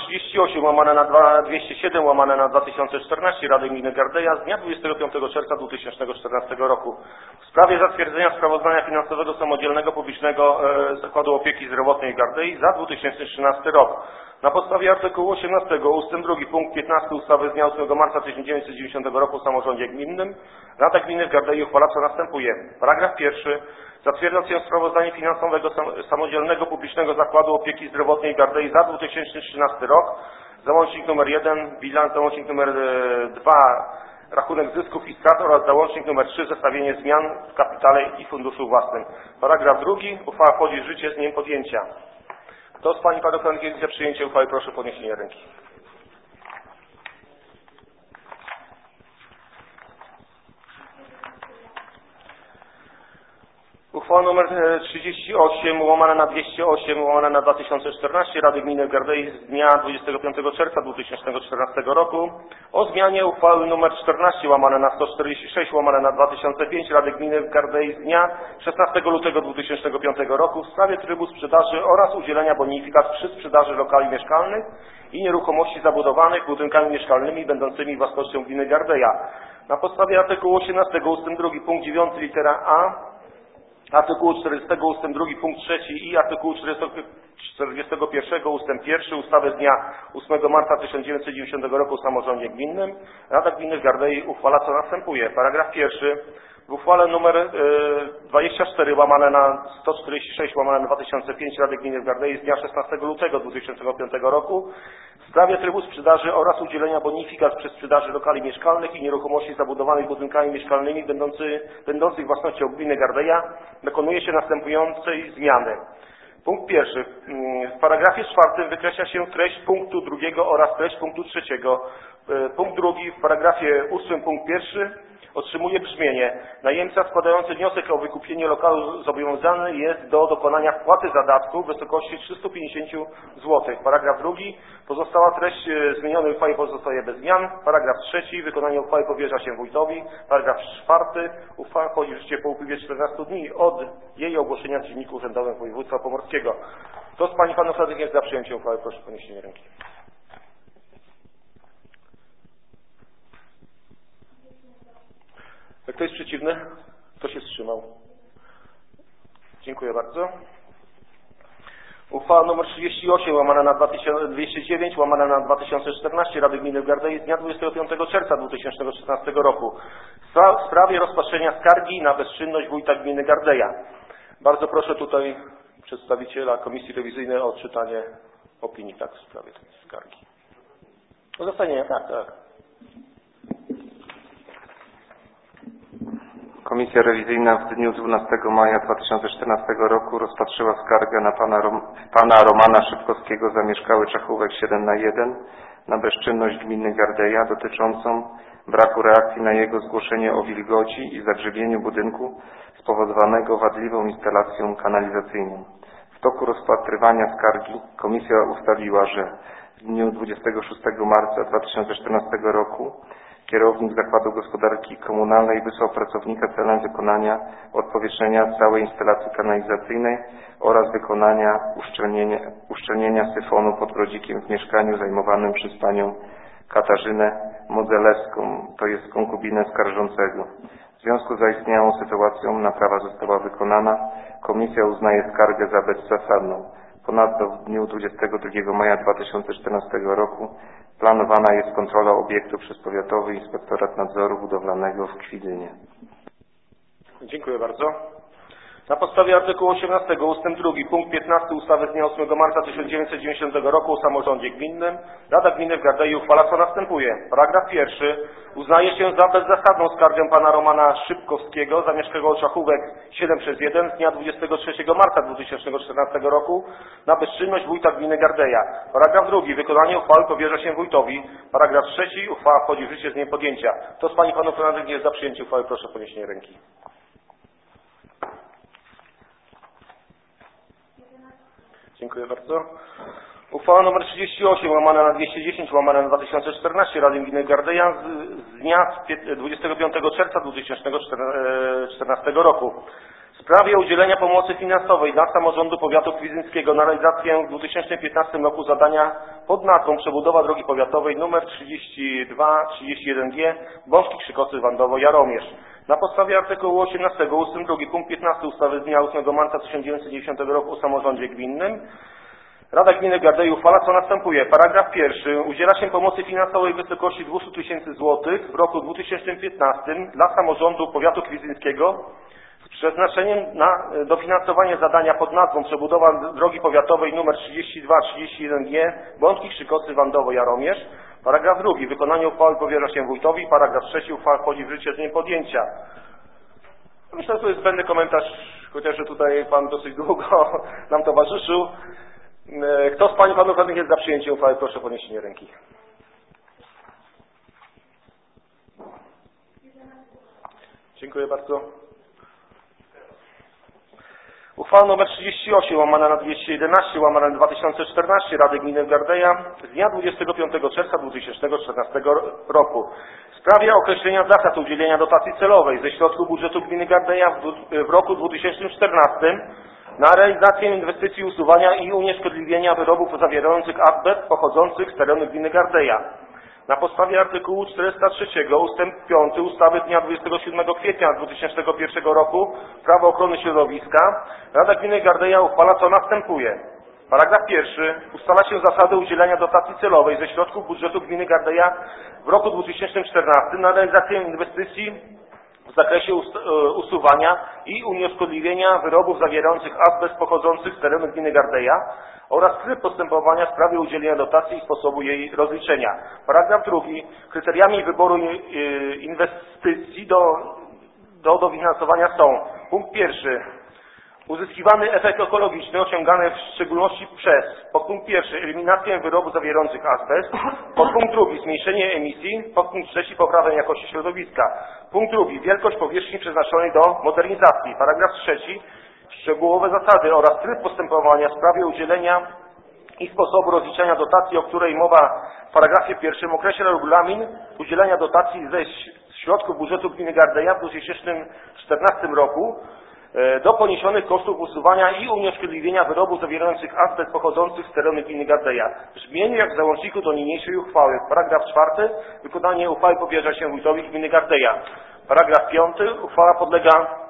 [SPEAKER 1] 38/207/2014 Rady Gminy Gardeja z dnia 25 czerwca 2014 roku w sprawie zatwierdzenia sprawozdania finansowego Samodzielnego Publicznego Zakładu Opieki Zdrowotnej w Gardei za 2013 rok. Na podstawie artykułu 18 ustęp 2 punkt 15 ustawy z dnia 8 marca 1990 roku o samorządzie gminnym Rada Gminy w Gardei uchwala co następuje. Paragraf 1. Zatwierdza się sprawozdanie finansowego Samodzielnego Publicznego Zakładu Opieki Zdrowotnej w Gardei za 2013 rok, załącznik nr 1, bilans, załącznik nr 2, rachunek zysków i strat oraz załącznik nr 3, zestawienie zmian w kapitale i funduszu własnym. Paragraf 2. Uchwała wchodzi w życie z dniem podjęcia. Kto z Pań i Panów Radnych jest za przyjęciem uchwały? Proszę o podniesienie ręki. Uchwała nr 38 łamane na 208 łamane na 2014 Rady Gminy w Gardei z dnia 25 czerwca 2014 roku o zmianie uchwały nr 14 łamane na 146 łamane na 2005 Rady Gminy w Gardei z dnia 16 lutego 2005 roku w sprawie trybu sprzedaży oraz udzielenia bonifikat przy sprzedaży lokali mieszkalnych i nieruchomości zabudowanych budynkami mieszkalnymi będącymi własnością Gminy Gardeja. Na podstawie artykułu 18 ust. 2 punkt 9 litera A, artykułu 40 ust. 2 punkt 3 i artykułu 41 ust. 1 ustawy z dnia 8 marca 1990 roku o samorządzie gminnym Rada Gminy w Gardei uchwala co następuje. Paragraf 1. W uchwale nr 24 łamane na 146 łamane na 2005 Rady Gminy w Gardei z dnia 16 lutego 2005 roku w sprawie trybu sprzedaży oraz udzielenia bonifikat przy sprzedaży lokali mieszkalnych i nieruchomości zabudowanych budynkami mieszkalnymi będących własnością Gminy Gardeja dokonuje się następującej zmiany. Punkt 1. W paragrafie 4 wykreśla się treść punktu 2 oraz treść punktu 3. Punkt 2 w paragrafie 8 punkt 1 otrzymuje brzmienie: najemca składający wniosek o wykupienie lokalu zobowiązany jest do dokonania wpłaty zadatku w wysokości 350 zł. Paragraf 2. Pozostała treść zmienionej uchwały pozostaje bez zmian. Paragraf 3. Wykonanie uchwały powierza się wójtowi. Paragraf 4. Uchwała wchodzi w życie po upływie 14 dni od jej ogłoszenia w Dzienniku Urzędowym Województwa Pomorskiego. Kto z Pań i Panów Radnych jest za przyjęciem uchwały? Proszę o podniesienie ręki. Kto jest przeciwny? Kto się wstrzymał? Dziękuję bardzo. Uchwała nr 38 łamana na 209 łamana na 2014 Rady Gminy w Gardei z dnia 25 czerwca 2016 roku w sprawie rozpatrzenia skargi na bezczynność wójta gminy Gardeja. Bardzo proszę tutaj przedstawiciela Komisji Rewizyjnej o odczytanie opinii w sprawie tej skargi. Uzasadnienie, tak.
[SPEAKER 12] Komisja rewizyjna w dniu 12 maja 2014 roku rozpatrzyła skargę na pana Romana Szybkowskiego, zamieszkały Czachówek 7/1, na bezczynność gminy Gardeja dotyczącą braku reakcji na jego zgłoszenie o wilgoci i zagrzebieniu budynku spowodowanego wadliwą instalacją kanalizacyjną. W toku rozpatrywania skargi komisja ustaliła, że w dniu 26 marca 2014 roku kierownik Zakładu Gospodarki Komunalnej wysłał pracownika celem wykonania odpowietrzenia całej instalacji kanalizacyjnej oraz wykonania uszczelnienia syfonu pod Brodzikiem w mieszkaniu zajmowanym przez panią Katarzynę Modzelewską, to jest konkubinę skarżącego. W związku z zaistniałą sytuacją naprawa została wykonana. Komisja uznaje skargę za bezzasadną. Ponadto w dniu 22 maja 2014 roku planowana jest kontrola obiektu przez Powiatowy Inspektorat Nadzoru Budowlanego w Kwidzynie.
[SPEAKER 1] Dziękuję bardzo. Na podstawie artykułu 18 ust. 2 punkt 15 ustawy z dnia 8 marca 1990 roku o samorządzie gminnym Rada Gminy w Gardei uchwala co następuje. Paragraf 1. Uznaje się za bezzasadną skargę pana Romana Szybkowskiego, zamieszkałego Czachówek 7/1 z dnia 23 marca 2014 roku na bezczynność wójta gminy Gardeja. Paragraf 2. Wykonanie uchwały powierza się wójtowi. Paragraf 3. Uchwała wchodzi w życie z dniem podjęcia. Kto z Pań i Panów Radnych jest za przyjęciem uchwały? Proszę o podniesienie ręki. Dziękuję bardzo. Uchwała nr 38 łamana na 210 łamana na 2014 Rady Gminy Gardeja z dnia 25 czerwca 2014 roku w sprawie udzielenia pomocy finansowej dla samorządu powiatu kwidzyńskiego na realizację w 2015 roku zadania pod nazwą przebudowa drogi powiatowej nr 32-31G Bączki Krzykocy Wandowo Jaromierz. Na podstawie artykułu 18 ust. 2 punkt 15 ustawy z dnia 8 marca 1990 roku o samorządzie gminnym Rada Gminy Gardei uchwala co następuje. Paragraf 1. Udziela się pomocy finansowej w wysokości 200 000 złotych w roku 2015 dla samorządu powiatu kwidzyńskiego z przeznaczeniem na dofinansowanie zadania pod nazwą przebudowa drogi powiatowej nr 32-31G Bączki Krzykocy Wandowo Jaromierz. Paragraf 2. Wykonanie uchwały powierza się wójtowi. Paragraf 3. Uchwała wchodzi w życie z dniem podjęcia. Myślę, że to jest zbędny komentarz, chociaż tutaj pan dosyć długo nam towarzyszył. Kto z Pań i Panów Radnych jest za przyjęciem uchwały? Proszę o podniesienie ręki. Dziękuję bardzo. Uchwała nr 38 łamane na 211 łamane na 2014 Rady Gminy w Gardeja z dnia 25 czerwca 2014 roku w sprawie określenia zasad udzielenia dotacji celowej ze środków budżetu Gminy Gardeja w roku 2014 na realizację inwestycji usuwania i unieszkodliwienia wyrobów zawierających azbest pochodzących z terenu Gminy Gardeja. Na podstawie artykułu 403 ustęp 5 ustawy z dnia 27 kwietnia 2001 roku Prawo ochrony środowiska Rada Gminy Gardeja uchwala co następuje. Paragraf 1. Ustala się zasady udzielania dotacji celowej ze środków budżetu Gminy Gardeja w roku 2014 na realizację inwestycji w zakresie usuwania i unieszkodliwienia wyrobów zawierających azbest pochodzących z terenu Gminy Gardeja oraz tryb postępowania w sprawie udzielenia dotacji i sposobu jej rozliczenia. Paragraf 2. Kryteriami wyboru inwestycji do dofinansowania są: punkt 1. Uzyskiwany efekt ekologiczny osiągany w szczególności przez podpunkt 1. eliminację wyrobów zawierających azbest, podpunkt 2. zmniejszenie emisji, podpunkt 3. poprawę jakości środowiska, punkt 2. wielkość powierzchni przeznaczonej do modernizacji, paragraf 3. szczegółowe zasady oraz tryb postępowania w sprawie udzielenia i sposobu rozliczenia dotacji, o której mowa w paragrafie 1, określa regulamin udzielania dotacji ze środków budżetu Gminy Gardeja w 2014 roku do poniesionych kosztów usuwania i unieszkodliwienia wyrobów zawierających azbest pochodzących z terenu Gminy Gardeja. W brzmieniu jak w załączniku do niniejszej uchwały. Paragraf 4. Wykonanie uchwały powierza się wójtowi Gminy Gardeja. Paragraf 5. Uchwała podlega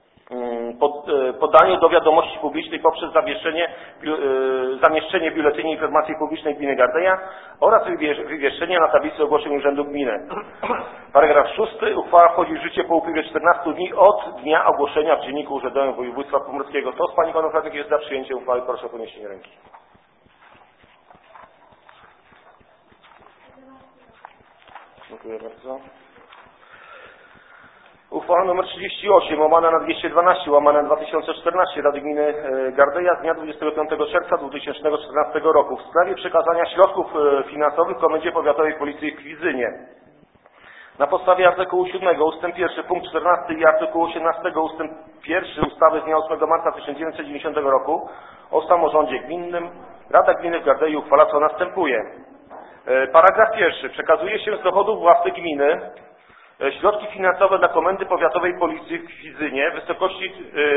[SPEAKER 1] podaniu do wiadomości publicznej poprzez zamieszczenie w Biuletynie Informacji Publicznej Gminy Gardeja oraz wywieszenie na tablicy ogłoszeń Urzędu Gminy. Paragraf 6. Uchwała wchodzi w życie po upływie 14 dni od dnia ogłoszenia w Dzienniku Urzędowym Województwa Pomorskiego. Kto z Pań i Panów Radnych jest za przyjęciem uchwały? Proszę o podniesienie ręki. Dziękuję bardzo. Uchwała nr 38 łamana na 212 łamana na 2014 Rady Gminy Gardeja z dnia 25 czerwca 2014 roku w sprawie przekazania środków finansowych Komendzie Powiatowej Policji w Kwidzynie. Na podstawie artykułu 7 ustęp 1 punkt 14 i artykułu 18 ustęp 1 ustawy z dnia 8 marca 1990 roku o samorządzie gminnym Rada Gminy w Gardeju uchwala co następuje. Paragraf 1. Przekazuje się z dochodów własnych gminy środki finansowe dla Komendy Powiatowej Policji w Kwidzynie w wysokości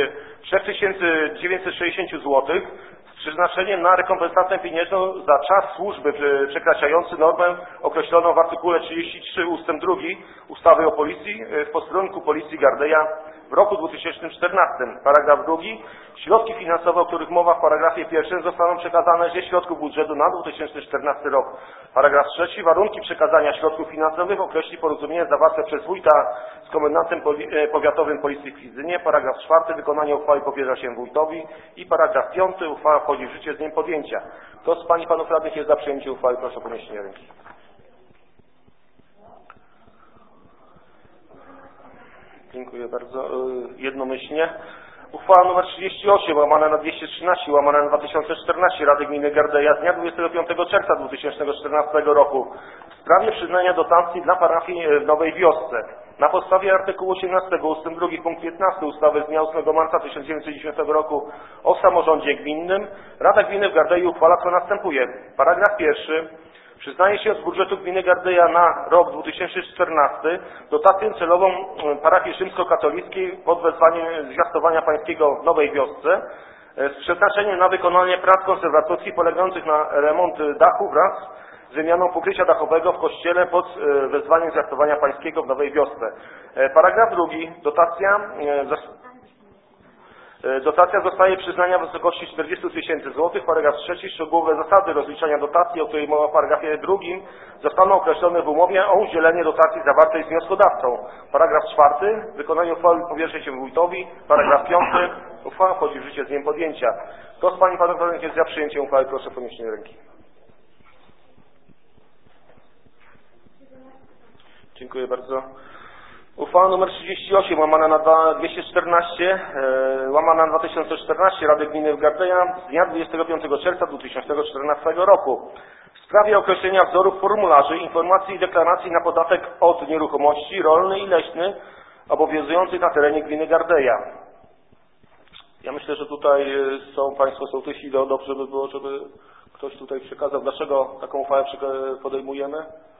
[SPEAKER 1] 3960 zł z przeznaczeniem na rekompensatę pieniężną za czas służby przekraczający normę określoną w artykule 33 ust. 2 ustawy o Policji w posterunku Policji Gardeja w roku 2014. Paragraf 2. Środki finansowe, o których mowa w paragrafie 1 zostaną przekazane ze środków budżetu na 2014 rok. Paragraf 3. Warunki przekazania środków finansowych określi porozumienie zawarte przez wójta z komendantem powiatowym Policji w Kwidzynie. Paragraf 4. Wykonanie uchwały powierza się wójtowi. I paragraf 5. Uchwała wchodzi w życie z dniem podjęcia. Kto z Pań i Panów Radnych jest za przyjęciem uchwały? Proszę o podniesienie ręki. Dziękuję bardzo. Jednomyślnie. Uchwała nr 38 łamana na 213 łamana na 2014 Rady Gminy Gardeja z dnia 25 czerwca 2014 roku w sprawie przyznania dotacji dla parafii w Nowej Wiosce. Na podstawie artykułu 18 ust. 2 punkt 15 ustawy z dnia 8 marca 1910 roku o samorządzie gminnym Rada Gminy w Gardeju uchwala co następuje. Paragraf 1. Przyznaje się z budżetu Gminy Gardeja na rok 2014 dotację celową parafii rzymskokatolickiej pod wezwaniem Zwiastowania Pańskiego w Nowej Wiosce z przeznaczeniem na wykonanie prac konserwatorskich polegających na remont dachu wraz z wymianą pokrycia dachowego w kościele pod wezwaniem Zwiastowania Pańskiego w Nowej Wiosce. Paragraf 2. Dotacja zostaje przyznana w wysokości 40 000 złotych. Paragraf 3. Szczegółowe zasady rozliczania dotacji, o której mowa w paragrafie 2, zostaną określone w umowie o udzielenie dotacji zawartej z wnioskodawcą. Paragraf 4. Wykonanie uchwały powierza się wójtowi. Paragraf 5. Uchwała wchodzi w życie z dniem podjęcia. Kto z Pań i Panów Radnych jest za przyjęciem uchwały? Proszę o podniesienie ręki. Dziękuję bardzo. Uchwała nr 38 łamana na 214 łamana na 2014 Rady Gminy w Gardeja z dnia 25 czerwca 2014 roku w sprawie określenia wzorów formularzy, informacji i deklaracji na podatek od nieruchomości rolny i leśny obowiązujących na terenie Gminy Gardeja. Ja myślę, że tutaj są Państwo sołtysi, dobrze by było, żeby ktoś tutaj przekazał, dlaczego taką uchwałę podejmujemy.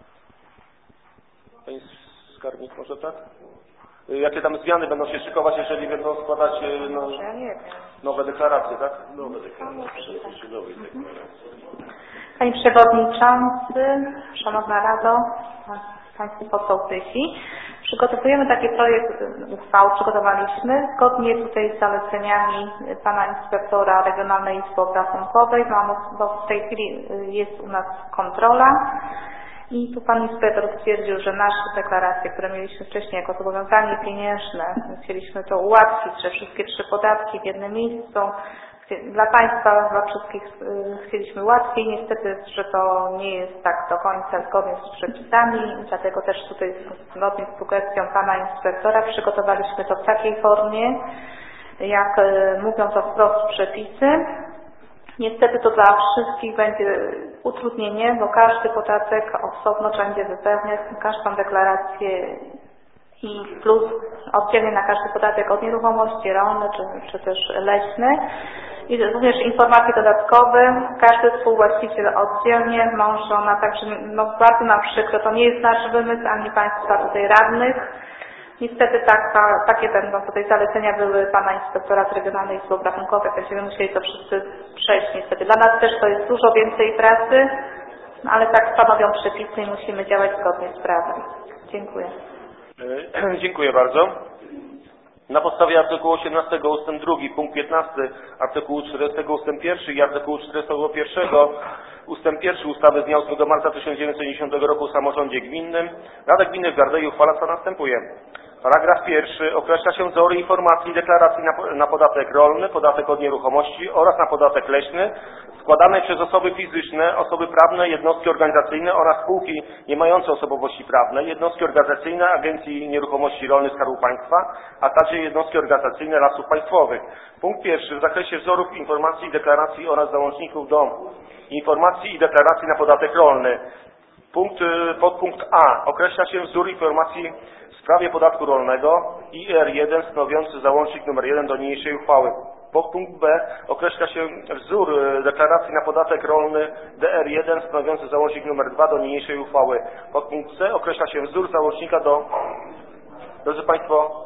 [SPEAKER 1] Pani skarbnik może tak? Jakie tam zmiany będą się szykować, jeżeli będą składać nowe deklaracje, tak? Nowe deklaracje.
[SPEAKER 8] Panie Przewodniczący, Szanowna Rado, Państwo sołtysi, przygotowujemy taki projekt uchwał, przygotowaliśmy zgodnie tutaj z zaleceniami Pana Inspektora Regionalnej Izby Obrachunkowej, bo w tej chwili jest u nas kontrola. I tu Pan Inspektor stwierdził, że nasze deklaracje, które mieliśmy wcześniej jako zobowiązanie pieniężne, chcieliśmy to ułatwić, że wszystkie 3 podatki w jednym miejscu. Dla Państwa, dla wszystkich chcieliśmy łatwiej. Niestety, że to nie jest tak do końca zgodnie z przepisami, dlatego też tutaj zgodnie z sugestią Pana Inspektora przygotowaliśmy to w takiej formie, jak mówią to wprost przepisy. Niestety to dla wszystkich będzie utrudnienie, bo każdy podatek osobno trzeba będzie wypełniać, każdą deklarację i plus oddzielnie na każdy podatek od nieruchomości rolne czy też leśny. I również informacje dodatkowe, każdy współwłaściciel oddzielnie, mąż, żona, także bardzo nam przykro, to nie jest nasz wymysł, ani Państwa tutaj radnych. Niestety takie będą tutaj zalecenia były Pana Inspektora z Regionalnej Izby Obrachunkowej, będziemy musieli to wszyscy przejść niestety. Dla nas też to jest dużo więcej pracy, ale tak stanowią przepisy i musimy działać zgodnie z prawem. Dziękuję.
[SPEAKER 1] Dziękuję bardzo. Na podstawie artykułu 18 ust. 2, punkt 15, artykułu 40 ust. 1 i artykułu 41 ust. 1 ustawy z dnia 8 marca 1990 roku o samorządzie gminnym Rada Gminy w Gardei uchwala co następuje. Paragraf 1. Określa się wzory informacji i deklaracji na podatek rolny, podatek od nieruchomości oraz na podatek leśny składane przez osoby fizyczne, osoby prawne, jednostki organizacyjne oraz spółki nie mające osobowości prawnej, jednostki organizacyjne Agencji Nieruchomości Rolnych Skarbu Państwa, a także jednostki organizacyjne Lasów Państwowych. Punkt 1. W zakresie wzorów informacji i deklaracji oraz załączników do informacji i deklaracji na podatek rolny. Podpunkt A. Określa się wzór informacji w sprawie podatku rolnego IR1 stanowiący załącznik nr 1 do niniejszej uchwały. Podpunkt B. Określa się wzór deklaracji na podatek rolny DR1 stanowiący załącznik nr 2 do niniejszej uchwały. Podpunkt C. Określa się wzór załącznika do... Drodzy Państwo,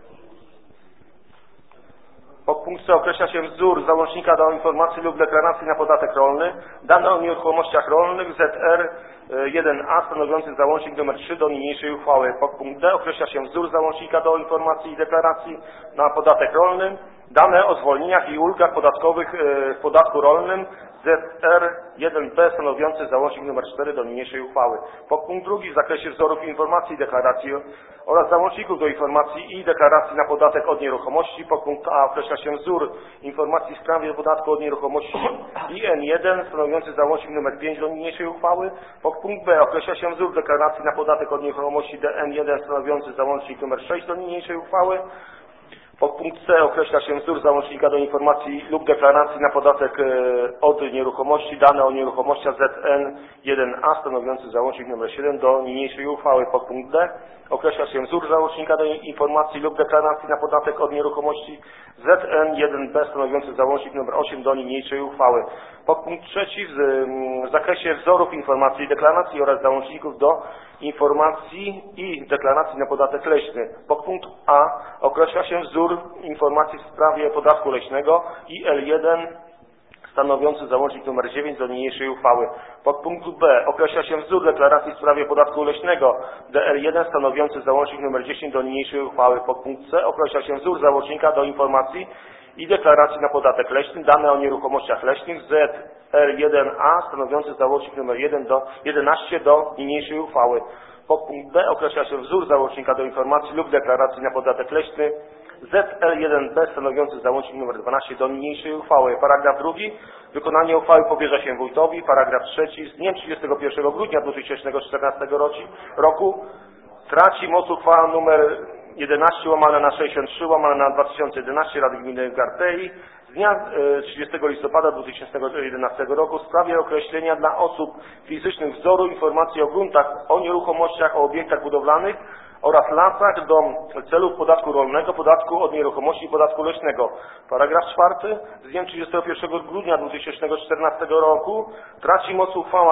[SPEAKER 1] podpunkt C. Określa się wzór załącznika do informacji lub deklaracji na podatek rolny, dane o nieruchomościach rolnych ZR 1A stanowiący załącznik nr 3 do niniejszej uchwały. Podpunkt D. Określa się wzór załącznika do informacji i deklaracji na podatek rolny, dane o zwolnieniach i ulgach podatkowych w podatku rolnym ZR1B stanowiący załącznik nr 4 do niniejszej uchwały. Podpunkt 2. W zakresie wzorów informacji i deklaracji oraz załączników do informacji i deklaracji na podatek od nieruchomości. Podpunkt A. Określa się wzór informacji w sprawie podatku od nieruchomości IN1 stanowiący załącznik nr 5 do niniejszej uchwały. Podpunkt B. Określa się wzór deklaracji na podatek od nieruchomości DN1 stanowiący załącznik nr 6 do niniejszej uchwały. Podpunkt C. Określa się wzór załącznika do informacji lub deklaracji na podatek od nieruchomości, dane o nieruchomościach ZN1A stanowiący załącznik nr 7 do niniejszej uchwały. Podpunkt D. Określa się wzór załącznika do informacji lub deklaracji na podatek od nieruchomości ZN1B stanowiący załącznik nr 8 do niniejszej uchwały. Podpunkt 3. W zakresie wzorów informacji i deklaracji oraz załączników do informacji i deklaracji na podatek leśny. Podpunkt A. Określa się wzór informacji w sprawie podatku leśnego IL1 stanowiący załącznik nr 9 do niniejszej uchwały. Podpunkt B. Określa się wzór deklaracji w sprawie podatku leśnego DR1 stanowiący załącznik nr 10 do niniejszej uchwały. Podpunkt C. Określa się wzór załącznika do informacji i deklaracji na podatek leśny, dane o nieruchomościach leśnych ZR1A stanowiący załącznik nr 11 do niniejszej uchwały. Podpunkt D. Określa się wzór załącznika do informacji lub deklaracji na podatek leśny ZL1B stanowiący załącznik nr 12 do niniejszej uchwały. Paragraf 2. Wykonanie uchwały powierza się wójtowi. Paragraf 3. Z dniem 31 grudnia 2014 roku traci moc uchwała nr 11/63/2011 Rady Gminy w Gardei z dnia 30 listopada 2011 roku w sprawie określenia dla osób fizycznych wzoru informacji o gruntach, o nieruchomościach, o obiektach budowlanych oraz lasach do celów podatku rolnego, podatku od nieruchomości i podatku leśnego. Paragraf 4. Z dniem 31 grudnia 2014 roku traci moc uchwała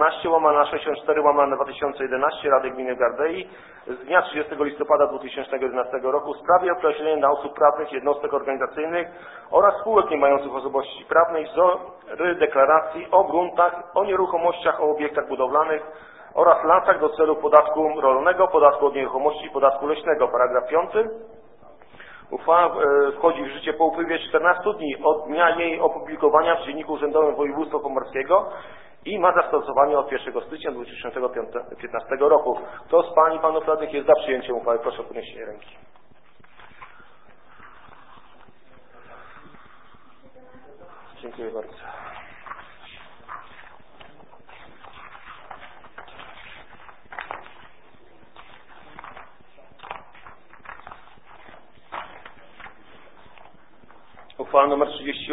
[SPEAKER 1] 11/64/2011 Rady Gminy Gardei z dnia 30 listopada 2011 roku w sprawie określenia dla osób prawnych, jednostek organizacyjnych oraz spółek nie mających osobowości prawnej wzory deklaracji o gruntach, o nieruchomościach, o obiektach budowlanych oraz lasach do celu podatku rolnego, podatku od nieruchomości i podatku leśnego. Paragraf 5. Uchwała wchodzi w życie po upływie 14 dni od dnia jej opublikowania w Dzienniku Urzędowym Województwa Pomorskiego i ma zastosowanie od 1 stycznia 2015 roku. Kto z Pań i Panów Radnych jest za przyjęciem uchwały? Proszę o podniesienie ręki. Dziękuję bardzo. Uchwała nr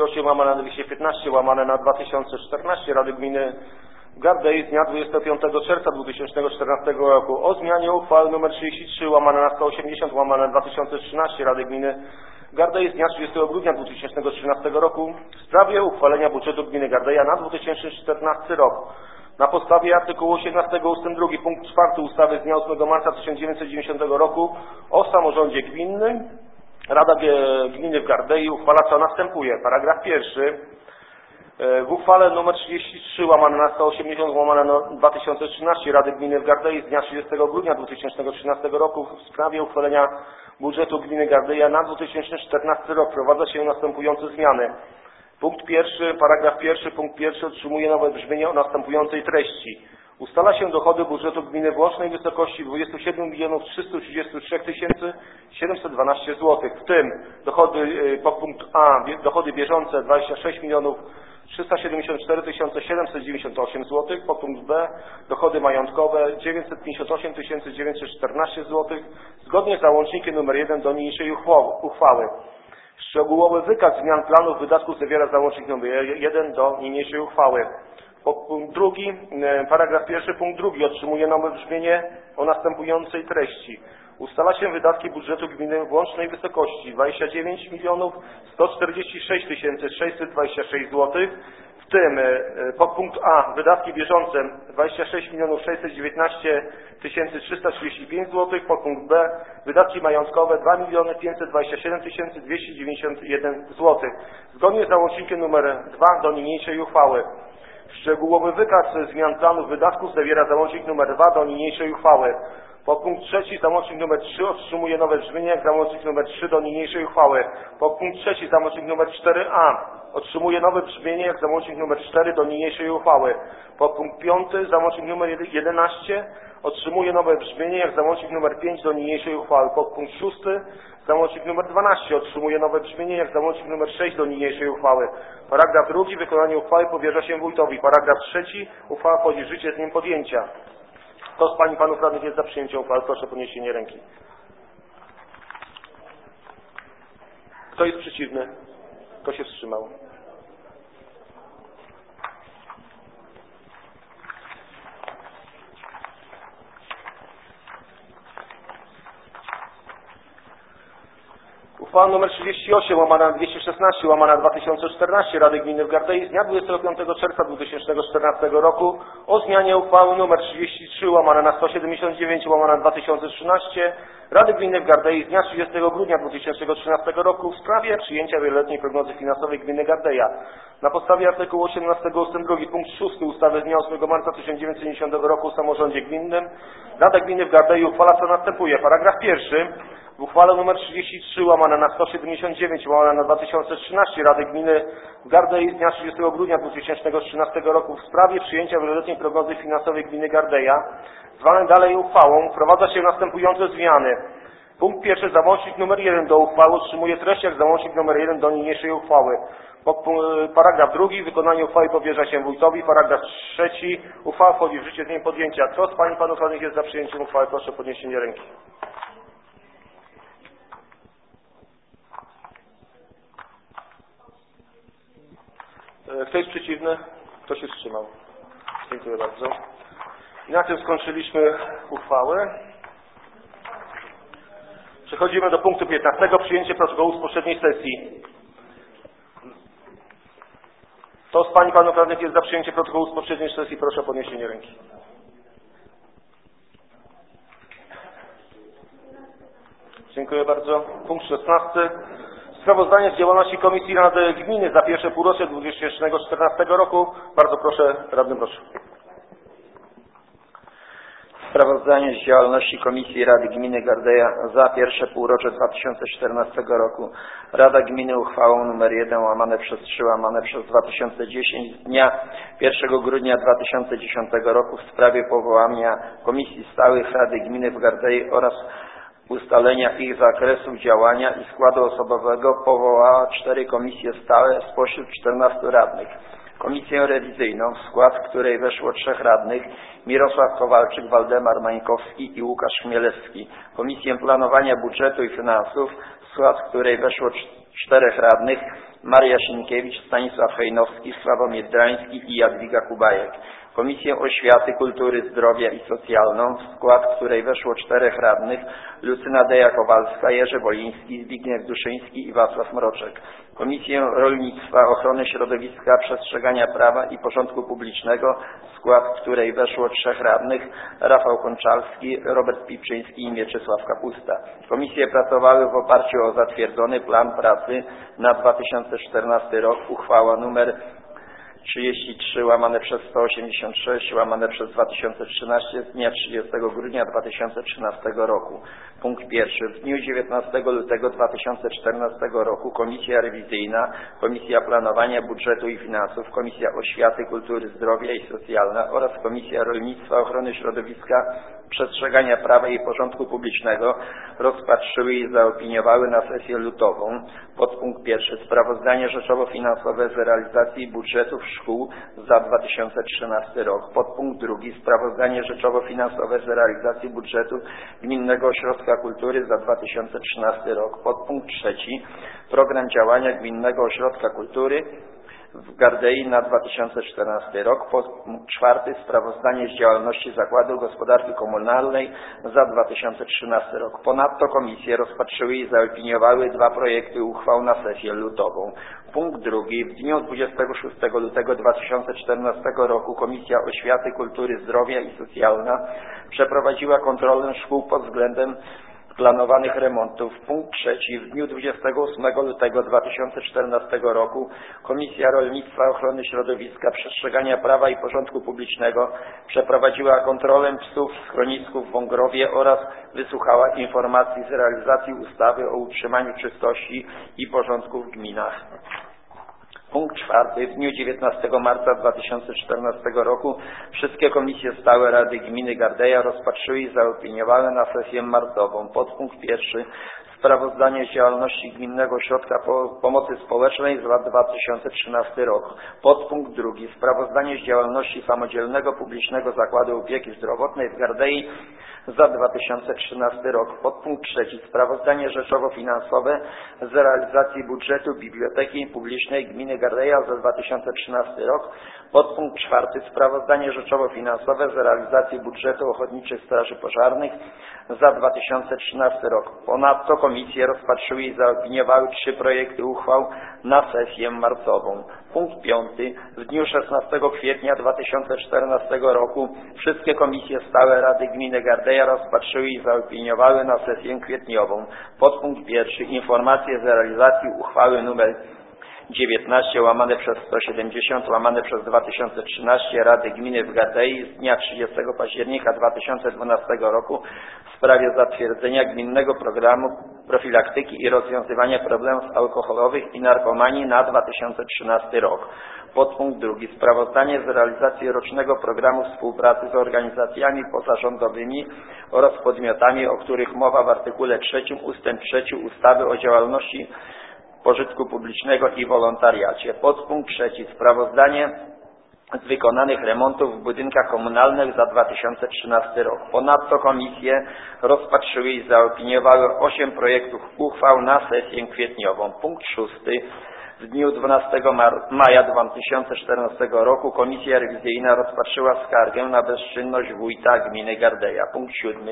[SPEAKER 1] 38/215/2014 Rady Gminy Gardei z dnia 25 czerwca 2014 roku o zmianie uchwały nr 33/180/2013 Rady Gminy Gardei z dnia 30 grudnia 2013 roku w sprawie uchwalenia budżetu Gminy Gardeja na 2014 rok. Na podstawie artykułu 18 ust. 2 punkt 4 ustawy z dnia 8 marca 1990 roku o samorządzie gminnym Rada Gminy w Gardei uchwala co następuje. Paragraf 1. W uchwale nr 33/180/2013 Rady Gminy w Gardei z dnia 30 grudnia 2013 roku w sprawie uchwalenia budżetu Gminy Gardeja na 2014 rok wprowadza się następujące zmiany. Punkt 1, paragraf 1, punkt 1 otrzymuje nowe brzmienie o następującej treści. Ustala się dochody budżetu gminy w łącznej wysokości 27 333 712 zł, w tym dochody podpunkt A, dochody bieżące 26 374 798 zł, podpunkt B, dochody majątkowe 958 914 zł, zgodnie z załącznikiem nr 1 do niniejszej uchwały. Szczegółowy wykaz zmian planów wydatków zawiera załącznik nr 1 do niniejszej uchwały. Punkt 2, paragraf 1, punkt 2 otrzymuje nowe brzmienie o następującej treści. Ustala się wydatki budżetu gminy w łącznej wysokości 29 146 626 zł, w tym podpunkt A wydatki bieżące 26 619 335 zł, podpunkt B wydatki majątkowe 2 527 291 zł, zgodnie z załącznikiem nr 2 do niniejszej uchwały. Szczegółowy wykaz zmian planów wydatków zawiera załącznik nr 2 do niniejszej uchwały. Podpunkt 3, załącznik nr 3 otrzymuje nowe brzmienie jak załącznik nr 3 do niniejszej uchwały. Podpunkt 3, załącznik nr 4a otrzymuje nowe brzmienie jak załącznik nr 4 do niniejszej uchwały. Podpunkt 5, załącznik nr 11 otrzymuje nowe brzmienie jak załącznik nr 5 do niniejszej uchwały. Podpunkt 6, załącznik nr 12 otrzymuje nowe brzmienie jak załącznik nr 6 do niniejszej uchwały. Paragraf 2. Wykonanie uchwały powierza się wójtowi. Paragraf 3. Uchwała wchodzi w życie z dniem podjęcia. Kto z Pań i Panów Radnych jest za przyjęciem uchwały? Proszę o podniesienie ręki. Kto jest przeciwny? Kto się wstrzymał? Uchwała nr 38/216/2014 Rady Gminy w Gardei z dnia 25 czerwca 2014 roku o zmianie uchwały nr 33/179/2013 Rady Gminy w Gardei z dnia 30 grudnia 2013 roku w sprawie przyjęcia wieloletniej prognozy finansowej Gminy Gardeja. Na podstawie artykułu 18 ust. 2 punkt 6 ustawy z dnia 8 marca 1990 roku o samorządzie gminnym Rada Gminy w Gardei uchwala co następuje. Paragraf 1. W uchwale nr 33/179/2013 Rady Gminy w Gardei z dnia 30 grudnia 2013 roku w sprawie przyjęcia wieloletniej prognozy finansowej Gminy Gardeja, zwanej dalej uchwałą, wprowadza się następujące zmiany. Punkt 1. Załącznik nr 1 do uchwały otrzymuje treść jak załącznik nr 1 do niniejszej uchwały. Paragraf 2. Wykonanie uchwały powierza się wójtowi. Paragraf 3. Uchwała wchodzi w życie z dniem podjęcia. Kto z Pań i Panów Radnych jest za przyjęciem uchwały? Proszę o podniesienie ręki. Kto jest przeciwny? Kto się wstrzymał? Dziękuję bardzo. I na tym skończyliśmy uchwałę. Przechodzimy do punktu 15. Przyjęcie protokołu z poprzedniej sesji. Kto z Pań i Panów Radnych jest za przyjęciem protokołu z poprzedniej sesji? Proszę o podniesienie ręki. Dziękuję bardzo. Punkt 16. Sprawozdanie z działalności Komisji Rady Gminy za pierwsze półrocze 2014 roku. Bardzo proszę, Radny proszę.
[SPEAKER 9] Sprawozdanie z działalności Komisji Rady Gminy Gardeja za pierwsze półrocze 2014 roku. Rada Gminy uchwałą nr 1/3/2010 z dnia 1 grudnia 2010 roku w sprawie powołania Komisji Stałych Rady Gminy w Gardei oraz ustalenia ich zakresu działania i składu osobowego powołała 4 komisje stałe spośród 14 radnych. Komisję rewizyjną, w skład której weszło 3 radnych, Mirosław Kowalczyk, Waldemar Mańkowski i Łukasz Chmielewski. Komisję planowania budżetu i finansów, w skład której weszło 4 radnych, Maria Sienkiewicz, Stanisław Hejnowski, Sławomir Drański i Jadwiga Kubajek. Komisję Oświaty, Kultury, Zdrowia i Socjalną, w skład której weszło 4 radnych, Lucyna Deja-Kowalska, Jerzy Woliński, Zbigniew Duszyński i Wacław Mroczek. Komisję Rolnictwa, Ochrony Środowiska, Przestrzegania Prawa i Porządku Publicznego, w skład której weszło 3 radnych, Rafał Konczalski, Robert Pipczyński i Mieczysław Kapusta. Komisje pracowały w oparciu o zatwierdzony plan pracy na 2014 rok, uchwała nr 33/186/2013 z dnia 30 grudnia 2013 roku. Punkt 1. W dniu 19 lutego 2014 roku Komisja Rewizyjna, Komisja Planowania Budżetu i Finansów, Komisja Oświaty, Kultury, Zdrowia i Socjalna oraz Komisja Rolnictwa, Ochrony Środowiska, Przestrzegania Prawa i Porządku Publicznego rozpatrzyły i zaopiniowały na sesję lutową. Podpunkt 1. Sprawozdanie rzeczowo-finansowe z realizacji budżetów szkół za 2013 rok. Podpunkt 2. Sprawozdanie rzeczowo-finansowe z realizacji budżetu Gminnego Ośrodka Kultury za 2013 rok. Podpunkt 3. Program działania Gminnego Ośrodka Kultury w Gardei na 2014 rok. Punkt 4. Sprawozdanie z działalności Zakładu Gospodarki Komunalnej za 2013 rok. Ponadto komisje rozpatrzyły i zaopiniowały 2 projekty uchwał na sesję lutową. Punkt 2. W dniu 26 lutego 2014 roku Komisja Oświaty, Kultury, Zdrowia i Socjalna przeprowadziła kontrolę szkół pod względem planowanych remontów. Punkt 3. W dniu 28 lutego 2014 roku Komisja Rolnictwa, Ochrony Środowiska, Przestrzegania Prawa i Porządku Publicznego przeprowadziła kontrolę psów w schronisku w Wągrowie oraz wysłuchała informacji z realizacji ustawy o utrzymaniu czystości i porządku w gminach. Punkt 4. W dniu 19 marca 2014 roku wszystkie komisje stałe Rady Gminy Gardeja rozpatrzyły i zaopiniowały na sesję marcową. Podpunkt 1. Sprawozdanie z działalności Gminnego Ośrodka Pomocy Społecznej za 2013 rok. Podpunkt 2. Sprawozdanie z działalności Samodzielnego Publicznego Zakładu Opieki Zdrowotnej w Gardei za 2013 rok. Podpunkt 3. Sprawozdanie rzeczowo-finansowe z realizacji budżetu Biblioteki Publicznej Gminy Gardeja za 2013 rok. Podpunkt 4. Sprawozdanie rzeczowo-finansowe z realizacji budżetu Ochotniczych Straży Pożarnych za 2013 rok. Ponadto komisje rozpatrzyły i zaopiniowały 3 projekty uchwał na sesję marcową. Punkt 5. W dniu 16 kwietnia 2014 roku wszystkie komisje stałe Rady Gminy Gardeja rozpatrzyły i zaopiniowały na sesję kwietniową. Podpunkt 1. Informacje z realizacji uchwały nr 19/170/2013 Rady Gminy w Gardei z dnia 30 października 2012 roku w sprawie zatwierdzenia Gminnego Programu Profilaktyki i Rozwiązywania Problemów Alkoholowych i Narkomanii na 2013 rok. Podpunkt 2. Sprawozdanie z realizacji rocznego programu współpracy z organizacjami pozarządowymi oraz podmiotami, o których mowa w artykule 3 ustęp 3 ustawy o działalności pożytku publicznego i wolontariacie. Podpunkt 3. Sprawozdanie z wykonanych remontów w budynkach komunalnych za 2013 rok. Ponadto komisje rozpatrzyły i zaopiniowały 8 projektów uchwał na sesję kwietniową. Punkt 6. W dniu 12 maja 2014 roku Komisja Rewizyjna rozpatrzyła skargę na bezczynność wójta gminy Gardeja. Punkt 7.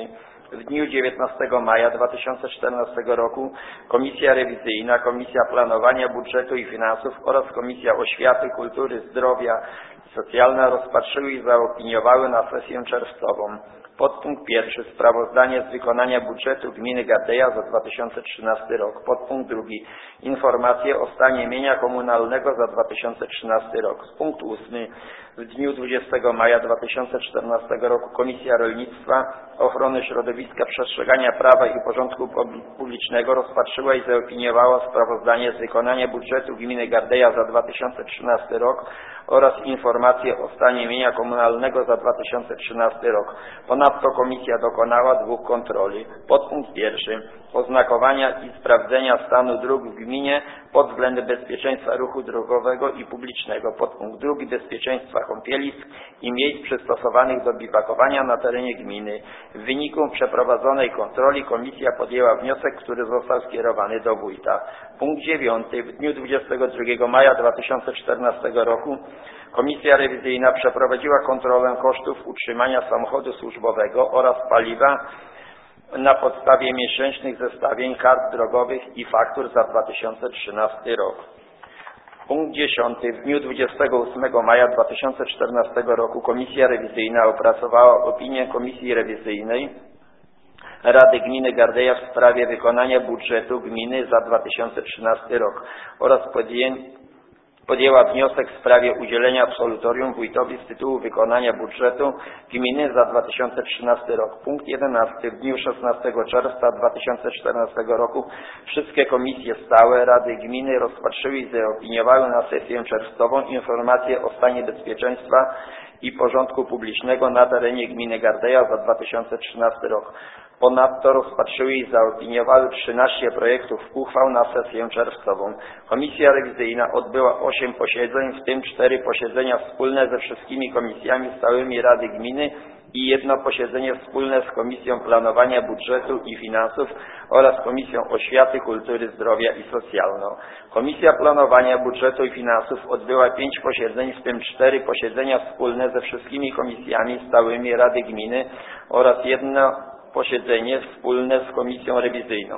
[SPEAKER 9] W dniu 19 maja 2014 roku Komisja Rewizyjna, Komisja Planowania Budżetu i Finansów oraz Komisja Oświaty, Kultury, Zdrowia i Socjalna rozpatrzyły i zaopiniowały na sesję czerwcową. Podpunkt pierwszy. Sprawozdanie z wykonania budżetu gminy Gardeja za 2013 rok. Podpunkt drugi. Informacje o stanie mienia komunalnego za 2013 rok. Punkt 8. W dniu 20 maja 2014 roku Komisja Rolnictwa, Ochrony Środowiska, Przestrzegania Prawa i Porządku Publicznego rozpatrzyła i zaopiniowała sprawozdanie z wykonania budżetu gminy Gardeja za 2013 rok oraz informacje o stanie mienia komunalnego za 2013 rok. Ponadto komisja dokonała 2 kontroli. Podpunkt pierwszy. Oznakowania i sprawdzenia stanu dróg w gminie pod względem bezpieczeństwa ruchu drogowego i publicznego. Podpunkt drugi. Bezpieczeństwa kąpielisk i miejsc przystosowanych do biwakowania na terenie gminy. W wyniku przeprowadzonej kontroli komisja podjęła wniosek, który został skierowany do wójta. Punkt 9. W dniu 22 maja 2014 roku Komisja Rewizyjna przeprowadziła kontrolę kosztów utrzymania samochodu służbowego oraz paliwa na podstawie miesięcznych zestawień kart drogowych i faktur za 2013 rok. Punkt 10. W dniu 28 maja 2014 roku Komisja Rewizyjna opracowała opinię Komisji Rewizyjnej Rady Gminy Gardeja w sprawie wykonania budżetu gminy za 2013 rok oraz podjęła wniosek w sprawie udzielenia absolutorium wójtowi z tytułu wykonania budżetu gminy za 2013 rok. Punkt 11. W dniu 16 czerwca 2014 roku wszystkie komisje stałe Rady Gminy rozpatrzyły i zaopiniowały na sesję czerwcową informację o stanie bezpieczeństwa i porządku publicznego na terenie gminy Gardeja za 2013 rok. Ponadto rozpatrzyły i zaopiniowały 13 projektów uchwał na sesję czerwcową. Komisja Rewizyjna odbyła 8 posiedzeń, w tym 4 posiedzenia wspólne ze wszystkimi komisjami stałymi Rady Gminy i 1 posiedzenie wspólne z Komisją Planowania Budżetu i Finansów oraz Komisją Oświaty, Kultury, Zdrowia i Socjalną. Komisja Planowania Budżetu i Finansów odbyła 5 posiedzeń, w tym 4 posiedzenia wspólne ze wszystkimi komisjami stałymi Rady Gminy oraz 1 posiedzenie wspólne z Komisją Rewizyjną.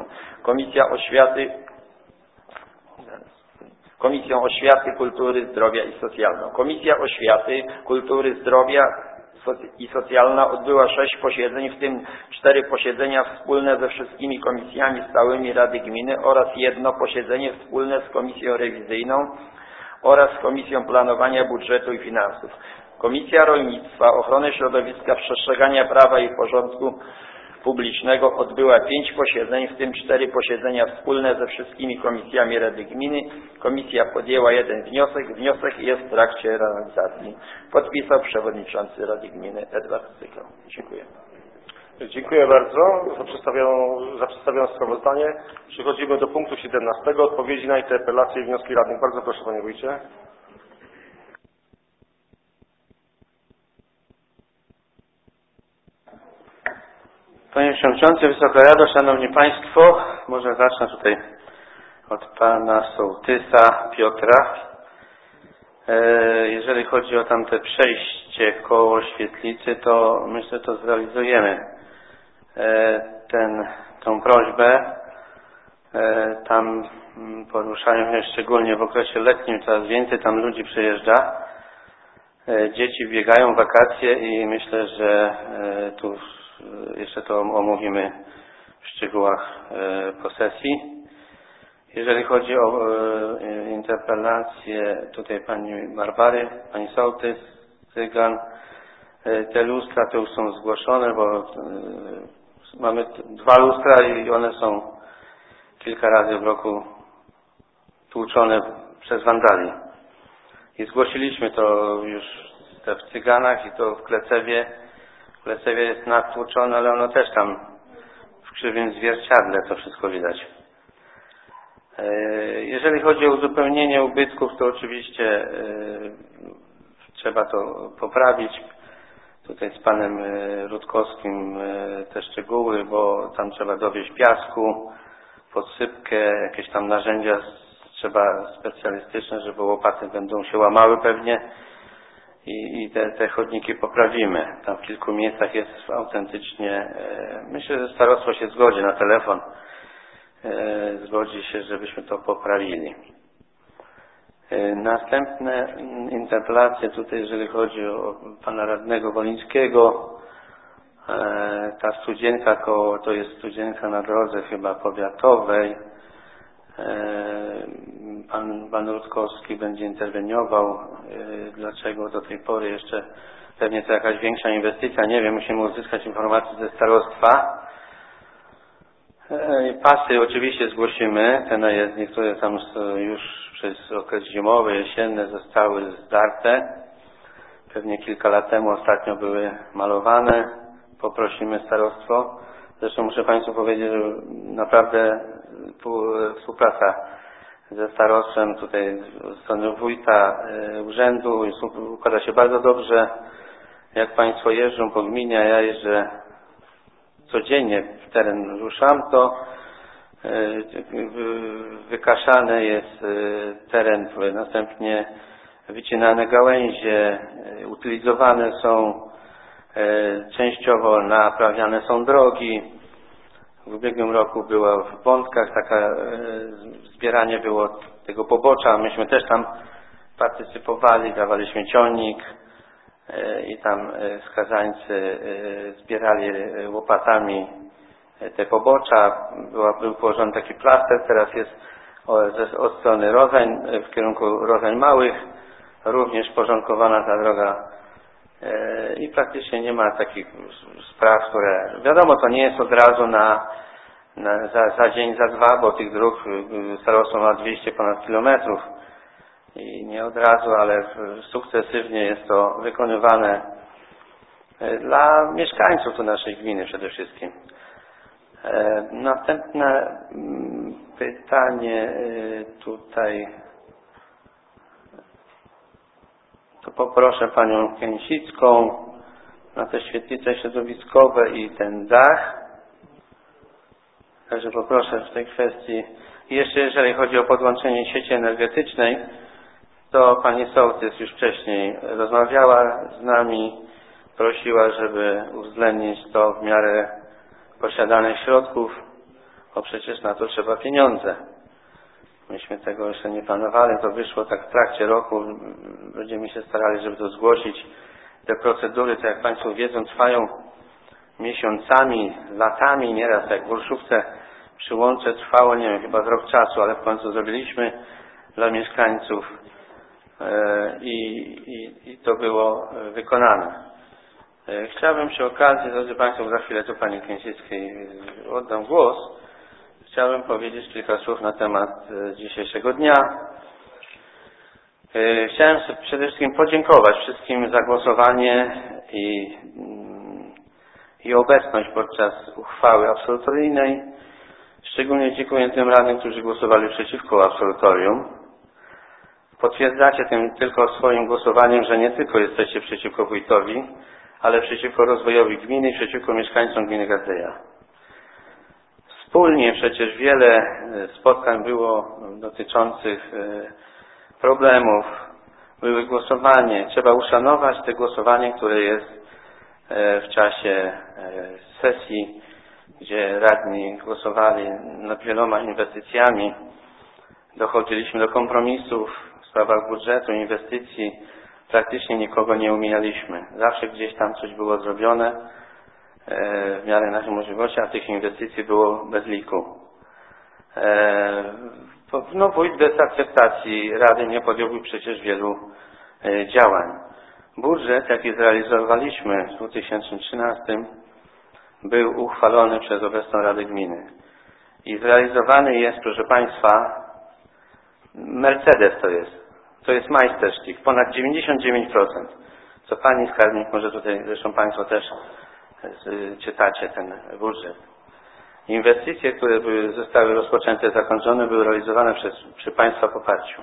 [SPEAKER 9] Komisją Oświaty, Kultury, Zdrowia i Socjalną. Komisja Oświaty, Kultury, Zdrowia i Socjalna odbyła 6 posiedzeń, w tym 4 posiedzenia wspólne ze wszystkimi komisjami stałymi Rady Gminy oraz 1 posiedzenie wspólne z Komisją Rewizyjną oraz z Komisją Planowania Budżetu i Finansów. Komisja Rolnictwa, Ochrony Środowiska, Przestrzegania Prawa i Porządku Publicznego odbyła 5 posiedzeń, w tym 4 posiedzenia wspólne ze wszystkimi komisjami Rady Gminy. Komisja podjęła 1 wniosek. Wniosek jest w trakcie realizacji. Podpisał przewodniczący Rady Gminy Edward Cykał. Dziękuję.
[SPEAKER 1] Dziękuję bardzo za przedstawione sprawozdanie. Przechodzimy do punktu 17. Odpowiedzi na interpelacje i wnioski radnych. Bardzo proszę, panie wójcie.
[SPEAKER 2] Panie Przewodniczący, Wysoka Rado, Szanowni Państwo, może zacznę tutaj od Pana Sołtysa Piotra. Jeżeli chodzi o tamte przejście koło świetlicy, to myślę, to zrealizujemy tą prośbę. Tam poruszają się szczególnie w okresie letnim, coraz więcej tam ludzi przyjeżdża. Dzieci biegają w wakacje i myślę, że tu jeszcze to omówimy w szczegółach po sesji. Jeżeli chodzi o interpelację tutaj pani Barbary, pani Sołtys, Cygan, te lustra to już są zgłoszone, bo mamy 2 lustra i one są kilka razy w roku tłuczone przez wandali. I zgłosiliśmy to już w Cyganach i to w Klecewie. W Klecewie jest natłuczone, ale ono też tam w krzywym zwierciadle to wszystko widać. Jeżeli chodzi o uzupełnienie ubytków, to oczywiście trzeba to poprawić. Tutaj z panem Rutkowskim te szczegóły, bo tam trzeba dowieźć piasku, podsypkę, jakieś tam narzędzia trzeba specjalistyczne, żeby łopaty będą się łamały pewnie i te chodniki poprawimy. Tam w kilku miejscach jest autentycznie, myślę, że starostwo się zgodzi na telefon, zgodzi się, żebyśmy to poprawili. Następne interpelacje tutaj, jeżeli chodzi o pana radnego Wolińskiego, ta studzienka to jest studzienka na drodze chyba powiatowej. Pan Rutkowski będzie interweniował. Dlaczego do tej pory jeszcze pewnie to jakaś większa inwestycja, nie wiem, musimy uzyskać informacje ze starostwa. Pasy oczywiście zgłosimy, te najezdnie, które tam już przez okres zimowy, jesienny zostały zdarte. Pewnie kilka lat temu ostatnio były malowane. Poprosimy starostwo. Zresztą muszę Państwu powiedzieć, że naprawdę współpraca ze starostwem tutaj ze strony wójta urzędu układa się bardzo dobrze. Jak Państwo jeżdżą po gminie, a ja jeżdżę codziennie w teren ruszam, to wykaszany jest teren, następnie wycinane gałęzie, utylizowane są, częściowo naprawiane są drogi. W ubiegłym roku było w Bątkach zbieranie było tego pobocza, myśmy też tam partycypowali, dawaliśmy ciągnik i tam skazańcy zbierali łopatami te pobocza. Był położony taki plaster, teraz jest od strony Rozań, w kierunku Rozań Małych, również porządkowana ta droga i praktycznie nie ma takich spraw, które, wiadomo, to nie jest od razu za dzień, za dwa, bo tych dróg starostwo ma 200 ponad kilometrów i nie od razu, ale sukcesywnie jest to wykonywane dla mieszkańców tu naszej gminy przede wszystkim. Następne pytanie tutaj, to poproszę panią Kęsicką na te świetlice środowiskowe i ten dach. Także poproszę w tej kwestii. I jeszcze jeżeli chodzi o podłączenie sieci energetycznej, to pani sołtys już wcześniej rozmawiała z nami, prosiła, żeby uwzględnić to w miarę posiadanych środków, bo przecież na to trzeba pieniądze. Myśmy tego jeszcze nie planowali, to wyszło tak w trakcie roku, będziemy się starali, żeby to zgłosić. Te procedury, to jak Państwo wiedzą, trwają miesiącami, latami, nieraz jak w Olszówce przyłącze trwało, nie wiem, chyba rok czasu, ale w końcu zrobiliśmy dla mieszkańców i to było wykonane. Chciałbym przy okazji, drodzy Państwo, za chwilę tu Pani Kęsickiej oddam głos. Chciałbym powiedzieć kilka słów na temat dzisiejszego dnia. Chciałem przede wszystkim podziękować wszystkim za głosowanie i obecność podczas uchwały absolutoryjnej. Szczególnie dziękuję tym radnym, którzy głosowali przeciwko absolutorium. Potwierdzacie tym tylko swoim głosowaniem, że nie tylko jesteście przeciwko wójtowi, ale przeciwko rozwojowi gminy i przeciwko mieszkańcom gminy Gardeja. Wspólnie przecież wiele spotkań było dotyczących problemów, były głosowanie. Trzeba uszanować te głosowanie, które jest w czasie sesji, gdzie radni głosowali nad wieloma inwestycjami. Dochodziliśmy do kompromisów w sprawach budżetu, inwestycji. Praktycznie nikogo nie omijaliśmy. Zawsze gdzieś tam coś było zrobione w miarę naszych możliwości, a tych inwestycji było bez liku. No wójt bez akceptacji Rady nie podjąłby przecież wielu działań. Budżet, jaki zrealizowaliśmy w 2013, był uchwalony przez obecną Radę Gminy. I zrealizowany jest, proszę Państwa, Mercedes to jest. To jest majstersztyk, ponad 99%. Co Pani Skarbnik, może tutaj zresztą Państwo też czytacie ten budżet. Inwestycje, które zostały rozpoczęte, zakończone, były realizowane przy Państwa poparciu.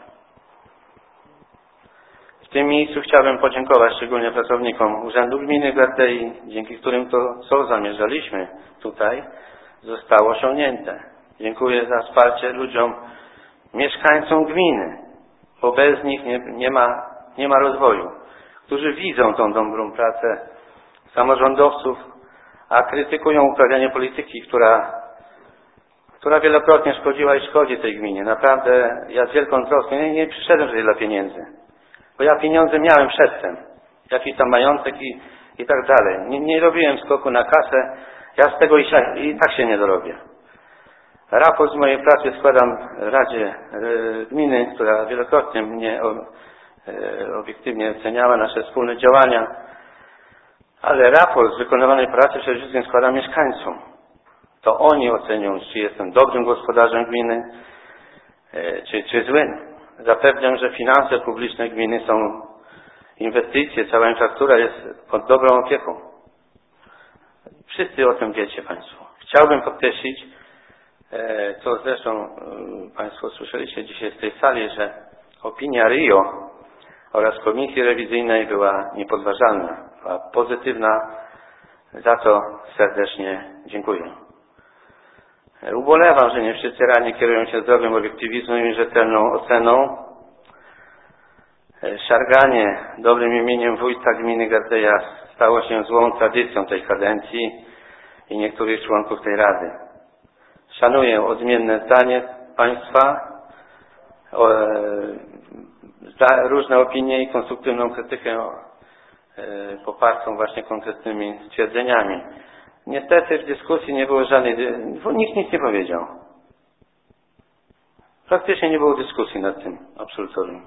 [SPEAKER 2] W tym miejscu chciałbym podziękować szczególnie pracownikom Urzędu Gminy Gardei, dzięki którym to, co zamierzaliśmy tutaj, zostało osiągnięte. Dziękuję za wsparcie ludziom, mieszkańcom gminy, bo bez nich nie ma rozwoju. którzy widzą tą dobrą pracę samorządowców, a krytykują uprawianie polityki, która wielokrotnie szkodziła i szkodzi tej gminie. Naprawdę ja z wielką troską nie przyszedłem tutaj dla pieniędzy, bo ja pieniądze miałem przedtem, jakiś tam majątek i tak dalej. Nie robiłem skoku na kasę, ja z tego i tak się nie dorobię. Raport z mojej pracy składam Radzie Gminy, która wielokrotnie mnie obiektywnie oceniała nasze wspólne działania, ale raport z wykonywanej pracy przede wszystkim składam mieszkańcom. To oni ocenią, czy jestem dobrym gospodarzem gminy, czy złym. Zapewniam, że finanse publiczne gminy są inwestycje, cała infrastruktura jest pod dobrą opieką. Wszyscy o tym wiecie Państwo. Chciałbym podkreślić, co zresztą Państwo słyszeliście dzisiaj z tej sali, że opinia RIO oraz Komisji Rewizyjnej była niepodważalna, była pozytywna. Za to serdecznie dziękuję. Ubolewam, że nie wszyscy radni kierują się zdrowym obiektywizmem i rzetelną oceną. Szarganie dobrym imieniem wójta gminy Gardeja stało się złą tradycją tej kadencji i niektórych członków tej Rady. Szanuję odmienne zdanie Państwa, różne opinie i konstruktywną krytykę popartą właśnie konkretnymi stwierdzeniami. Niestety w dyskusji nie było nikt nic nie powiedział. Praktycznie nie było dyskusji nad tym absolutorium.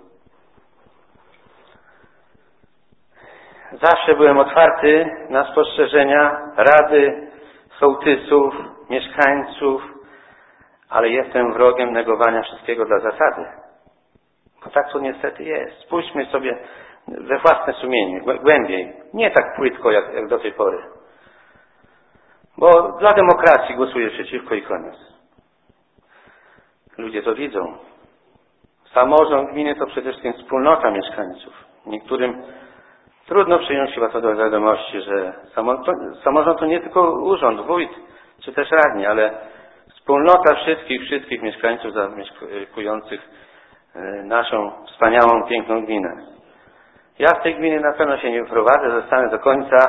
[SPEAKER 2] Zawsze byłem otwarty na spostrzeżenia Rady, sołtysów, mieszkańców, ale jestem wrogiem negowania wszystkiego dla zasady. Bo tak to niestety jest. Spójrzmy sobie we własne sumienie, głębiej. Nie tak płytko jak do tej pory. Bo dla demokracji głosuję przeciwko i koniec. Ludzie to widzą. Samorząd gminy to przede wszystkim wspólnota mieszkańców. Niektórym trudno przyjąć chyba to do wiadomości, że samorząd to nie tylko urząd, wójt, czy też radni, ale wspólnota wszystkich mieszkańców zamieszkujących naszą wspaniałą, piękną gminę. Ja w tej gminie na pewno się nie wprowadzę, zostanę do końca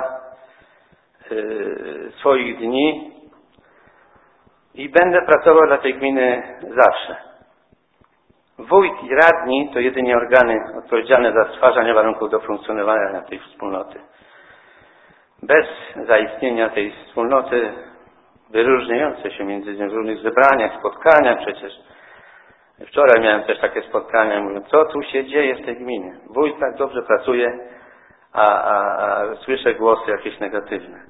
[SPEAKER 2] swoich dni i będę pracował dla tej gminy zawsze. Wójt i radni to jedynie organy odpowiedzialne za stwarzanie warunków do funkcjonowania tej wspólnoty. Bez zaistnienia tej wspólnoty wyróżniające się między innymi w różnych zebraniach, spotkaniach przecież. Wczoraj miałem też takie spotkania, mówię, co tu się dzieje w tej gminie? Wójt tak dobrze pracuje, a słyszę głosy jakieś negatywne.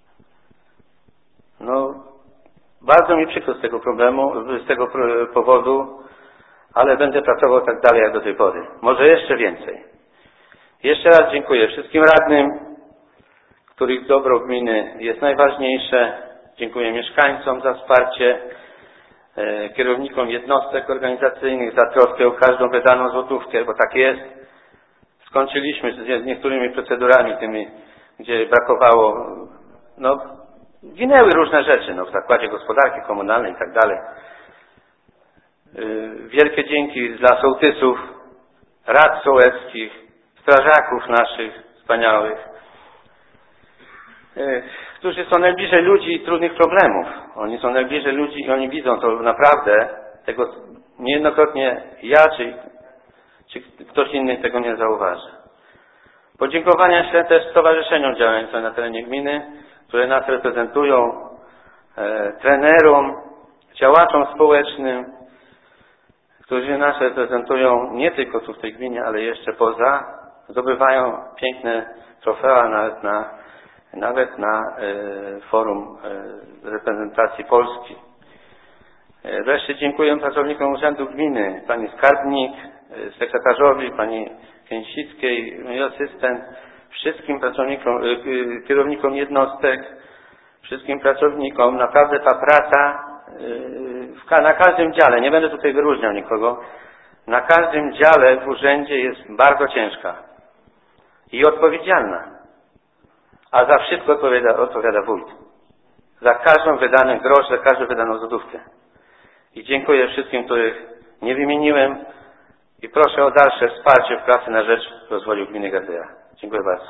[SPEAKER 2] No, bardzo mi przykro z tego powodu, ale będę pracował tak dalej jak do tej pory. Może jeszcze więcej. Jeszcze raz dziękuję wszystkim radnym, których dobro gminy jest najważniejsze. Dziękuję mieszkańcom za wsparcie, kierownikom jednostek organizacyjnych za troskę o każdą wydaną złotówkę, bo tak jest. Skończyliśmy z niektórymi procedurami tymi, gdzie brakowało, ginęły różne rzeczy, w Zakładzie Gospodarki Komunalnej i tak dalej. Wielkie dzięki dla sołtysów, rad sołeckich, strażaków naszych wspaniałych, którzy są najbliżej ludzi i trudnych problemów. Oni są najbliżej ludzi i oni widzą to naprawdę, tego niejednokrotnie ja czy ktoś inny tego nie zauważy. Podziękowania się też stowarzyszeniom działającym na terenie gminy, które nas reprezentują, trenerom, działaczom społecznym, którzy nas reprezentują nie tylko tu w tej gminie, ale jeszcze poza, zdobywają piękne trofea nawet na forum reprezentacji Polski. Wreszcie dziękuję pracownikom Urzędu Gminy, pani skarbnik, sekretarzowi, pani Kęsickiej, mój asystent, wszystkim pracownikom, kierownikom jednostek, wszystkim pracownikom. Naprawdę ta praca na każdym dziale, nie będę tutaj wyróżniał nikogo, na każdym dziale w urzędzie jest bardzo ciężka i odpowiedzialna. A za wszystko odpowiada wójt. Za każdą wydaną grosz, za każdą wydaną złotówkę. I dziękuję wszystkim, których nie wymieniłem I proszę o dalsze wsparcie w pracy na rzecz rozwoju gminy Gardeja. Dziękuję bardzo.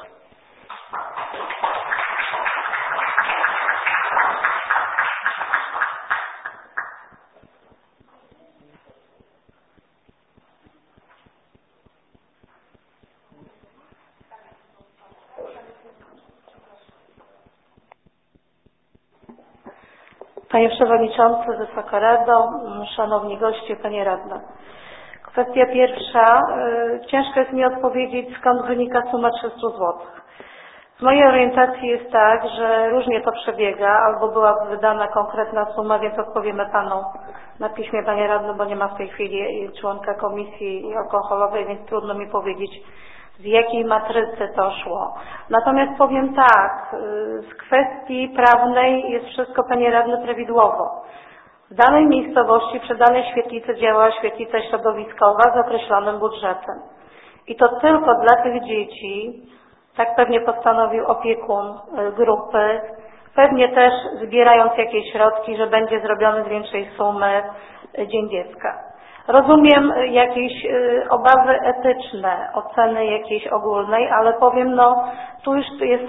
[SPEAKER 13] Panie Przewodniczący, Wysoka Rado, Szanowni Goście, Panie Radna. Kwestia pierwsza. Ciężko jest mi odpowiedzieć, skąd wynika suma 300 zł. Z mojej orientacji jest tak, że różnie to przebiega, albo była wydana konkretna suma, więc odpowiemy Panu na piśmie, Panie Radny, bo nie ma w tej chwili członka komisji alkoholowej, więc trudno mi powiedzieć, z jakiej matrycy to szło. Natomiast powiem tak, z kwestii prawnej jest wszystko, Panie Radny, prawidłowo. W danej miejscowości przy danej świetlicy działała świetlica środowiskowa z określonym budżetem. I to tylko dla tych dzieci, tak pewnie postanowił opiekun grupy, pewnie też zbierając jakieś środki, że będzie zrobiony z większej sumy Dzień Dziecka. Rozumiem jakieś obawy etyczne, oceny jakiejś ogólnej, ale powiem, no tu już jest,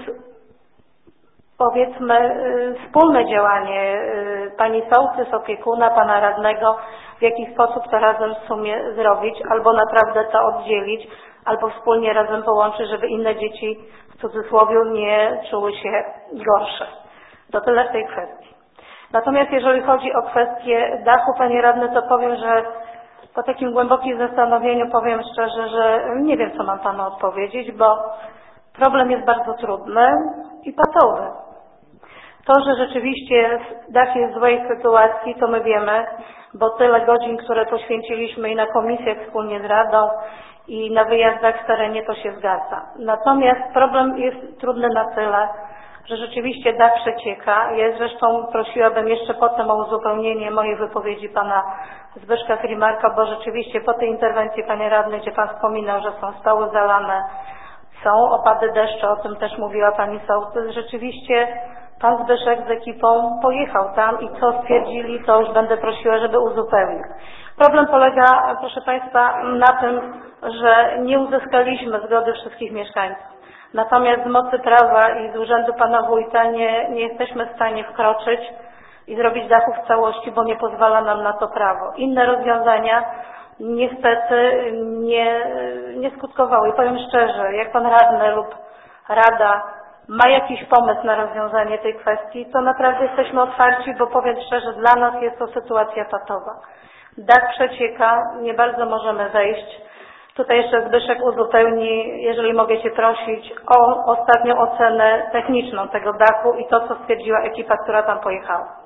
[SPEAKER 13] powiedzmy, wspólne działanie Pani sołtys, opiekuna, Pana radnego, w jaki sposób to razem w sumie zrobić, albo naprawdę to oddzielić, albo wspólnie razem połączyć, żeby inne dzieci, w cudzysłowie, nie czuły się gorsze. To tyle w tej kwestii. Natomiast jeżeli chodzi o kwestię dachu, Panie Radny, to powiem, że po takim głębokim zastanowieniu powiem szczerze, że nie wiem, co mam Panu odpowiedzieć, bo problem jest bardzo trudny i patowy. To, że rzeczywiście dach jest w złej sytuacji, to my wiemy, bo tyle godzin, które poświęciliśmy i na komisjach wspólnie z Radą i na wyjazdach w terenie, to się zgadza. Natomiast problem jest trudny na tyle, że rzeczywiście dach przecieka. Ja zresztą prosiłabym jeszcze potem o uzupełnienie mojej wypowiedzi Pana Zbyszka Frimarka, bo rzeczywiście po tej interwencji, Panie Radny, gdzie Pan wspominał, że są stoły zalane, są opady deszczu, o tym też mówiła Pani sołtys, rzeczywiście Pan Zbyszek z ekipą pojechał tam i co stwierdzili, to już będę prosiła, żeby uzupełnił. Problem polega, proszę Państwa, na tym, że nie uzyskaliśmy zgody wszystkich mieszkańców. Natomiast z mocy prawa i z urzędu Pana Wójta nie jesteśmy w stanie wkroczyć i zrobić dachu w całości, bo nie pozwala nam na to prawo. Inne rozwiązania niestety nie skutkowały. I powiem szczerze, jak Pan Radny lub Rada ma jakiś pomysł na rozwiązanie tej kwestii, to naprawdę jesteśmy otwarci, bo powiem szczerze, dla nas jest to sytuacja patowa. Dach przecieka, nie bardzo możemy wejść. Tutaj jeszcze Zbyszek uzupełni, jeżeli mogę Cię prosić, o ostatnią ocenę techniczną tego dachu i to, co stwierdziła ekipa, która tam pojechała.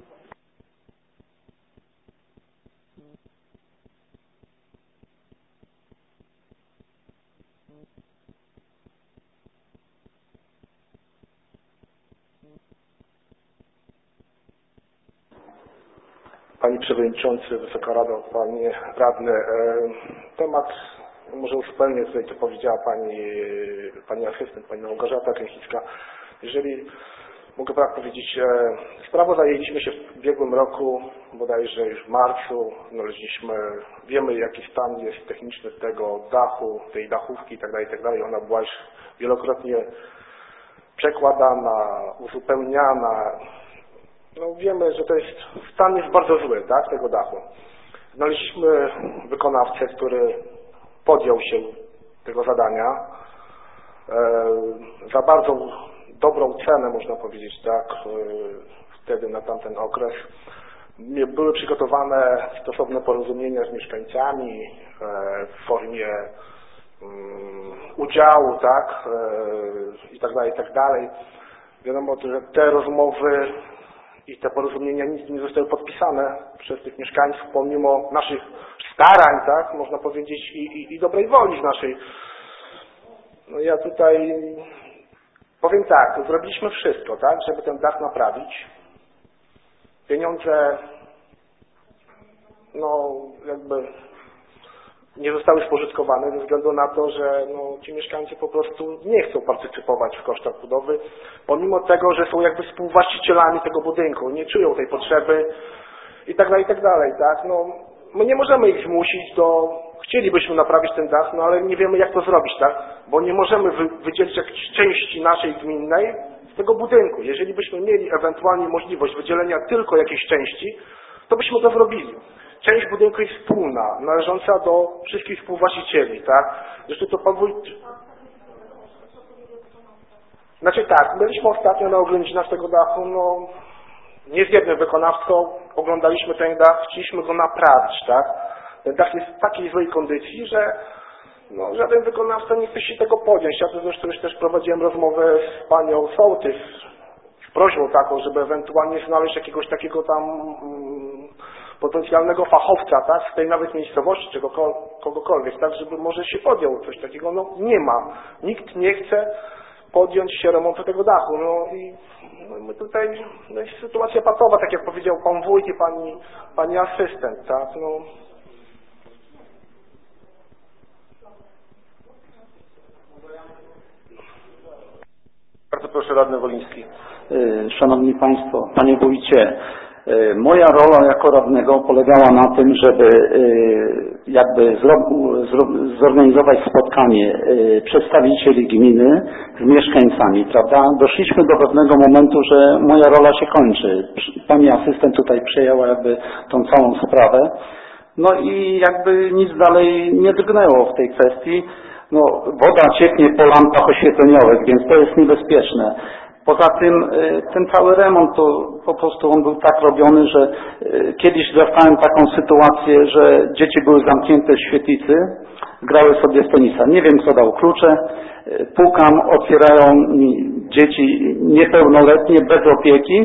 [SPEAKER 11] Panie Przewodniczący, Wysoka Rado, Panie Radny, temat może uzupełnię tutaj, co powiedziała Pani asystent, Pani Małgorzata Kręchicka. Jeżeli mogę tak powiedzieć, sprawą zajęliśmy się w ubiegłym roku, bodajże już w marcu, wiemy jaki stan jest techniczny tego dachu, tej dachówki itd. Ona była już wielokrotnie przekładana, uzupełniana. No wiemy, że stan jest bardzo zły, tak, tego dachu. Znaleźliśmy wykonawcę, który podjął się tego zadania za bardzo dobrą cenę, można powiedzieć, tak, wtedy na tamten okres. Były przygotowane stosowne porozumienia z mieszkańcami w formie udziału, tak, i tak dalej. Wiadomo, że te rozmowy i te porozumienia nic nie zostały podpisane przez tych mieszkańców, pomimo naszych starań, tak, można powiedzieć, i dobrej woli naszej. No ja tutaj powiem tak, zrobiliśmy wszystko, tak, żeby ten dach naprawić. Pieniądze, no jakby nie zostały spożytkowane ze względu na to, że ci mieszkańcy po prostu nie chcą partycypować w kosztach budowy, pomimo tego, że są jakby współwłaścicielami tego budynku, nie czują tej potrzeby i tak dalej, tak. No, my nie możemy ich zmusić do chcielibyśmy naprawić ten dach, no ale nie wiemy jak to zrobić, tak? Bo nie możemy wydzielić jakiejś części naszej gminnej z tego budynku. Jeżeli byśmy mieli ewentualnie możliwość wydzielenia tylko jakiejś części, to byśmy to zrobili. Część budynku jest wspólna, należąca do wszystkich współwłaścicieli, tak? Zresztą to pan wójt... Znaczy tak, byliśmy ostatnio na oględzinach tego dachu, no nie z jednym wykonawcą, oglądaliśmy ten dach, chcieliśmy go naprawić, tak? Ten dach jest w takiej złej kondycji, że no, żaden wykonawca nie chce się tego podjąć. Ja to zresztą już też prowadziłem rozmowę z panią sołtys z prośbą taką, żeby ewentualnie znaleźć jakiegoś takiego tam potencjalnego fachowca, tak, z tej nawet miejscowości, czy kogokolwiek, tak, żeby może się podjął coś takiego. No nie ma. Nikt nie chce podjąć się remontu tego dachu. No i my tutaj no jest sytuacja patowa, tak jak powiedział pan wójt i pani asystent, tak, no.
[SPEAKER 1] Bardzo proszę, radny Woliński.
[SPEAKER 4] Szanowni Państwo, Panie Wójcie, moja rola jako radnego polegała na tym, żeby jakby zorganizować spotkanie przedstawicieli gminy z mieszkańcami, prawda? Doszliśmy do pewnego momentu, że moja rola się kończy. Pani asystent tutaj przejęła jakby tą całą sprawę. No i jakby nic dalej nie drgnęło w tej kwestii. No, woda cieknie po lampach oświetleniowych, więc to jest niebezpieczne. Poza tym ten cały remont, to po prostu on był tak robiony, że kiedyś zastałem taką sytuację, że dzieci były zamknięte w świetlicy, grały sobie w tenisa. Nie wiem, kto dał klucze, pukam, otwierają mi dzieci niepełnoletnie, bez opieki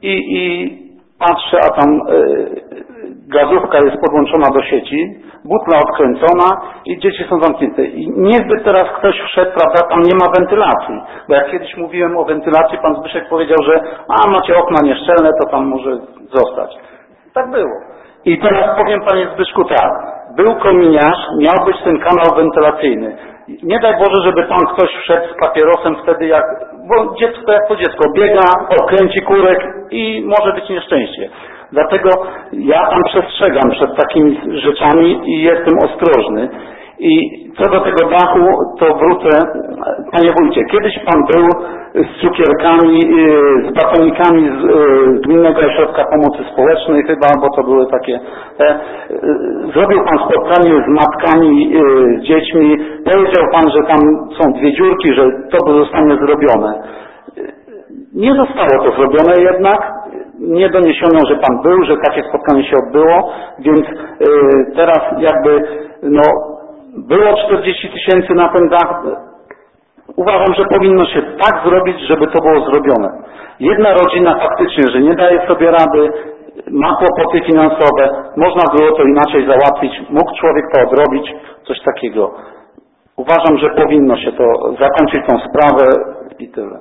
[SPEAKER 4] i patrzę, a tam gazówka jest podłączona do sieci, butla odkręcona i dzieci są zamknięte. I niezbyt teraz ktoś wszedł, prawda, tam nie ma wentylacji. Bo jak kiedyś mówiłem o wentylacji, pan Zbyszek powiedział, że macie okna nieszczelne, to tam może zostać. Tak było. I teraz powiem panie Zbyszku tak, był kominiarz, miał być ten kanał wentylacyjny. Nie daj Boże, żeby tam ktoś wszedł z papierosem wtedy jak, bo dziecko jak to dziecko biega, okręci kurek i może być nieszczęście. Dlatego ja tam przestrzegam przed takimi rzeczami i jestem ostrożny. I co do tego dachu, to wrócę, panie wójcie, kiedyś pan był z cukierkami, z batonikami z Gminnego Ośrodka Pomocy Społecznej chyba, bo to były takie, zrobił pan spotkanie z matkami, z dziećmi, powiedział pan, że tam są 2 dziurki, że to zostanie zrobione. Nie zostało to zrobione jednak, nie doniesiono, że pan był, że takie spotkanie się odbyło, więc teraz jakby, no, było 40 000 na ten dach. Uważam, że powinno się tak zrobić, żeby to było zrobione. Jedna rodzina faktycznie, że nie daje sobie rady, ma kłopoty finansowe, można było to inaczej załatwić, mógł człowiek to odrobić, coś takiego. Uważam, że powinno się to zakończyć tą sprawę i tyle.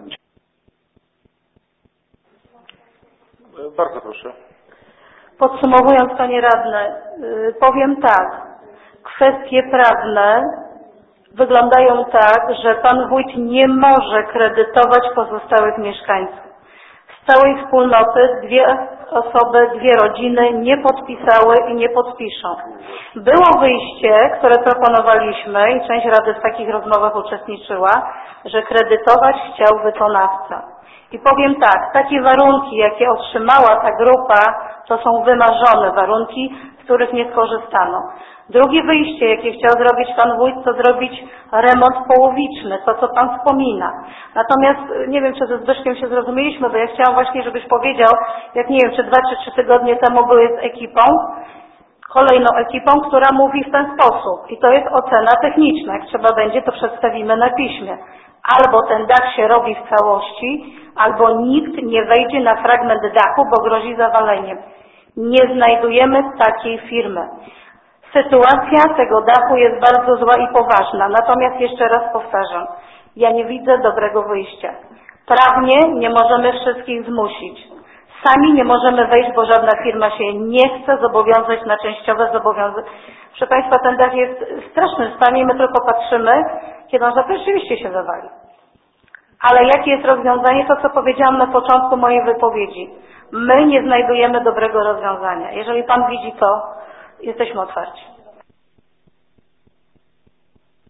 [SPEAKER 1] Bardzo proszę.
[SPEAKER 13] Podsumowując, panie radny, powiem tak. Kwestie prawne wyglądają tak, że pan wójt nie może kredytować pozostałych mieszkańców. Z całej wspólnoty 2 osoby, 2 rodziny nie podpisały i nie podpiszą. Było wyjście, które proponowaliśmy i część rady w takich rozmowach uczestniczyła, że kredytować chciał wykonawca. I powiem tak, takie warunki, jakie otrzymała ta grupa, to są wymarzone warunki, z których nie skorzystano. Drugie wyjście, jakie chciał zrobić pan wójt, to zrobić remont połowiczny, to co pan wspomina. Natomiast nie wiem, czy ze Zbyszkiem się zrozumieliśmy, bo ja chciałam właśnie, żebyś powiedział, jak nie wiem, czy 2 czy 3 tygodnie temu były z ekipą, kolejną ekipą, która mówi w ten sposób. I to jest ocena techniczna. Jak trzeba będzie, to przedstawimy na piśmie. Albo ten dach się robi w całości, albo nikt nie wejdzie na fragment dachu, bo grozi zawaleniem. Nie znajdujemy takiej firmy. Sytuacja tego dachu jest bardzo zła i poważna. Natomiast jeszcze raz powtarzam, ja nie widzę dobrego wyjścia. Prawnie nie możemy wszystkich zmusić. Sami nie możemy wejść, bo żadna firma się nie chce zobowiązać na częściowe zobowiązania. Proszę państwa, ten dach jest w strasznym stanie i my tylko patrzymy, kiedy on rzeczywiście się zawali. Ale jakie jest rozwiązanie? To, co powiedziałam na początku mojej wypowiedzi. My nie znajdujemy dobrego rozwiązania. Jeżeli pan widzi to, jesteśmy otwarci.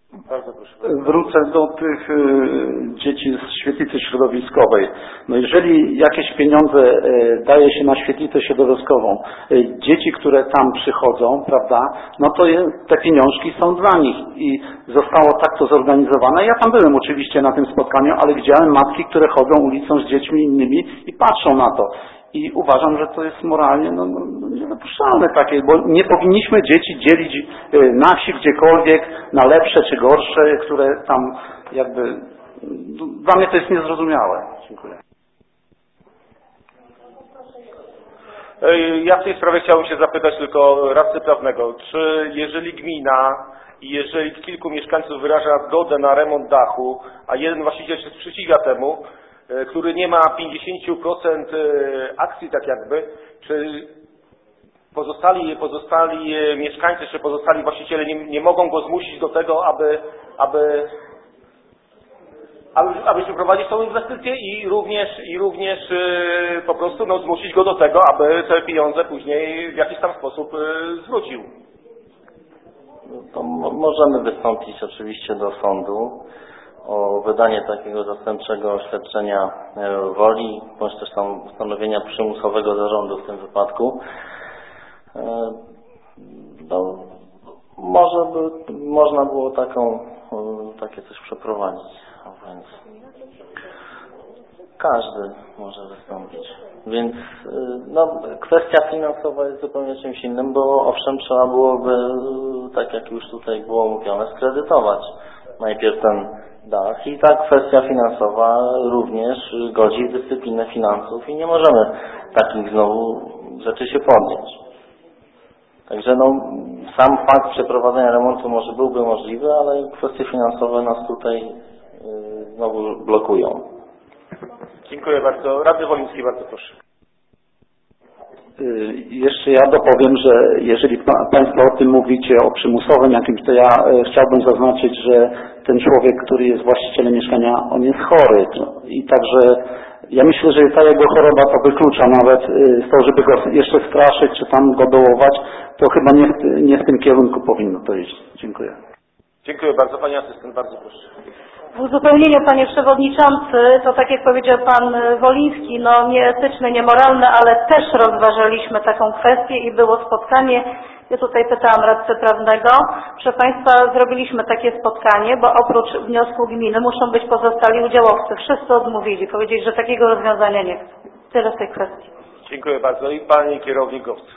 [SPEAKER 1] Bardzo proszę.
[SPEAKER 4] Wrócę do tych dzieci z świetlicy środowiskowej. No jeżeli jakieś pieniądze daje się na świetlicę środowiskową, dzieci, które tam przychodzą, prawda, no to te pieniążki są dla nich i zostało tak to zorganizowane. Ja tam byłem oczywiście na tym spotkaniu, ale widziałem matki, które chodzą ulicą z dziećmi innymi i patrzą na to. I uważam, że to jest moralnie niedopuszczalne takie, bo nie powinniśmy dzieci dzielić na wsi gdziekolwiek, na lepsze czy gorsze, które tam jakby... Dla mnie to jest niezrozumiałe. Dziękuję.
[SPEAKER 1] Ja w tej sprawie chciałbym się zapytać tylko radcy prawnego, czy jeżeli gmina i jeżeli kilku mieszkańców wyraża zgodę na remont dachu, a jeden właściciel się sprzeciwia temu, który nie ma 50% akcji tak jakby, czy pozostali mieszkańcy, czy pozostali właściciele nie mogą go zmusić do tego, aby przeprowadzić tą inwestycję i również po prostu zmusić go do tego, aby te pieniądze później w jakiś tam sposób zwrócił.
[SPEAKER 14] To możemy wystąpić oczywiście do sądu o wydanie takiego zastępczego oświadczenia woli, bądź też tam ustanowienia przymusowego zarządu w tym wypadku. No, można było takie coś przeprowadzić, a więc każdy może wystąpić. Więc kwestia finansowa jest zupełnie czymś innym, bo owszem trzeba byłoby, tak jak już tutaj było mówione, skredytować najpierw ten dach i ta kwestia finansowa również godzi w dyscyplinę finansów i nie możemy takich znowu rzeczy się podjąć. Także sam fakt przeprowadzenia remontu może byłby możliwy, ale kwestie finansowe nas tutaj znowu blokują.
[SPEAKER 1] Dziękuję bardzo. Radny Woliński, bardzo proszę.
[SPEAKER 4] Jeszcze ja dopowiem, że jeżeli Państwo o tym mówicie, o przymusowym jakimś, to ja chciałbym zaznaczyć, że ten człowiek, który jest właścicielem mieszkania, on jest chory. I także ja myślę, że ta jego choroba to wyklucza nawet to, żeby go jeszcze straszyć, czy tam go dołować, to chyba nie w tym kierunku powinno to iść. Dziękuję.
[SPEAKER 1] Dziękuję bardzo. Pani asystent, bardzo proszę.
[SPEAKER 13] W uzupełnieniu, panie przewodniczący, to tak jak powiedział pan Woliński, nieetyczne, niemoralne, ale też rozważaliśmy taką kwestię i było spotkanie. Ja tutaj pytałam radcę prawnego. Proszę państwa, zrobiliśmy takie spotkanie, bo oprócz wniosku gminy muszą być pozostali udziałowcy. Wszyscy odmówili, powiedzieli, że takiego rozwiązania nie chcą. Tyle w tej kwestii.
[SPEAKER 1] Dziękuję bardzo. I pani kierownik GOPS.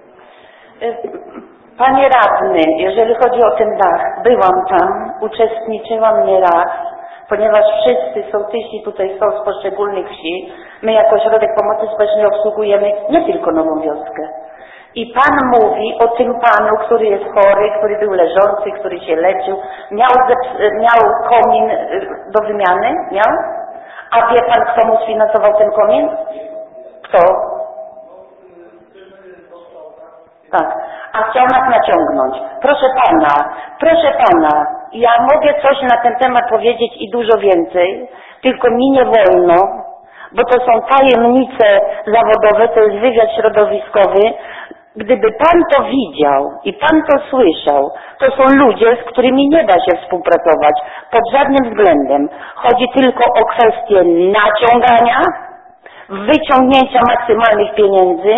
[SPEAKER 15] Panie radny, jeżeli chodzi o ten dach, byłam tam, uczestniczyłam nieraz, ponieważ wszyscy sołtysi tutaj są z poszczególnych wsi. My jako Ośrodek Pomocy Społecznej obsługujemy nie tylko Nową Wioskę. I pan mówi o tym panu, który jest chory, który był leżący, który się leczył, miał komin do wymiany, miał? A wie pan, kto mu sfinansował ten komin? Kto? Tak. A chciał nas naciągnąć. Proszę pana, ja mogę coś na ten temat powiedzieć i dużo więcej, tylko mi nie wolno, bo to są tajemnice zawodowe, to jest wywiad środowiskowy. Gdyby pan to widział i pan to słyszał, to są ludzie, z którymi nie da się współpracować pod żadnym względem. Chodzi tylko o kwestię naciągania, wyciągnięcia maksymalnych pieniędzy,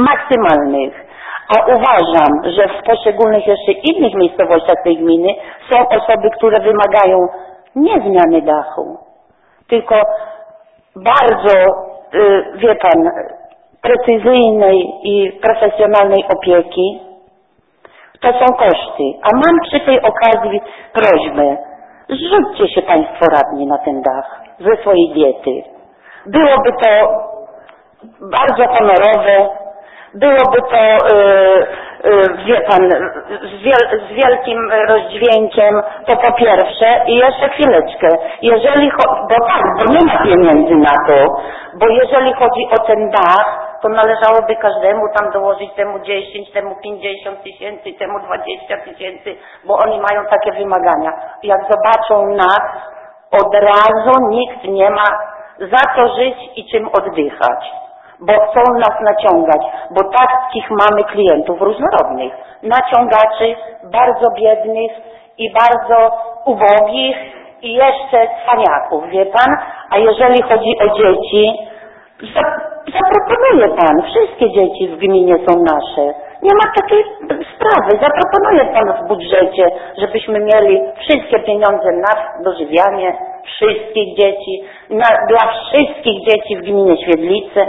[SPEAKER 15] A uważam, że w poszczególnych jeszcze innych miejscowościach tej gminy są osoby, które wymagają nie zmiany dachu, tylko bardzo, wie pan, precyzyjnej i profesjonalnej opieki. To są koszty. A mam przy tej okazji prośbę, zrzućcie się państwo radni na ten dach ze swojej diety. Byłoby to bardzo honorowe, byłoby to, wie pan, z wielkim rozdźwiękiem, to po pierwsze. I jeszcze chwileczkę, bo nie ma pieniędzy na to, bo jeżeli chodzi o ten dach, to należałoby każdemu tam dołożyć, temu 10, temu 50 tysięcy, temu 20 tysięcy, bo oni mają takie wymagania. Jak zobaczą nas, od razu nikt nie ma za co żyć i czym oddychać. Bo chcą nas naciągać, bo takich mamy klientów różnorodnych. Naciągaczy, bardzo biednych i bardzo ubogich i jeszcze cwaniaków, wie pan? A jeżeli chodzi o dzieci, zaproponuje pan, wszystkie dzieci w gminie są nasze. Nie ma takiej sprawy. Zaproponuje pan w budżecie, żebyśmy mieli wszystkie pieniądze na dożywianie wszystkich dzieci, dla wszystkich dzieci w gminie Świdlice.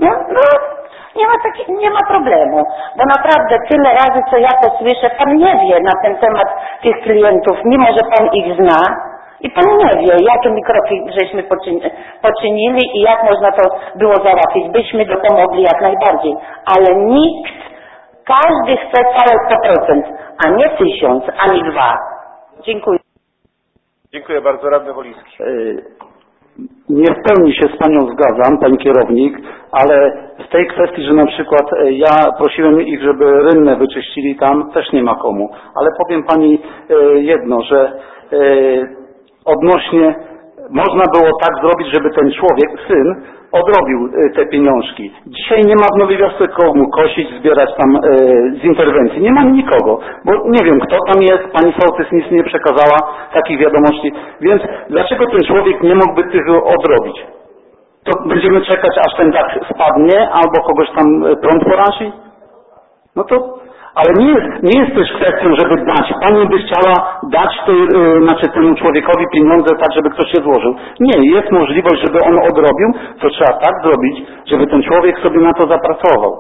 [SPEAKER 15] Nie ma problemu, bo naprawdę tyle razy, co ja to słyszę, pan nie wie na ten temat tych klientów, mimo że pan ich zna i pan nie wie, jakie kroki żeśmy poczynili i jak można to było załatwić. Byśmy dopomogli jak najbardziej, ale nikt, każdy chce całe 100%, a nie 1000, ani 2. Dziękuję.
[SPEAKER 1] Dziękuję bardzo, radny Woliński.
[SPEAKER 4] Nie w pełni się z panią zgadzam, pani kierownik, ale w tej kwestii, że na przykład ja prosiłem ich, żeby rynnę wyczyścili tam, też nie ma komu. Ale powiem pani jedno, że odnośnie można było tak zrobić, żeby ten człowiek, syn, odrobił te pieniążki. Dzisiaj nie ma w Nowej Wiosce komu kosić, zbierać tam z interwencji. Nie ma nikogo, bo nie wiem, kto tam jest, pani sołtys nic nie przekazała takich wiadomości, więc dlaczego ten człowiek nie mógłby tego odrobić? To będziemy czekać, aż ten dach spadnie, albo kogoś tam prąd porazi? No to... Ale nie jest też kwestią, żeby dać. Pani by chciała dać temu człowiekowi pieniądze tak, żeby ktoś się złożył. Nie, jest możliwość, żeby on odrobił, to trzeba tak zrobić, żeby ten człowiek sobie na to zapracował.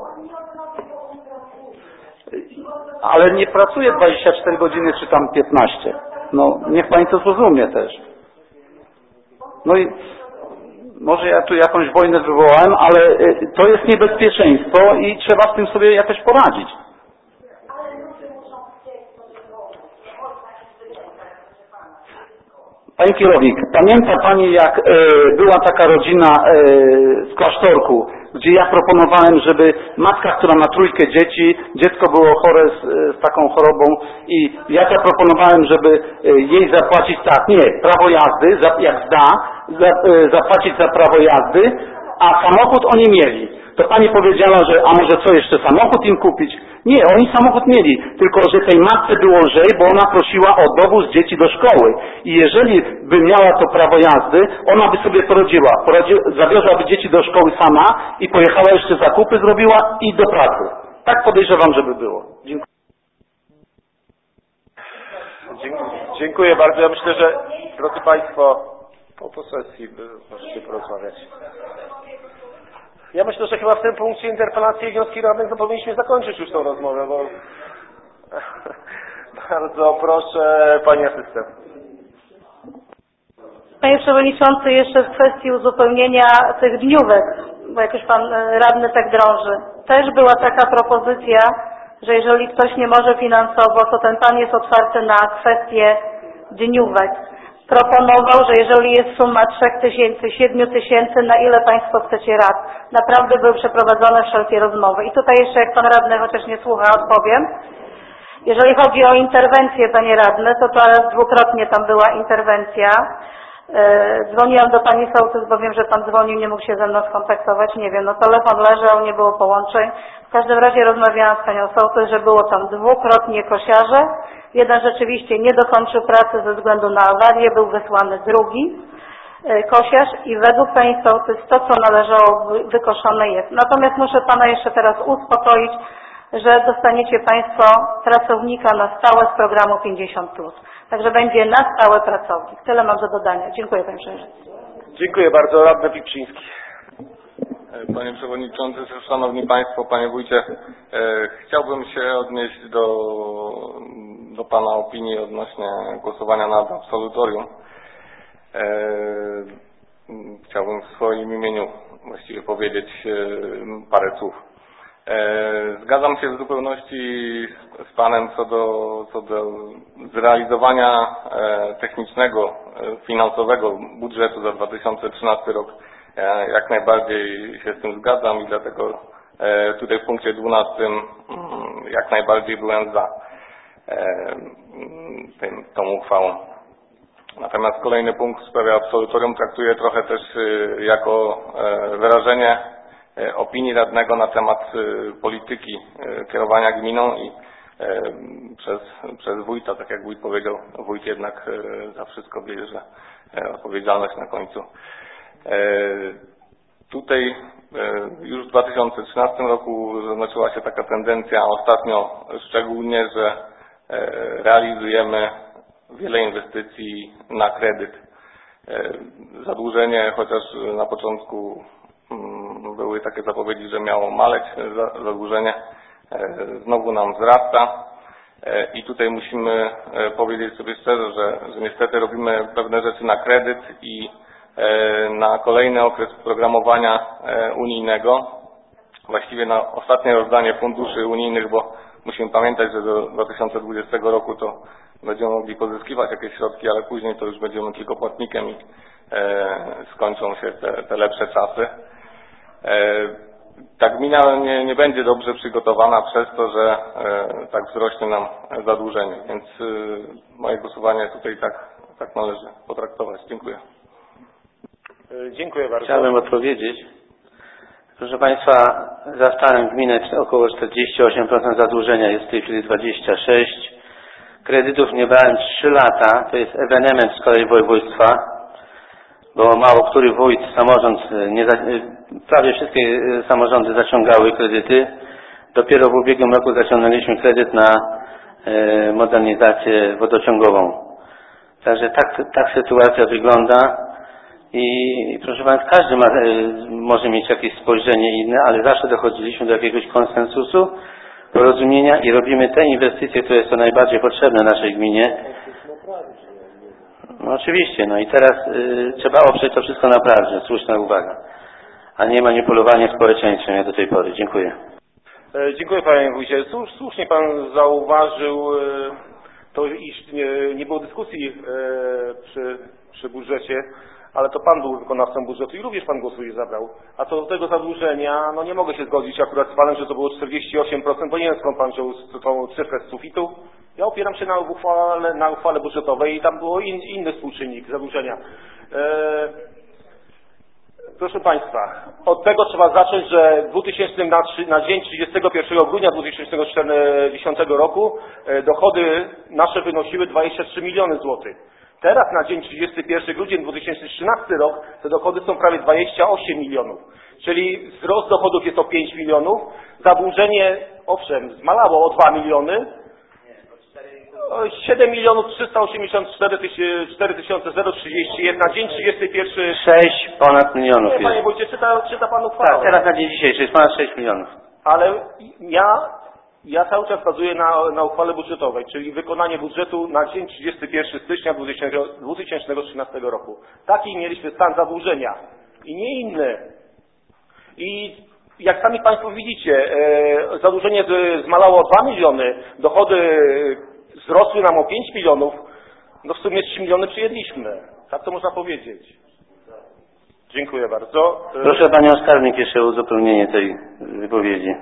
[SPEAKER 4] Ale nie pracuje 24 godziny, czy tam 15. No, niech pani to zrozumie też. No i może ja tu jakąś wojnę wywołałem, ale to jest niebezpieczeństwo i trzeba z tym sobie jakoś poradzić. Pani kierownik, pamięta pani, jak była taka rodzina z Klasztorku, gdzie ja proponowałem, żeby matka, która ma 3 dzieci, dziecko było chore z taką chorobą i ja zaproponowałem, żeby jej zapłacić prawo jazdy, jak zapłacić za prawo jazdy, a samochód oni mieli. To pani powiedziała, że a może co jeszcze, samochód im kupić? Nie, oni samochód mieli, tylko że tej matce było lżej, bo ona prosiła o dowóz dzieci do szkoły. I jeżeli by miała to prawo jazdy, ona by sobie poradziła. Zawiozłaby dzieci do szkoły sama i pojechała jeszcze zakupy, zrobiła i do pracy. Tak podejrzewam, żeby było. Dziękuję.
[SPEAKER 1] Dziękuję bardzo. Ja myślę, że, drodzy Państwo, po sesji możecie porozmawiać. Ja myślę, że chyba w tym punkcie interpelacji i wnioski radnych to powinniśmy zakończyć już tą rozmowę, bo bardzo proszę, pani asystent.
[SPEAKER 13] Panie Przewodniczący, jeszcze w kwestii uzupełnienia tych dniówek, bo jak już Pan radny tak drąży. Też była taka propozycja, że jeżeli ktoś nie może finansowo, to ten Pan jest otwarty na kwestię dniówek. Proponował, że jeżeli jest suma 3000, 7000, na ile Państwo chcecie rad. Naprawdę były przeprowadzone wszelkie rozmowy. I tutaj jeszcze, jak Pan radny chociaż nie słucha, odpowiem. Jeżeli chodzi o interwencję, Panie radny, to dwukrotnie tam była interwencja. Dzwoniłam do Pani sołtys, bo wiem, że Pan dzwonił, nie mógł się ze mną skontaktować. Nie wiem, telefon leżał, nie było połączeń. W każdym razie rozmawiałam z Panią sołtys, że było tam dwukrotnie kosiarze. Jeden rzeczywiście nie dokończył pracy ze względu na awarię, był wysłany drugi kosiarz i według Pani sołtys to, co należało wykoszone jest. Natomiast muszę Pana jeszcze teraz uspokoić, że dostaniecie Państwo pracownika na stałe z programu 500+. Także będzie na stałe pracownik. Tyle mam do dodania. Dziękuję Panie Przewodniczący.
[SPEAKER 1] Dziękuję bardzo. Radny Pipczyński.
[SPEAKER 16] Panie Przewodniczący, Szanowni Państwo, Panie Wójcie, chciałbym się odnieść do Pana opinii odnośnie głosowania nad absolutorium. Chciałbym w swoim imieniu właściwie powiedzieć parę słów. Zgadzam się w zupełności z Panem co do zrealizowania technicznego, finansowego budżetu za 2013 rok. Jak najbardziej się z tym zgadzam i dlatego tutaj w punkcie 12 jak najbardziej byłem za tą uchwałą. Natomiast kolejny punkt w sprawie absolutorium traktuję trochę też jako wyrażenie opinii radnego na temat polityki kierowania gminą i przez wójta, tak jak wójt powiedział, wójt jednak za wszystko bierze odpowiedzialność na końcu. Tutaj już w 2013 roku zaznaczyła się taka tendencja, ostatnio szczególnie, że realizujemy wiele inwestycji na kredyt. Zadłużenie, chociaż na początku były takie zapowiedzi, że miało maleć zadłużenie, znowu nam wzrasta i tutaj musimy powiedzieć sobie szczerze, że niestety robimy pewne rzeczy na kredyt i na kolejny okres programowania unijnego, właściwie na ostatnie rozdanie funduszy unijnych, bo musimy pamiętać, że do 2020 roku to będziemy mogli pozyskiwać jakieś środki, ale później to już będziemy tylko płatnikiem i skończą się te lepsze czasy. Ta gmina nie będzie dobrze przygotowana przez to, że tak wzrośnie nam zadłużenie, więc moje głosowanie tutaj tak należy potraktować. Dziękuję.
[SPEAKER 1] Dziękuję bardzo.
[SPEAKER 2] Chciałbym odpowiedzieć. Proszę Państwa, zastałem gminę około 48% zadłużenia, jest w tej chwili 26%. Kredytów nie brałem 3 lata, to jest ewenement z kolei województwa, bo mało który wójt, samorząd, prawie wszystkie samorządy zaciągały kredyty. Dopiero w ubiegłym roku zaciągnęliśmy kredyt na modernizację wodociągową. Także tak sytuacja wygląda. I proszę Państwa, każdy może mieć jakieś spojrzenie inne, ale zawsze dochodziliśmy do jakiegoś konsensusu, porozumienia i robimy te inwestycje, które są najbardziej potrzebne naszej gminie. No oczywiście, no i teraz trzeba oprzeć to wszystko na prawdzie, słuszna uwaga, a nie manipulowanie społeczeństwem jak do tej pory. Dziękuję.
[SPEAKER 1] Dziękuję Panie Wójcie. Słusznie Pan zauważył to, iż nie było dyskusji przy budżecie, ale to Pan był wykonawcą budżetu i również Pan głosuje i zabrał. A co do tego zadłużenia, no nie mogę się zgodzić akurat z Panem, że to było 48%, bo nie wiem skąd Pan wziął tą cyfrę z sufitu. Ja opieram się na uchwale budżetowej i tam było inny współczynnik zadłużenia. Proszę Państwa, od tego trzeba zacząć, że na dzień 31 grudnia 2010 roku dochody nasze wynosiły 23 miliony złotych. Teraz na dzień 31 grudnia 2013 rok te dochody są prawie 28 milionów. Czyli wzrost dochodów jest o 5 milionów, zadłużenie owszem zmalało o 2 miliony, 7 milionów 384 031 na dzień 31...
[SPEAKER 2] 6 ponad milionów.
[SPEAKER 1] Nie, Panie Wójcie, czyta Pan uchwałę.
[SPEAKER 2] Tak, teraz na dzień dzisiejszy jest ponad 6 milionów.
[SPEAKER 1] Ale ja cały czas bazuję na uchwale budżetowej, czyli wykonanie budżetu na dzień 31 stycznia 2013 roku. Taki mieliśmy stan zadłużenia i nie inny. I jak sami Państwo widzicie, zadłużenie zmalało o 2 miliony, dochody wzrosły nam o 5 milionów, no w sumie 3 miliony przyjedliśmy. Tak to można powiedzieć. Dziękuję bardzo.
[SPEAKER 2] Proszę Panią Skarbnik jeszcze o uzupełnienie tej wypowiedzi.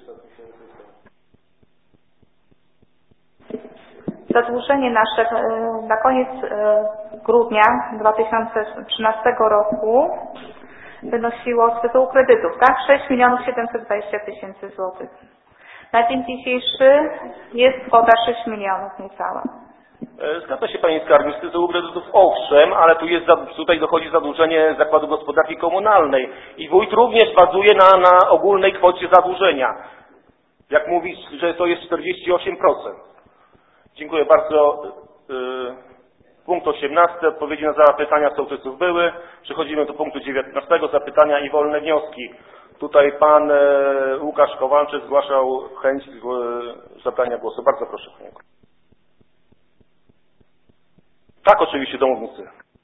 [SPEAKER 8] Zadłużenie nasze na koniec grudnia 2013 roku wynosiło z tytułu kredytów, tak? 6 milionów 720 tysięcy złotych. Na dzień dzisiejszy jest kwota 6 milionów niecała.
[SPEAKER 1] Zgadza się Pani Skarbnik, z tytułu kredytów owszem, ale tutaj dochodzi zadłużenie Zakładu Gospodarki Komunalnej i wójt również bazuje na ogólnej kwocie zadłużenia. Jak mówisz, że to jest 48%. Dziękuję bardzo. Punkt 18. Odpowiedzi na zapytania sołtysów były. Przechodzimy do punktu 19. Zapytania i wolne wnioski. Tutaj Pan Łukasz Kowalczyk zgłaszał chęć zabrania głosu. Bardzo proszę. Tak, oczywiście, do mównicy.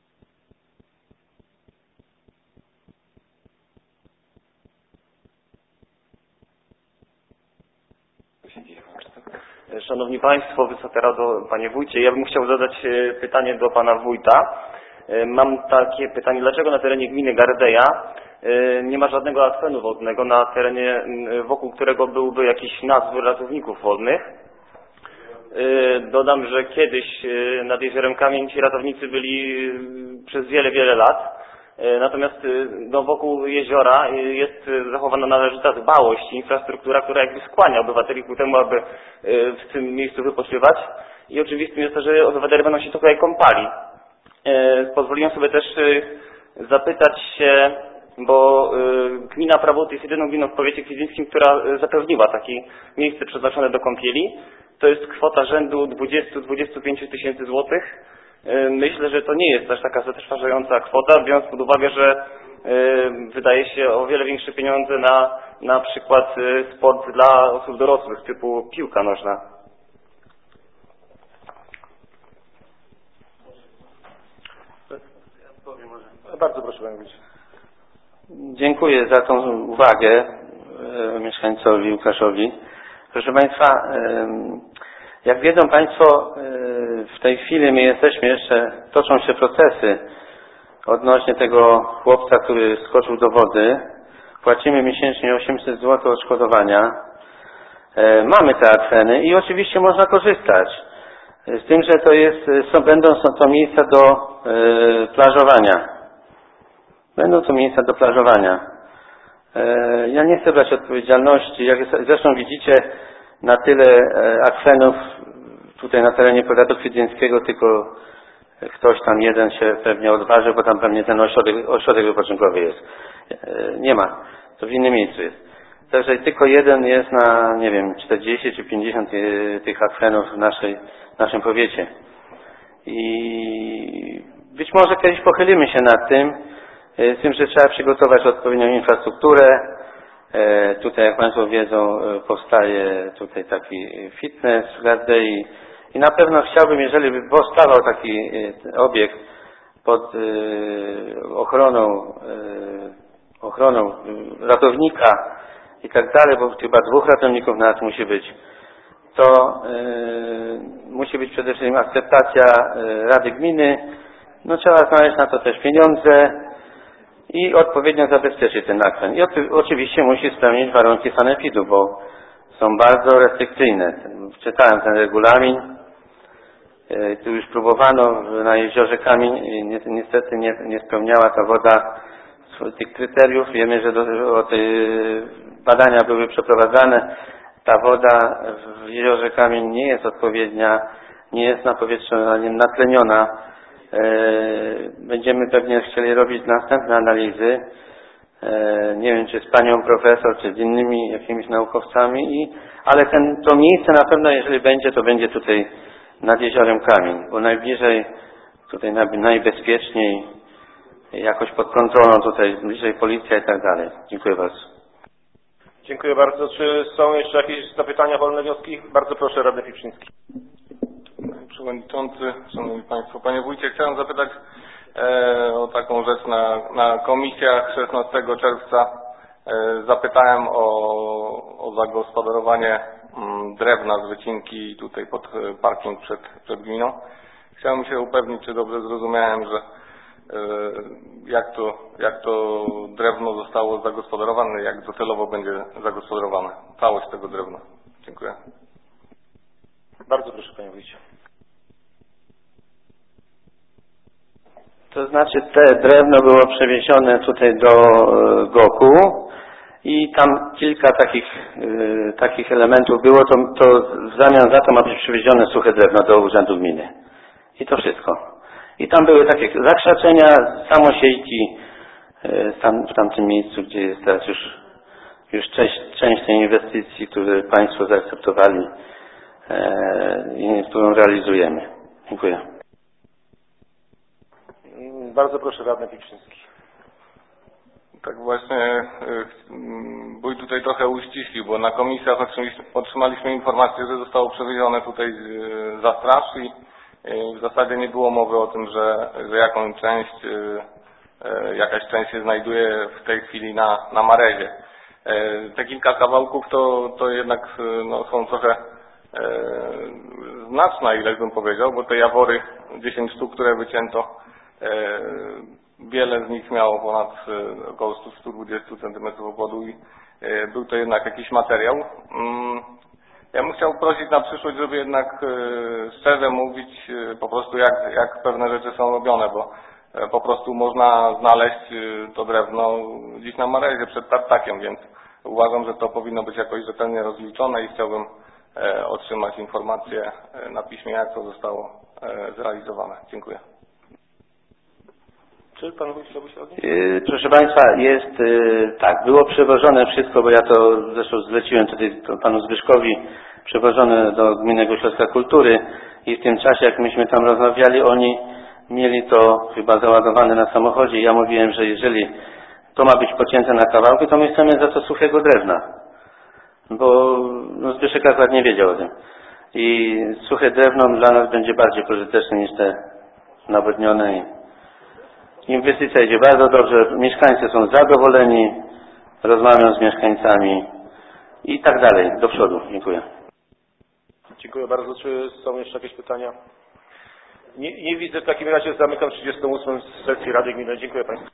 [SPEAKER 17] Szanowni Państwo, Wysoka Rado, Panie Wójcie, ja bym chciał zadać pytanie do Pana Wójta. Mam takie pytanie, dlaczego na terenie gminy Gardeja nie ma żadnego akwenu wodnego, na terenie, wokół którego byłby jakiś nazwy ratowników wodnych? Dodam, że kiedyś nad jeziorem Kamień ci ratownicy byli przez wiele, wiele lat. Natomiast no, wokół jeziora jest zachowana należyta dbałość i infrastruktura, która jakby skłania obywateli ku temu, aby w tym miejscu wypoczywać. I oczywistym jest to, że obywatele będą się tutaj kąpali. Pozwoliłem sobie też zapytać się, bo gmina Prawołty jest jedyną gminą w powiecie kwidzyńskim, która zapewniła takie miejsce przeznaczone do kąpieli. To jest kwota rzędu 20-25 tysięcy złotych. Myślę, że to nie jest też taka zatrważająca kwota, biorąc pod uwagę, że wydaje się o wiele większe pieniądze na przykład sport dla osób dorosłych, typu piłka nożna.
[SPEAKER 1] Bardzo proszę, panie wójcie.
[SPEAKER 2] Dziękuję za tą uwagę mieszkańcowi Łukaszowi. Proszę Państwa, jak wiedzą Państwo, w tej chwili my jesteśmy jeszcze, toczą się procesy odnośnie tego chłopca, który skoczył do wody. Płacimy miesięcznie 800 zł odszkodowania. Mamy te akweny i oczywiście można korzystać. Z tym, że będą to miejsca do plażowania. Będą to miejsca do plażowania. Ja nie chcę brać odpowiedzialności. Jak zresztą widzicie, na tyle akwenów tutaj na terenie powiatu kwidzyńskiego, tylko ktoś tam jeden się pewnie odważy, bo tam pewnie ten ośrodek wypoczynkowy jest. Nie ma. To w innym miejscu jest. Także tylko jeden jest na, nie wiem, 40 czy 50 tych akwenów w naszym powiecie. I być może kiedyś pochylimy się nad tym, z tym, że trzeba przygotować odpowiednią infrastrukturę. Tutaj, jak Państwo wiedzą, powstaje tutaj taki fitness w Gardei i na pewno chciałbym, jeżeli by powstawał taki obiekt pod ochroną ratownika i tak dalej, bo chyba 2 ratowników na nas musi być, to musi być przede wszystkim akceptacja Rady Gminy. No trzeba znaleźć na to też pieniądze i odpowiednio zabezpieczyć ten akwen. I oczywiście musi spełnić warunki sanepidu, bo są bardzo restrykcyjne. Czytałem ten regulamin. Tu już próbowano na jeziorze Kamień. Niestety nie spełniała ta woda tych kryteriów. Wiemy, że badania były przeprowadzane. Ta woda w jeziorze Kamień nie jest odpowiednia, nie jest na powietrzu natleniona. Będziemy pewnie chcieli robić następne analizy. Nie wiem, czy z panią profesor, czy z innymi jakimiś naukowcami, ale to miejsce na pewno, jeżeli będzie, to będzie tutaj nad jeziorem Kamień, bo najbliżej, tutaj najbezpieczniej, jakoś pod kontrolą tutaj, bliżej policja i tak dalej. Dziękuję bardzo.
[SPEAKER 1] Dziękuję bardzo. Czy są jeszcze jakieś zapytania, wolne wnioski? Bardzo proszę, radny Pieprzyński.
[SPEAKER 16] Panie Przewodniczący, Szanowni Państwo, Panie Wójcie, chciałem zapytać o taką rzecz na komisjach 16 czerwca. Zapytałem o zagospodarowanie drewna z wycinki tutaj pod parking przed gminą. Chciałem się upewnić, czy dobrze zrozumiałem, że jak to drewno zostało zagospodarowane, jak docelowo będzie zagospodarowane. Całość tego drewna. Dziękuję.
[SPEAKER 1] Bardzo proszę, panie wójcie.
[SPEAKER 2] To znaczy te drewno było przewiezione tutaj do GOK-u i tam kilka takich elementów było, to w zamian za to ma być przywiezione suche drewno do Urzędu Gminy. I to wszystko. I tam były takie zakrzaczenia, samosiejki w tamtym miejscu, gdzie jest teraz już część tej inwestycji, które Państwo zaakceptowali i którą realizujemy. Dziękuję.
[SPEAKER 1] Bardzo proszę, radny Pieprzyński.
[SPEAKER 16] Tak właśnie wójt tutaj trochę uściślił, bo na komisjach otrzymaliśmy informację, że zostało przewiezione tutaj za straż i w zasadzie nie było mowy o tym, że jakaś część się znajduje w tej chwili na Marezie. Te kilka kawałków to jednak są trochę znaczne, ile bym powiedział, bo te jawory, 10 sztuk, które wycięto, wiele z nich miało ponad około 120 cm obwodu i był to jednak jakiś materiał. Ja bym chciał prosić na przyszłość, żeby jednak szczerze mówić po prostu jak pewne rzeczy są robione, bo po prostu można znaleźć to drewno gdzieś na Marezie przed tartakiem, więc uważam, że to powinno być jakoś rzetelnie rozliczone i chciałbym otrzymać informację na piśmie, jak to zostało zrealizowane. Dziękuję.
[SPEAKER 1] Czy Pan Wójt chciałby się odnieść?
[SPEAKER 2] Proszę Państwa, jest tak, było przewożone wszystko, bo ja to zresztą zleciłem tutaj Panu Zbyszkowi, przewożone do Gminnego Ośrodka Kultury i w tym czasie, jak myśmy tam rozmawiali, oni mieli to chyba załadowane na samochodzie. Ja mówiłem, że jeżeli to ma być pocięte na kawałki, to my chcemy za to suchego drewna, bo no, Zbyszek akurat nie wiedział o tym. I suche drewno dla nas będzie bardziej pożyteczne niż te nawodnione. Inwestycja idzie bardzo dobrze, mieszkańcy są zadowoleni, rozmawiam z mieszkańcami i tak dalej, do przodu. Dziękuję.
[SPEAKER 1] Dziękuję bardzo. Czy są jeszcze jakieś pytania? Nie widzę. W takim razie zamykam 38. sesję Rady Gminnej. Dziękuję Państwu.